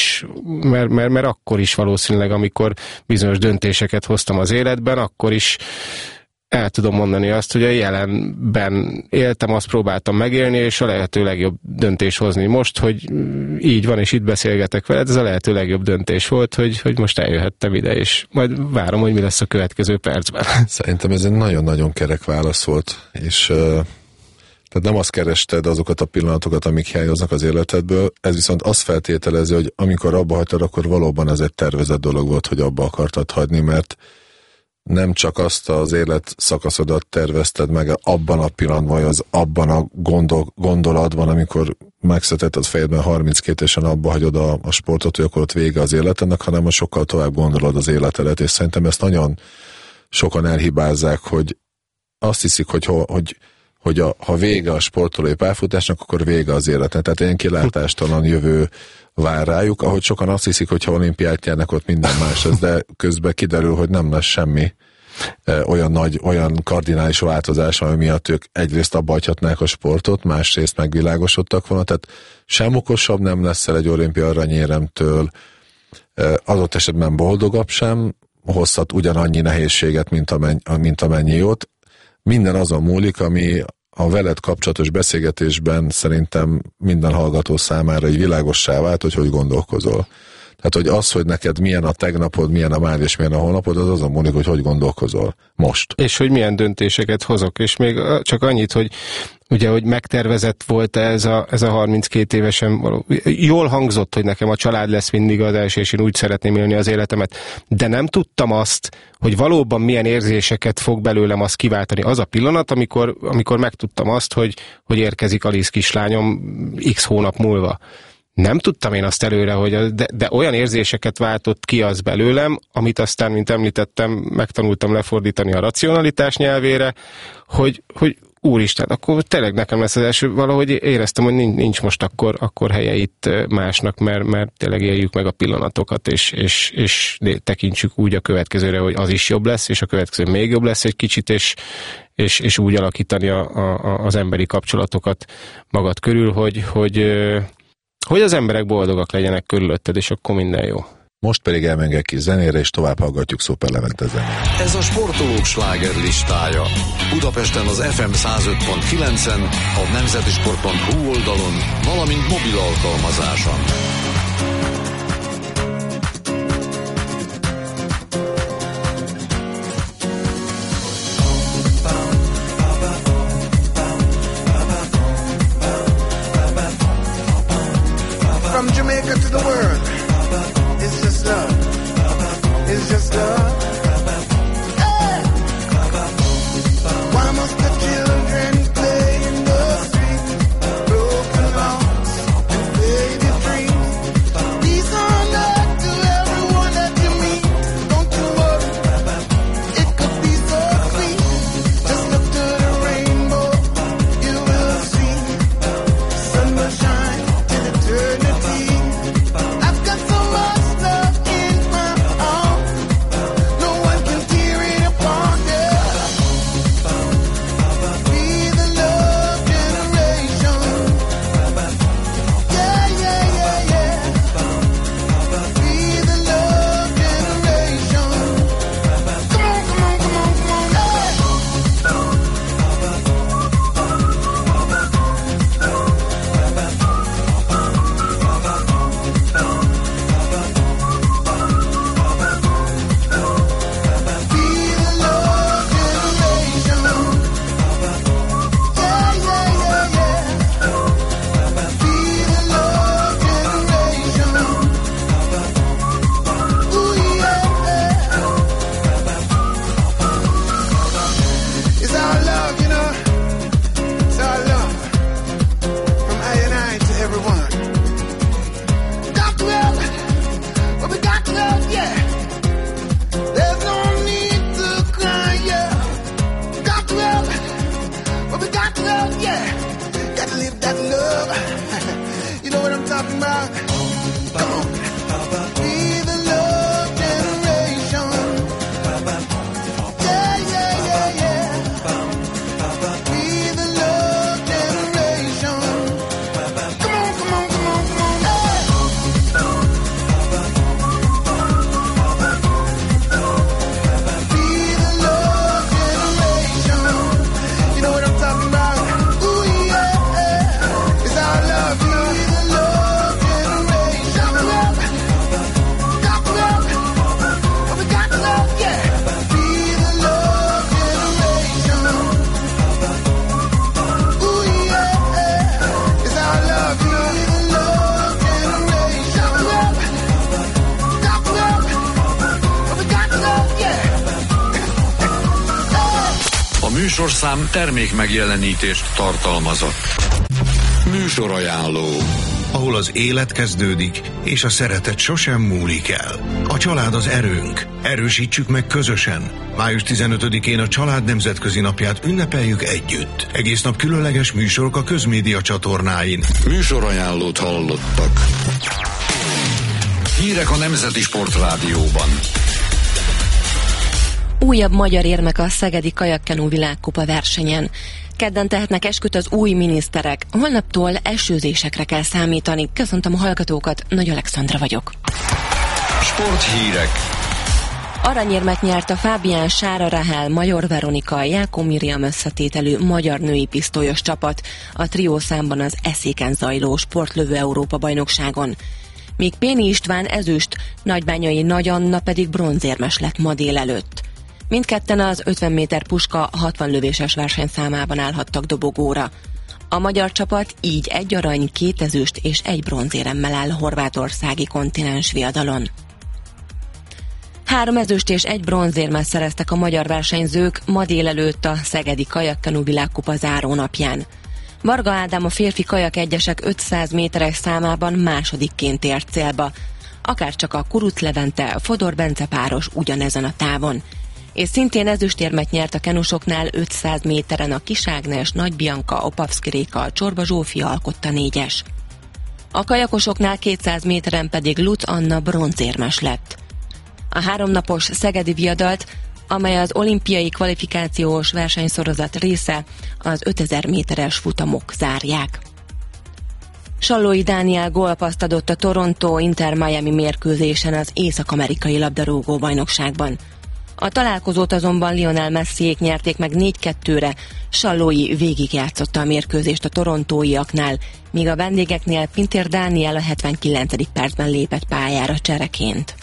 Speaker 5: mert akkor is valószínűleg, amikor bizonyos döntéseket hoztam az életben, akkor is el tudom mondani azt, hogy a jelenben éltem, azt próbáltam megélni, és a lehető legjobb döntés hozni. Most, hogy így van, és itt beszélgetek veled, ez a lehető legjobb döntés volt, hogy most eljöhettem ide, és majd várom, hogy mi lesz a következő percben.
Speaker 4: Szerintem ez egy nagyon-nagyon kerek válasz volt, és tehát nem azt kerested azokat a pillanatokat, amik hiányoznak az életedből, ez viszont azt feltételezi, hogy amikor abba hagytad, akkor valóban ez egy tervezett dolog volt, hogy abba akartad hagyni, mert nem csak azt az életszakaszodat tervezted meg abban a pillanatban, vagy az abban a gondolatban, amikor megszetett az fejedben 32 évesen abba hagyod a sportot, hogy akkor ott vége az életednek, hanem sokkal tovább gondolod az életedet, és szerintem ezt nagyon sokan elhibázzák, hogy azt hiszik, hogy ha vége a sportolói pályafutásnak, akkor vége az életnek. Tehát ilyen kilátástalan jövő vár rájuk, ahogy sokan azt hiszik, hogy ha olimpiát nyernek, ott minden más lesz, de közben kiderül, hogy nem lesz semmi. olyan kardinális változás, ami miatt ők egyrészt abba hagyhatnák a sportot, másrészt megvilágosodtak volna, tehát sem okosabb nem leszel egy olimpia aranyéremtől, adott esetben boldogabb sem, hozhat ugyanannyi nehézséget, mint amennyi jót. Minden azon múlik, ami a veled kapcsolatos beszélgetésben szerintem minden hallgató számára így világossá vált, hogy gondolkozol. Tehát, hogy az, hogy neked milyen a tegnapod, milyen a már és milyen a holnapod, az azon múlik, hogy gondolkozol most.
Speaker 5: És hogy milyen döntéseket hozok. És még csak annyit, hogy ugye, hogy megtervezett volt ez a 32 évesen való. Jól hangzott, hogy nekem a család lesz mindig az első, és én úgy szeretném élni az életemet. De nem tudtam azt, hogy valóban milyen érzéseket fog belőlem azt kiváltani. Az a pillanat, amikor megtudtam azt, hogy érkezik Alice kislányom x hónap múlva. Nem tudtam én azt előre, de olyan érzéseket váltott ki az belőlem, amit aztán, mint említettem, megtanultam lefordítani a racionalitás nyelvére, hogy úristen, akkor tényleg nekem lesz az első, valahogy éreztem, hogy nincs most akkor helye itt másnak, mert tényleg éljük meg a pillanatokat, és tekintsük úgy a következőre, hogy az is jobb lesz, és a következő még jobb lesz egy kicsit, és úgy alakítani az emberi kapcsolatokat magad körül, hogy az emberek boldogak legyenek körülötted, és akkor minden jó.
Speaker 4: Most pedig elmegyünk egy kis zenére, és tovább hallgatjuk Szuper Levente zenét.
Speaker 1: Ez a sportolók sláger listája. Budapesten az FM 105.9-en, a nemzetisport.hu oldalon, valamint mobil alkalmazáson.
Speaker 11: From Jamaica to the world, it's just love. It's just love. Hey! Why must the children play in the street? Broken hearts and baby dreams. Peace on earth to everyone that you meet. Don't you worry, it could be so sweet. Just look to the rainbow, you will see. Sun will shine till eternity. I've got so much love in my arms. No one can tear it apart, yeah. Be the love generation. Yeah, yeah, yeah, yeah. Be the love generation. Come on, come on, come on, come on, Be the love generation. Yeah, yeah, yeah, yeah. Be the love generation. Ooh, yeah. It's our love, you know. It's our love. From I and I to everyone. Got to love. Well, we got to love, yeah. There's no need to cry, yeah. Got to love. Well, we got to love, yeah. Got to live that love. You know what I'm talking about? Come on. Be the love generation. Yeah, yeah, yeah, yeah. Be the love generation. Come on, come on, come on, come on. Hey! Be the love generation. You know what I'm talking about? Ooh, yeah. It's our love, you know. Be the love generation. Got to love. Well, we got to love, yeah. Be the love generation. Ooh, yeah. It's our love, you know. Be the love generation. Got to love. Well, we got to love, yeah.
Speaker 1: A műsorszám termék megjelenítést tartalmazott. Műsorajánló.
Speaker 10: Ahol az élet kezdődik, és a szeretet sosem múlik el. A család az erőnk. Erősítsük meg közösen. Május 15-én a Család Nemzetközi Napját ünnepeljük együtt. Egész nap különleges műsorok a közmédia csatornáin.
Speaker 1: Műsorajánlót hallottak. Hírek a Nemzeti Sportrádióban.
Speaker 12: Újabb magyar érmek a szegedi kajakkenu világkupa versenyen. Kedden tehetnek esküt az új miniszterek. Holnaptól esőzésekre kell számítani. Köszöntöm a hallgatókat, Nagy Alexandra vagyok.
Speaker 1: Sporthírek.
Speaker 12: Aranyérmet nyert a Fábián Sára Rahel, Major Veronika, Jákó Miriam összetételű magyar női pisztolyos csapat a triószámban az Eszéken zajló sportlövő Európa-bajnokságon. Míg Péni István ezüst, Nagybányai Nagy Anna pedig bronzérmes lett ma délelőtt. Mindketten az 50 méter puska 60 lövéses versenyszámában állhattak dobogóra. A magyar csapat így 1 arany, 2 ezüst és 1 bronzéremmel áll horvátországi kontinens viadalon. 3 ezüst és 1 bronzérmet szereztek a magyar versenyzők ma délelőtt a szegedi kajakkenu világkupa zárónapján. Varga Ádám a férfi kajak egyesek 500 méteres számában másodikként ért célba, akárcsak a Kuruc Levente, Fodor Bence páros ugyanezen a távon. És szintén ezüstérmet nyert a kenusoknál 500 méteren a Kis Ágnes, Nagy Bianca, Opavszki Réka, Csorba Zsófia alkotta 4-es. A kajakosoknál 200 méteren pedig Lutz Anna bronzérmes lett. A 3 napos szegedi viadalt, amely az olimpiai kvalifikációs versenysorozat része, az 5000 méteres futamok zárják. Sallói Dániel gólpaszt adott a Toronto Inter Miami mérkőzésen az észak-amerikai labdarúgó bajnokságban. A találkozót azonban Lionel Messiék nyerték meg 4-2-re, Sallói végigjátszotta a mérkőzést a torontóiaknál, míg a vendégeknél Pintér Dániel a 79. percben lépett pályára csereként.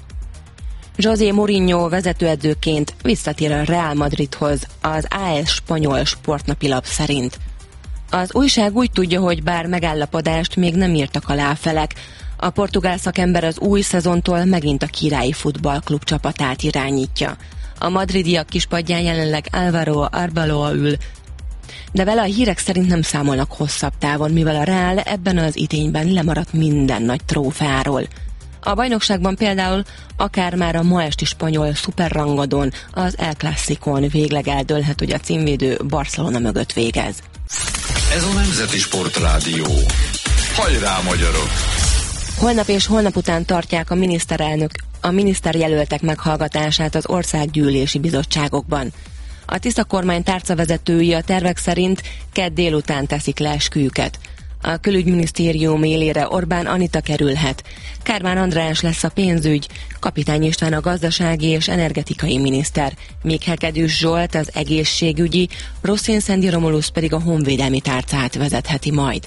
Speaker 12: José Mourinho vezetőedzőként visszatér a Real Madridhoz, az AS spanyol sportnapilap szerint. Az újság úgy tudja, hogy bár megállapodást még nem írtak alá a felek, a portugál szakember az új szezontól megint a Királyi Futballklub csapatát irányítja. A madridiak kispadján jelenleg Álvaro Arbeloa ül, de vele a hírek szerint nem számolnak hosszabb távon, mivel a Real ebben az idényben lemaradt minden nagy trófeáról. A bajnokságban például akár már a ma esti spanyol szuperrangadón, az El Clasicón végleg eldőlhet, hogy a címvédő Barcelona mögött végez.
Speaker 1: Ez a Nemzeti Sportrádió. Hajrá, magyarok!
Speaker 12: Holnap és holnap után tartják a miniszterjelöltek meghallgatását az országgyűlési bizottságokban. A Tisza kormány tárcavezetői a tervek szerint kedd délután teszik le esküjüket. A külügyminisztérium élére Orbán Anita kerülhet. Kármán András lesz a pénzügy, Kapitány István a gazdasági és energetikai miniszter, míg Hegedűs Zsolt az egészségügyi, Rosszén Szendi Romulusz pedig a honvédelmi tárcát vezetheti majd.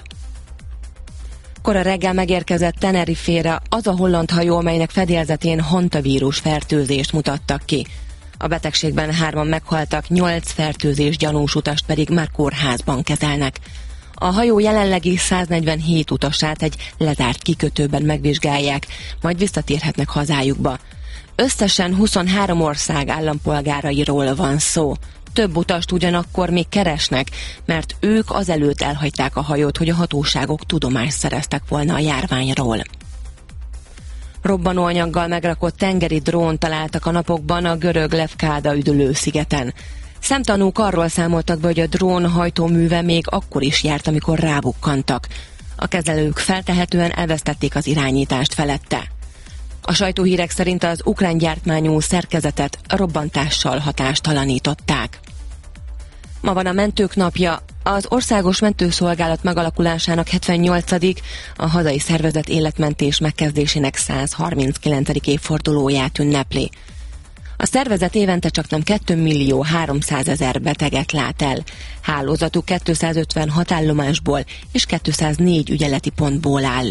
Speaker 12: Kora reggel megérkezett Tenerifére az a holland hajó, melynek fedélzetén hantavírus fertőzést mutattak ki. A betegségben 3 meghaltak, 8 fertőzés gyanús utast pedig már kórházban kezelnek. A hajó jelenlegi 147 utasát egy lezárt kikötőben megvizsgálják, majd visszatérhetnek hazájukba. Összesen 23 ország állampolgárairól van szó. Több utast ugyanakkor még keresnek, mert ők azelőtt elhagyták a hajót, hogy a hatóságok tudomást szereztek volna a járványról. Robbanóanyaggal megrakott tengeri drón találtak a napokban a görög Lefkáda üdülőszigeten. Szemtanúk arról számoltak be, hogy a drón hajtóműve még akkor is járt, amikor rábukkantak. A kezelők feltehetően elvesztették az irányítást felette. A sajtóhírek szerint az ukrán gyártmányú szerkezetet robbantással hatástalanították. Ma van a mentők napja, az Országos Mentőszolgálat megalakulásának 78. a hazai szervezet életmentés megkezdésének 139. évfordulóját ünnepli. A szervezet évente csaknem 2.300.000 beteget lát el. Hálózatuk 256 állomásból és 204 ügyeleti pontból áll.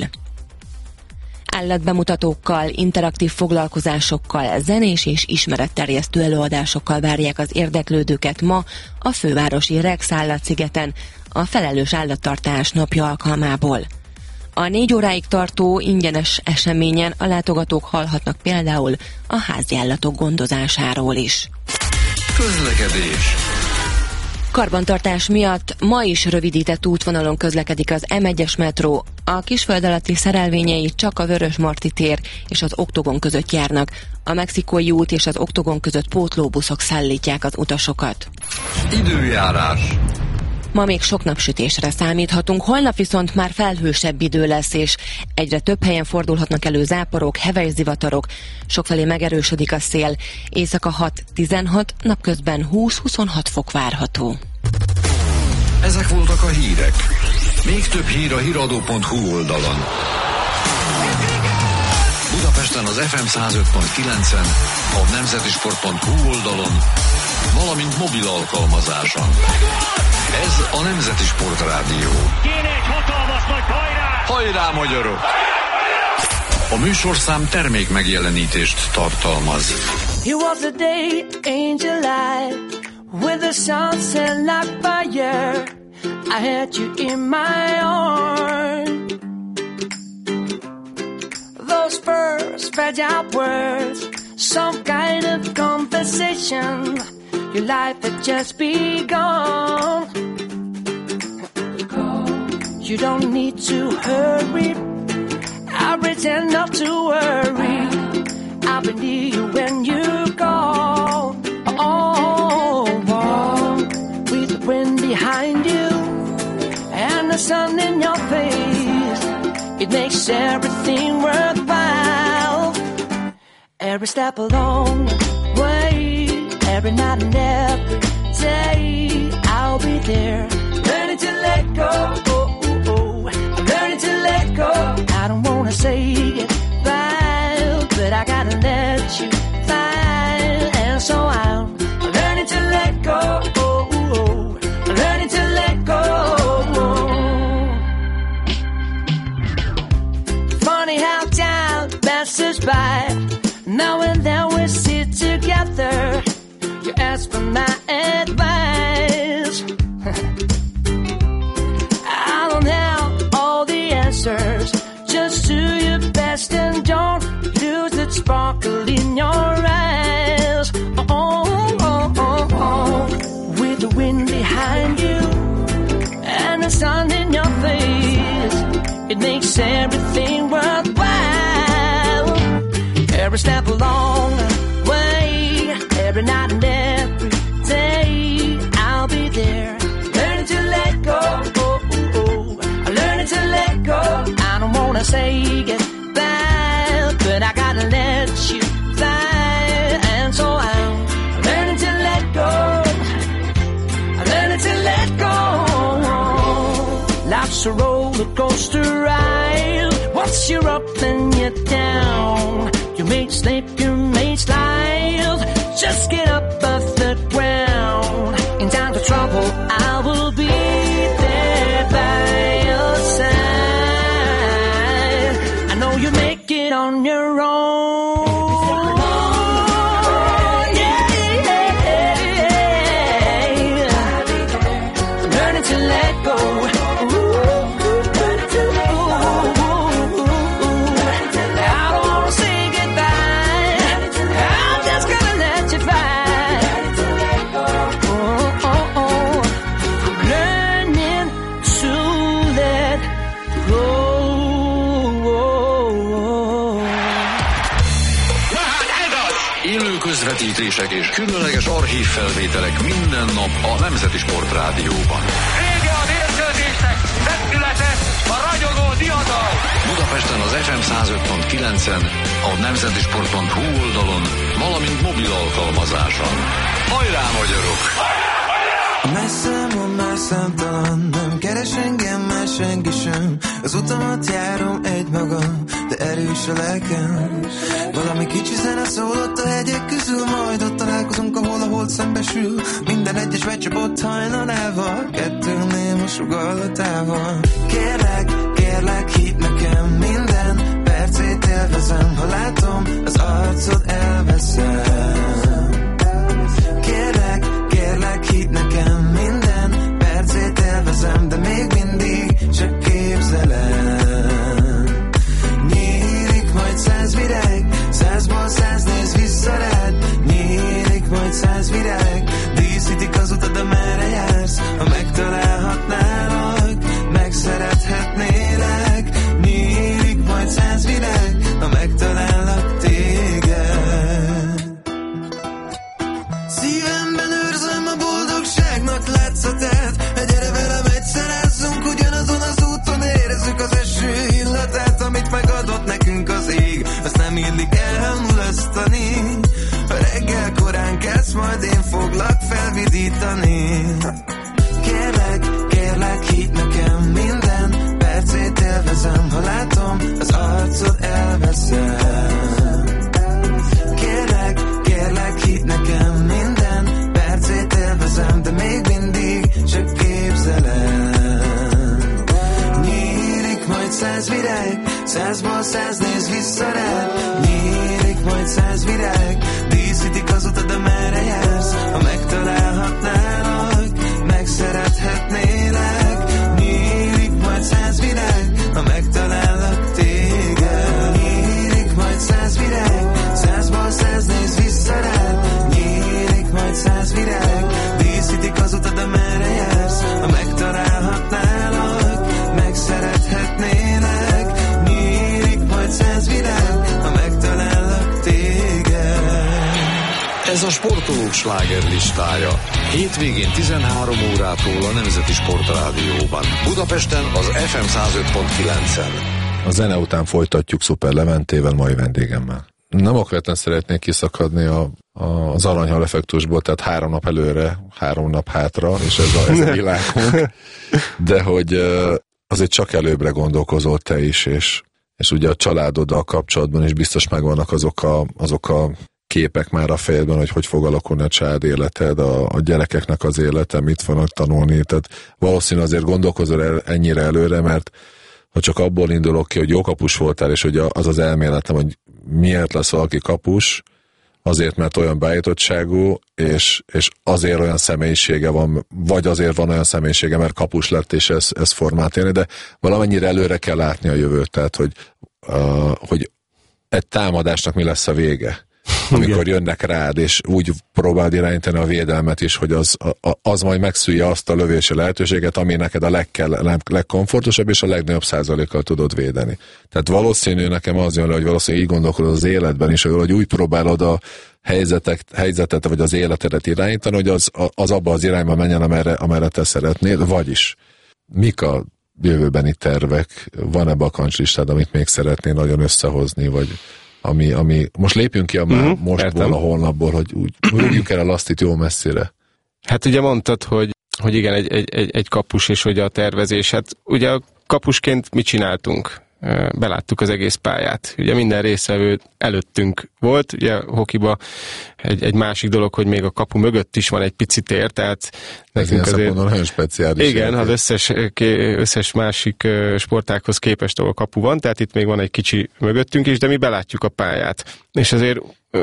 Speaker 12: Állatbemutatókkal, interaktív foglalkozásokkal, zenés és ismeretterjesztő előadásokkal várják az érdeklődőket ma a fővárosi Rex állatszigeten a felelős állattartás napja alkalmából. A 4 óráig tartó ingyenes eseményen a látogatók hallhatnak például a háziállatok gondozásáról is.
Speaker 1: Közlekedés.
Speaker 12: Karbantartás miatt ma is rövidített útvonalon közlekedik az M1-es metró. A Kisföld alatti szerelvényei csak a Vörösmarty tér és az Oktogon között járnak. A Mexikói út és az Oktogon között pótlóbuszok szállítják az utasokat.
Speaker 1: Időjárás.
Speaker 12: Ma még sok napsütésre számíthatunk, holnap viszont már felhősebb idő lesz, és egyre több helyen fordulhatnak elő záporok, heves zivatarok, sokfelé megerősödik a szél, éjszaka 6-16, napközben 20-26 fok várható.
Speaker 1: Ezek voltak a hírek. Még több hír a hiradó.hu oldalon. Budapesten az FM 105.9-en, a nemzetisport.hu oldalon, valamint mobil alkalmazáson. Ez a Nemzeti Sport Rádió.
Speaker 2: Kéne egy hatalmas nagy hajrá!
Speaker 1: Hajrá, magyarok! A műsorszám termék megjelenítést tartalmaz.
Speaker 6: You was a day, angel light, with the sunset like fire. I had you in my arms. Those first fragile words, some kind of conversation. Your life had just begun. You don't need to hurry. I pretend not to worry. I'll be near you when you call. With the wind behind you and the sun in your face, it makes everything worthwhile. Every step along the way, every night and every day, I'll be there. Learning to let go, I'm learning to let go. I don't wanna say goodbye, but I gotta let you fly. And so I'm learning to let go, I'm learning to let go. Funny how time passes by. Now and then we sit together. You ask for my advice. I don't have all the answers. Just do your best and don't lose that sparkle in your eyes. With the wind behind you and the sun in your face, it makes everything worthwhile. Every step along the way, every night and every day, I'll be there. Learning to let go, learning to let go. I don't wanna say goodbye, but I gotta let you fly. And so I'm learning to let go, learning to let go. Life's a roller coaster ride. Once you're up, then you're down. You may slip, you may slide. Just get up off the ground. In times of trouble, I will be there by your side. I know you make it on your own. Learning to let go.
Speaker 1: Közvetítések és különleges archívfelvételek minden nap a Nemzeti Sport Rádióban.
Speaker 2: Vége a mérkőzésnek, vetülete, a ragyogó diadal!
Speaker 1: Budapesten az FM 105.9-en, a nemzetisport.hu oldalon, valamint mobil alkalmazáson. Hajrá, magyarok!
Speaker 13: Messze van már számtalan, nem keres engem már senki sem. Az utamat járom egymagam, de erős a lelkem. Valami kicsi zene szólott a hegyek közül, majd ott találkozunk, ahol a hold szembesül. Minden egyes becsapott hajnalával, kettőnél a sugallatával. Kérlek, kérlek, hidd nekem, minden percét élvezem. Ha látom, az arcod elveszem. Kérlek, kérlek, hidd nekem, minden percét élvezem, de még mindig csak képzelem. Nyílik majd 100 virág, 100-ból 100 néz vissza rád. Nyílik majd 100 virág, díszítik az utad, amerre jársz. Ha megtalálhatnálak, megszerethetnélek. Nyílik majd 100 virág, ha megtalállak téged. állítani. Kérlek, hidd nekem, minden percét élvezem, ha látom, az arcod elveszem. Kérlek, hidd nekem, minden percét élvezem, de még mindig csak képzelem. Nyílik majd 100 virág, 100-ból 100 néz vissza rád. Nyílik majd 100 virág, díszítik az utat, amerre jársz. Ha megtalálhatnálak, megszerethetnélek. Nyílik majd 100 virág, ha megtalállak téged. Nyílik majd 100 virág, 100-ból 100 néz vissza rád. Nyílik majd 100 virág, díszítik az utat, amerre jársz. Ha megtalálhatnálak, megszerethetnélek. Nyílik majd 100 virág, ha megtalállak téged.
Speaker 1: Ez a sportolók slágerlistája. Hétvégén 13 órától a Nemzeti Sportrádióban. Budapesten az FM 105.9-en.
Speaker 4: A zene után folytatjuk Szuper Leventével, mai vendégemmel. Nem okvetlen szeretnék kiszakadni az aranyhal effektusból, tehát 3 nap előre, 3 nap hátra, és ez a világunk. De hogy azért csak előbbre gondolkozol te is, és ugye a családoddal kapcsolatban is biztos megvannak azok a képek már a fejedben, hogy fog alakulni a család életed, a gyerekeknek az élete, mit fognak tanulni. Tehát valószínűleg azért gondolkozol ennyire előre, mert ha csak abból indulok ki, hogy jó kapus voltál, és hogy az elméletem, hogy miért lesz valaki kapus, azért, mert olyan beállítottságú, és azért olyan személyisége van, vagy azért van olyan személyisége, mert kapus lett, és ez formát élni, de valamennyire előre kell látni a jövőt, tehát, hogy egy támadásnak mi lesz a vége, amikor jönnek rád, és úgy próbáld irányítani a védelmet is, hogy az majd megszűlje azt a lövési lehetőséget, ami neked a legkomfortosabb, és a legnagyobb százalékkal tudod védeni. Tehát valószínű nekem az jön le, hogy valószínűleg így gondolkodod az életben is, hogy úgy próbálod a helyzetet, vagy az életedet irányítani, hogy az abba az irányba menjen, amerre te szeretnél, vagyis mik a jövőbeni tervek, van-e bakancslistád, amit még szeretnél nagyon összehozni, vagy ami most lépjünk ki a már mostból, a holnapból, hogy úgy rúgjuk el a lasztit jó messzire.
Speaker 5: Hát ugye mondtad, hogy igen, egy kapus, és hogy a tervezés. Hát ugye a kapusként mit csináltunk? Beláttuk az egész pályát. Ugye minden résztvevő előttünk volt, ugye hokiba egy másik dolog, hogy még a kapu mögött is van egy pici tér, tehát
Speaker 4: nekünk azért nagyon speciális.
Speaker 5: Igen, az összes másik sportághoz képest, ahol kapu van, tehát itt még van egy kicsi mögöttünk is, de mi belátjuk a pályát. És azért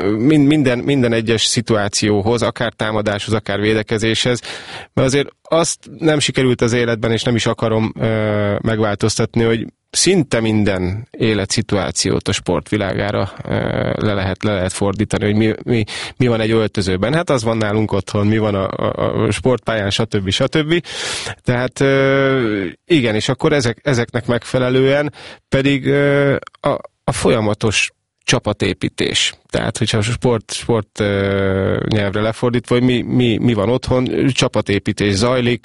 Speaker 5: minden egyes szituációhoz, akár támadáshoz, akár védekezéshez, mert azért azt nem sikerült az életben, és nem is akarom megváltoztatni, hogy szinte minden életszituációt a sportvilágára le lehet fordítani, hogy mi van egy öltözőben. Hát az van nálunk otthon, mi van a sportpályán, stb. Tehát igen, és akkor ezeknek megfelelően pedig a folyamatos csapatépítés. Tehát, hogyha sport nyelvre lefordítva, hogy mi van otthon, csapatépítés zajlik,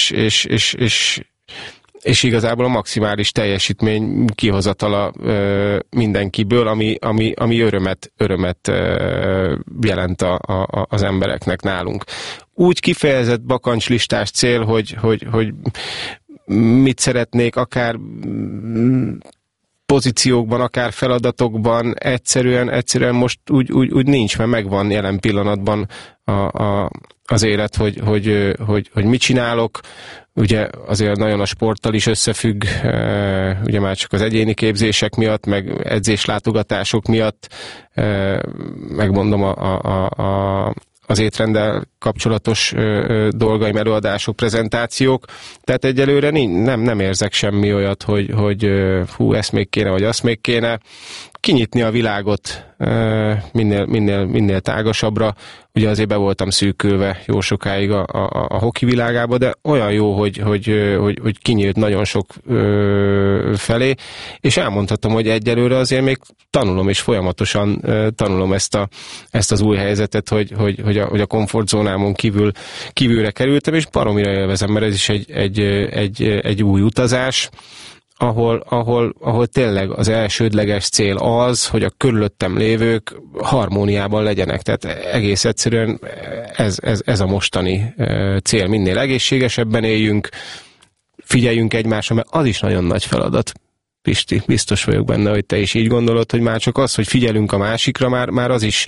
Speaker 5: és igazából a maximális teljesítmény kihozatala mindenkiből, ami örömet jelent az embereknek nálunk. Úgy kifejezett bakancslistás cél, hogy mit szeretnék, akár pozíciókban, akár feladatokban, egyszerűen most úgy nincs, mert megvan jelen pillanatban az élet, hogy mit csinálok. Ugye azért nagyon a sporttal is összefügg, ugye már csak az egyéni képzések miatt, meg edzéslátogatások miatt, megmondom az étrenddel kapcsolatos dolgaim, előadások, prezentációk, tehát egyelőre nem érzek semmi olyat, hogy hú, ezt még kéne, vagy azt még kéne. Kinyitni a világot minél tágasabbra. Ugye azért be voltam szűkülve jó sokáig a hoki világába, de olyan jó, hogy kinyílt nagyon sok felé, és elmondhatom, hogy egyelőre azért még tanulom, és folyamatosan tanulom ezt az új helyzetet, hogy a komfortzónámon kívülre kerültem, és baromira élvezem, mert ez is egy új utazás, ahol tényleg az elsődleges cél az, hogy a körülöttem lévők harmóniában legyenek. Tehát egész egyszerűen ez a mostani cél. Minél egészségesebben éljünk, figyeljünk egymásra, mert az is nagyon nagy feladat. Pisti, biztos vagyok benne, hogy te is így gondolod, hogy már csak az, hogy figyelünk a másikra, már az is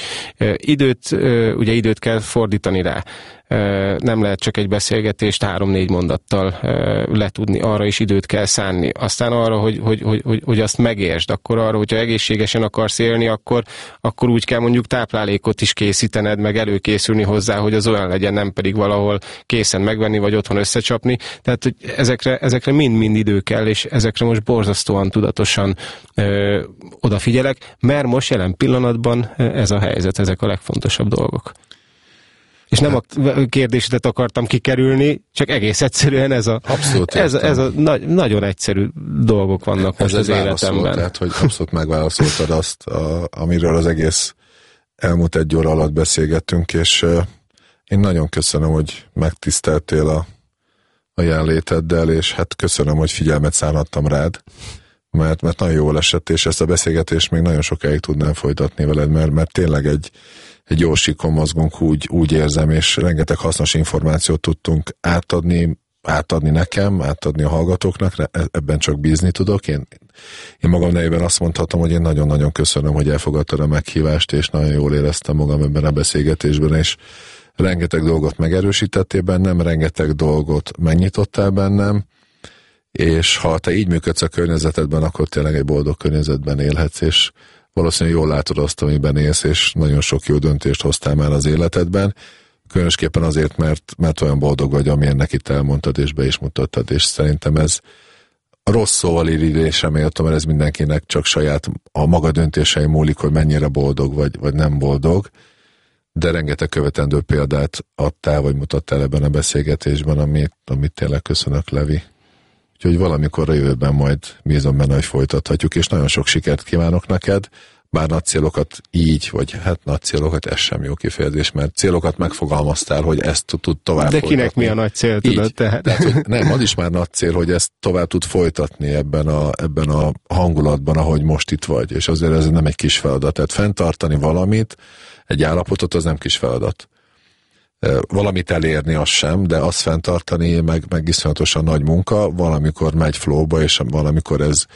Speaker 5: időt kell fordítani rá. Nem lehet csak egy beszélgetést 3-4 mondattal letudni, arra is időt kell szánni. Aztán arra, hogy azt megértsd, akkor arra, hogyha egészségesen akarsz élni, akkor úgy kell mondjuk táplálékot is készítened, meg előkészülni hozzá, hogy az olyan legyen, nem pedig valahol készen megvenni, vagy otthon összecsapni. Tehát, hogy ezekre mind-mind idő kell, és ezekre most borzasztóan tudatosan odafigyelek, mert most jelen pillanatban ez a helyzet, ezek a legfontosabb dolgok. És nem a kérdésedet akartam kikerülni, csak egész egyszerűen ez a nagyon egyszerű dolgok vannak most az életemben.
Speaker 4: Tehát, hogy abszolút megválaszoltad azt, amiről az egész elmúlt 1 óra alatt beszélgettünk, és én nagyon köszönöm, hogy megtiszteltél a jelenléteddel, és hát köszönöm, hogy figyelmet szánhattam rád, mert nagyon jól esett, és ezt a beszélgetést még nagyon sokáig tudnám folytatni veled, mert tényleg egy jó síkon mozgunk, úgy érzem, és rengeteg hasznos információt tudtunk átadni nekem, átadni a hallgatóknak, ebben csak bízni tudok. Én magam nevében azt mondhatom, hogy én nagyon-nagyon köszönöm, hogy elfogadtad a meghívást, és nagyon jól éreztem magam ebben a beszélgetésben, és rengeteg dolgot megerősítettél bennem, rengeteg dolgot megnyitottál bennem, és ha te így működsz a környezetedben, akkor tényleg egy boldog környezetben élhetsz, és valószínűleg jól látod azt, amiben élsz, és nagyon sok jó döntést hoztál már az életedben, különösképpen azért, mert olyan boldog vagy, amilyen itt elmondtad, és be is mutattad, és szerintem ez a rossz szóval irigylésre méltó, mert ez mindenkinek csak saját a maga döntései múlik, hogy mennyire boldog vagy nem boldog, de rengeteg követendő példát adtál, vagy mutattál ebben a beszélgetésben, amit tényleg köszönök, Levi. Úgyhogy valamikor a jövőben majd bízom benne, hogy folytathatjuk, és nagyon sok sikert kívánok neked, bár nagy célokat így, vagy hát nagy célokat, ez sem jó kifejezés, mert célokat megfogalmaztál, hogy ezt tud tovább
Speaker 5: de
Speaker 4: folytatni.
Speaker 5: Kinek mi a nagy cél, tudod?
Speaker 4: Tehát, nem, az is már nagy cél, hogy ezt tovább tud folytatni ebben a hangulatban, ahogy most itt vagy, és azért ez nem egy kis feladat. Tehát fenntartani valamit, egy állapotot, az nem kis feladat. Valamit elérni az sem, de azt fenntartani meg iszonyatosan nagy munka, valamikor megy flowba, és valamikor ez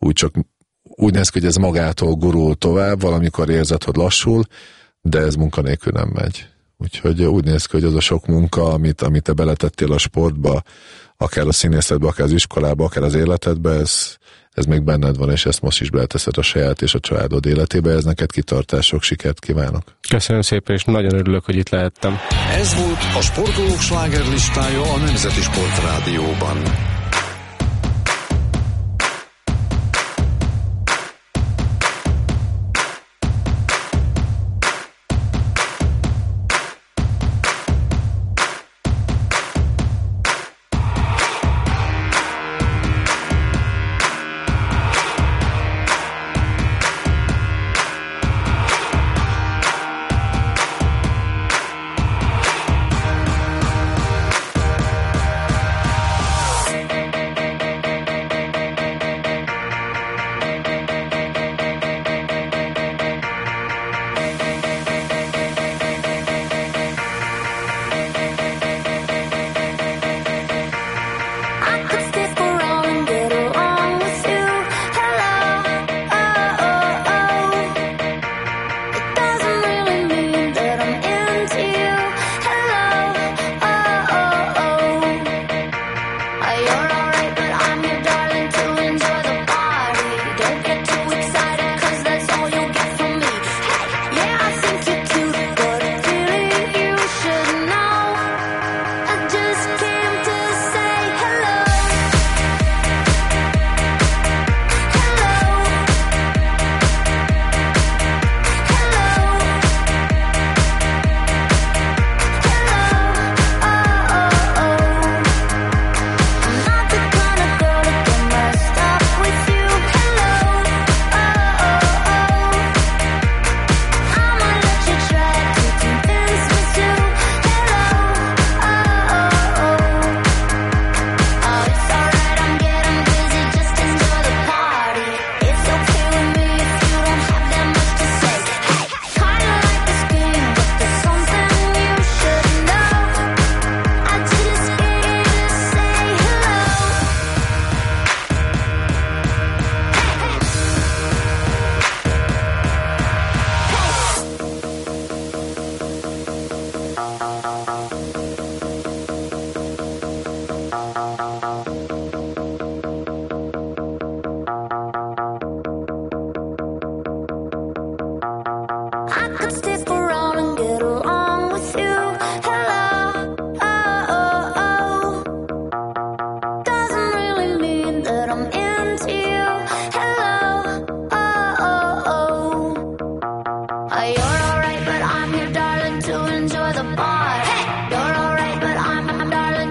Speaker 4: úgy néz ki, hogy ez magától gurul tovább, valamikor érzed, hogy lassul, de ez munkanélkül nem megy. Úgyhogy úgy néz ki, hogy az a sok munka, amit te beletettél a sportba, akár a színészetbe, akár az iskolába, akár az életedbe, ez még benned van, és ezt most is beleteszed a saját és a családod életébe, ez neked kitartás, sok sikert kívánok.
Speaker 5: Köszönöm szépen, és nagyon örülök, hogy itt lehettem.
Speaker 1: Ez volt a Sportolók slágerlistája a Nemzeti Sportrádióban.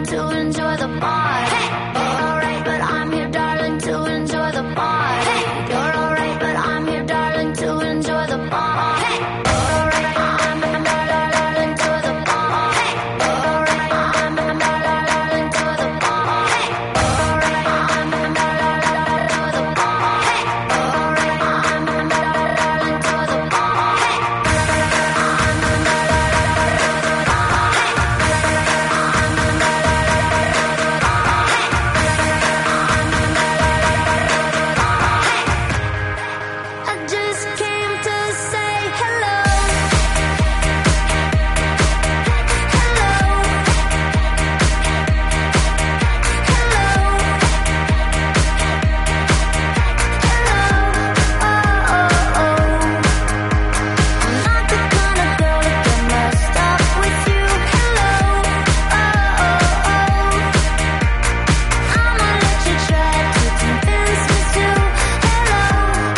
Speaker 3: darling, to enjoy the bar. Hey, you're alright, but I'm here, darling, to enjoy the bar. Hey, you're alright, but I'm here, darling, to enjoy the bar. Hey, you're alright, I'm darling, to the bar. Hey, you're alright, I'm darling, to the bar. Hey, you're alright, I'm darling, to the bar. Hey, you're alright, I'm darling, to the bar. I just came to say hello. Hello. I'm not the kind of girl to get messed up with you. Hello. I'ma let you try to convince me to. Hello.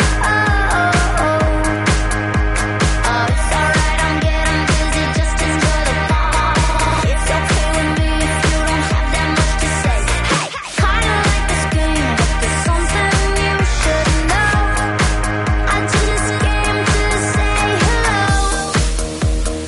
Speaker 3: Oh, it's alright, I'm getting busy, just enjoy the bar. It's okay with me if you don't have that much to say. Hey, kinda like this game, but there's something you should know. I just came to say hello.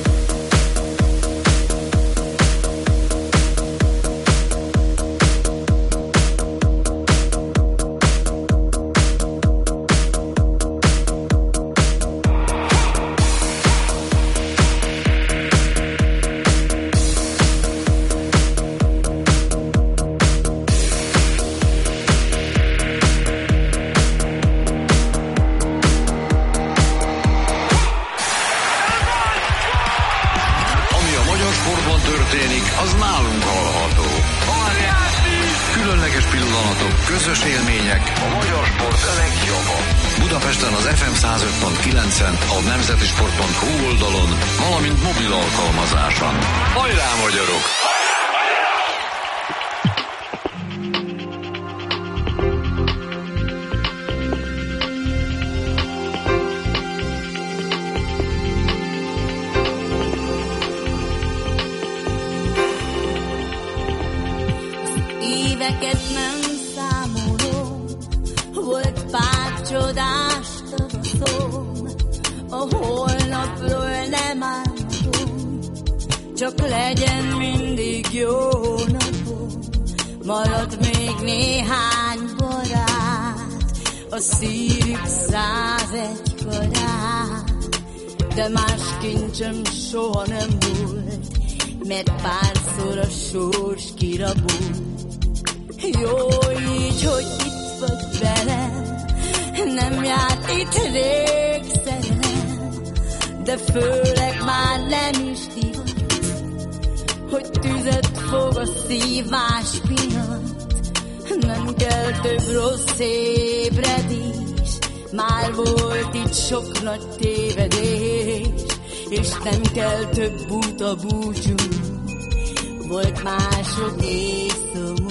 Speaker 1: Ami a magyar sportban történik, az nálunk hallható. Különleges pillanatok, közös élmények, a magyar sport legjobba. Budapesten az FM 105.9-en, a nemzetisport.hu oldalon, valamint mobil alkalmazáson. Hajrá, magyarok!
Speaker 3: Éveket nem számolom, volt pár csodás tavaszom, a holnapról nem álmodom, csak legyen mindig jó napom. Marad még néhány barát, a szívük 101 karát, de más kincsem soha nem volt, mert párszor a sors kirabult. Jó így, hogy itt vagy velem, nem járt itt rég szerelem, de főleg már nem is divat, hogy tüzet fog a szívás miatt. Nem kell több rossz ébredés, már volt itt sok nagy tévedés, és nem kell több buta búcsú, volt mások és szomorú.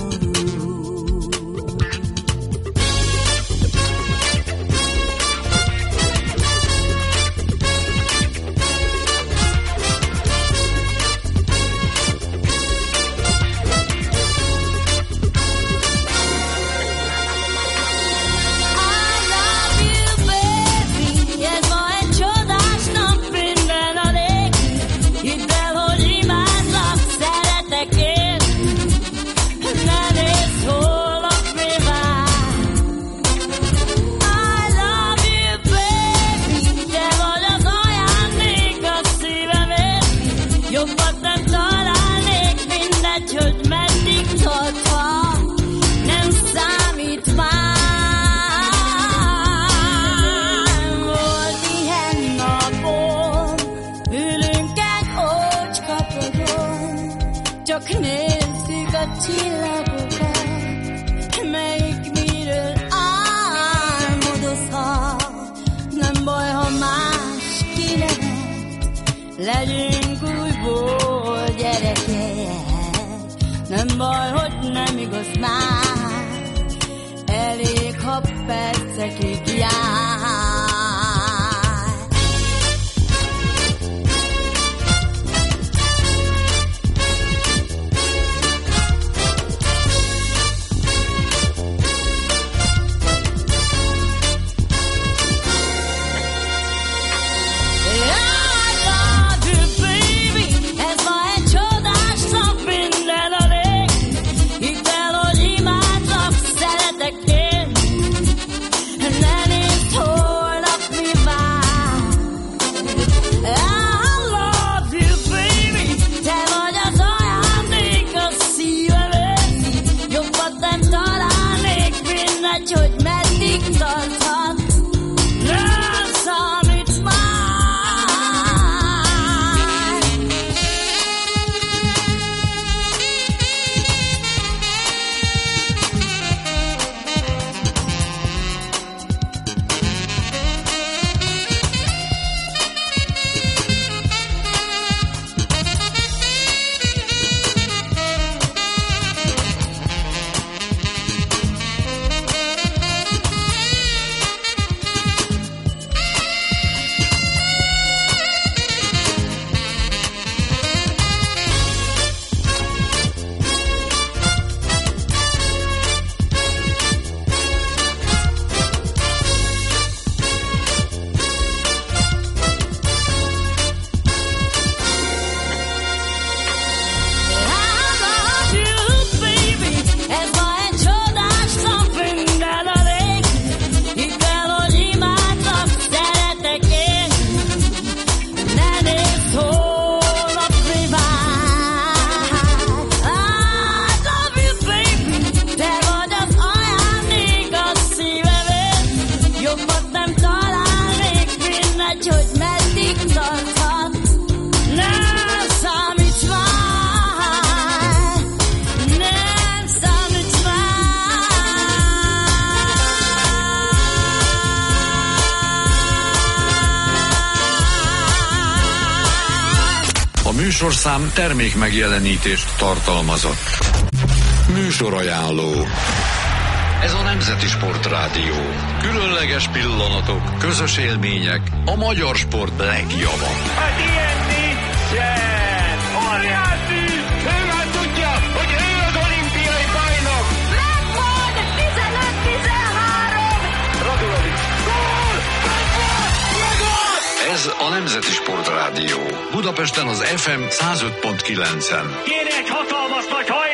Speaker 3: Legyünk újból gyerekek, nem baj, hogy nem igaz már, elég, ha percekig jár.
Speaker 1: műsorszám termék megjelenítést tartalmazott. Műsorajánló. Ez a Nemzeti Sportrádió. Különleges pillanatok, közös élmények, a magyar sport legjobb.
Speaker 2: Hát ilyen nincsen! Óriási! Ő már tudja, hogy ő az olimpiai bajnok!
Speaker 7: Megvan! 15-13!
Speaker 2: Radulovics! Gól! Megvan!
Speaker 1: Ez a Nemzeti Sportrádió. Budapesten az FM 105.9-en.
Speaker 2: Kéne egy hatalmas nagy hajrá!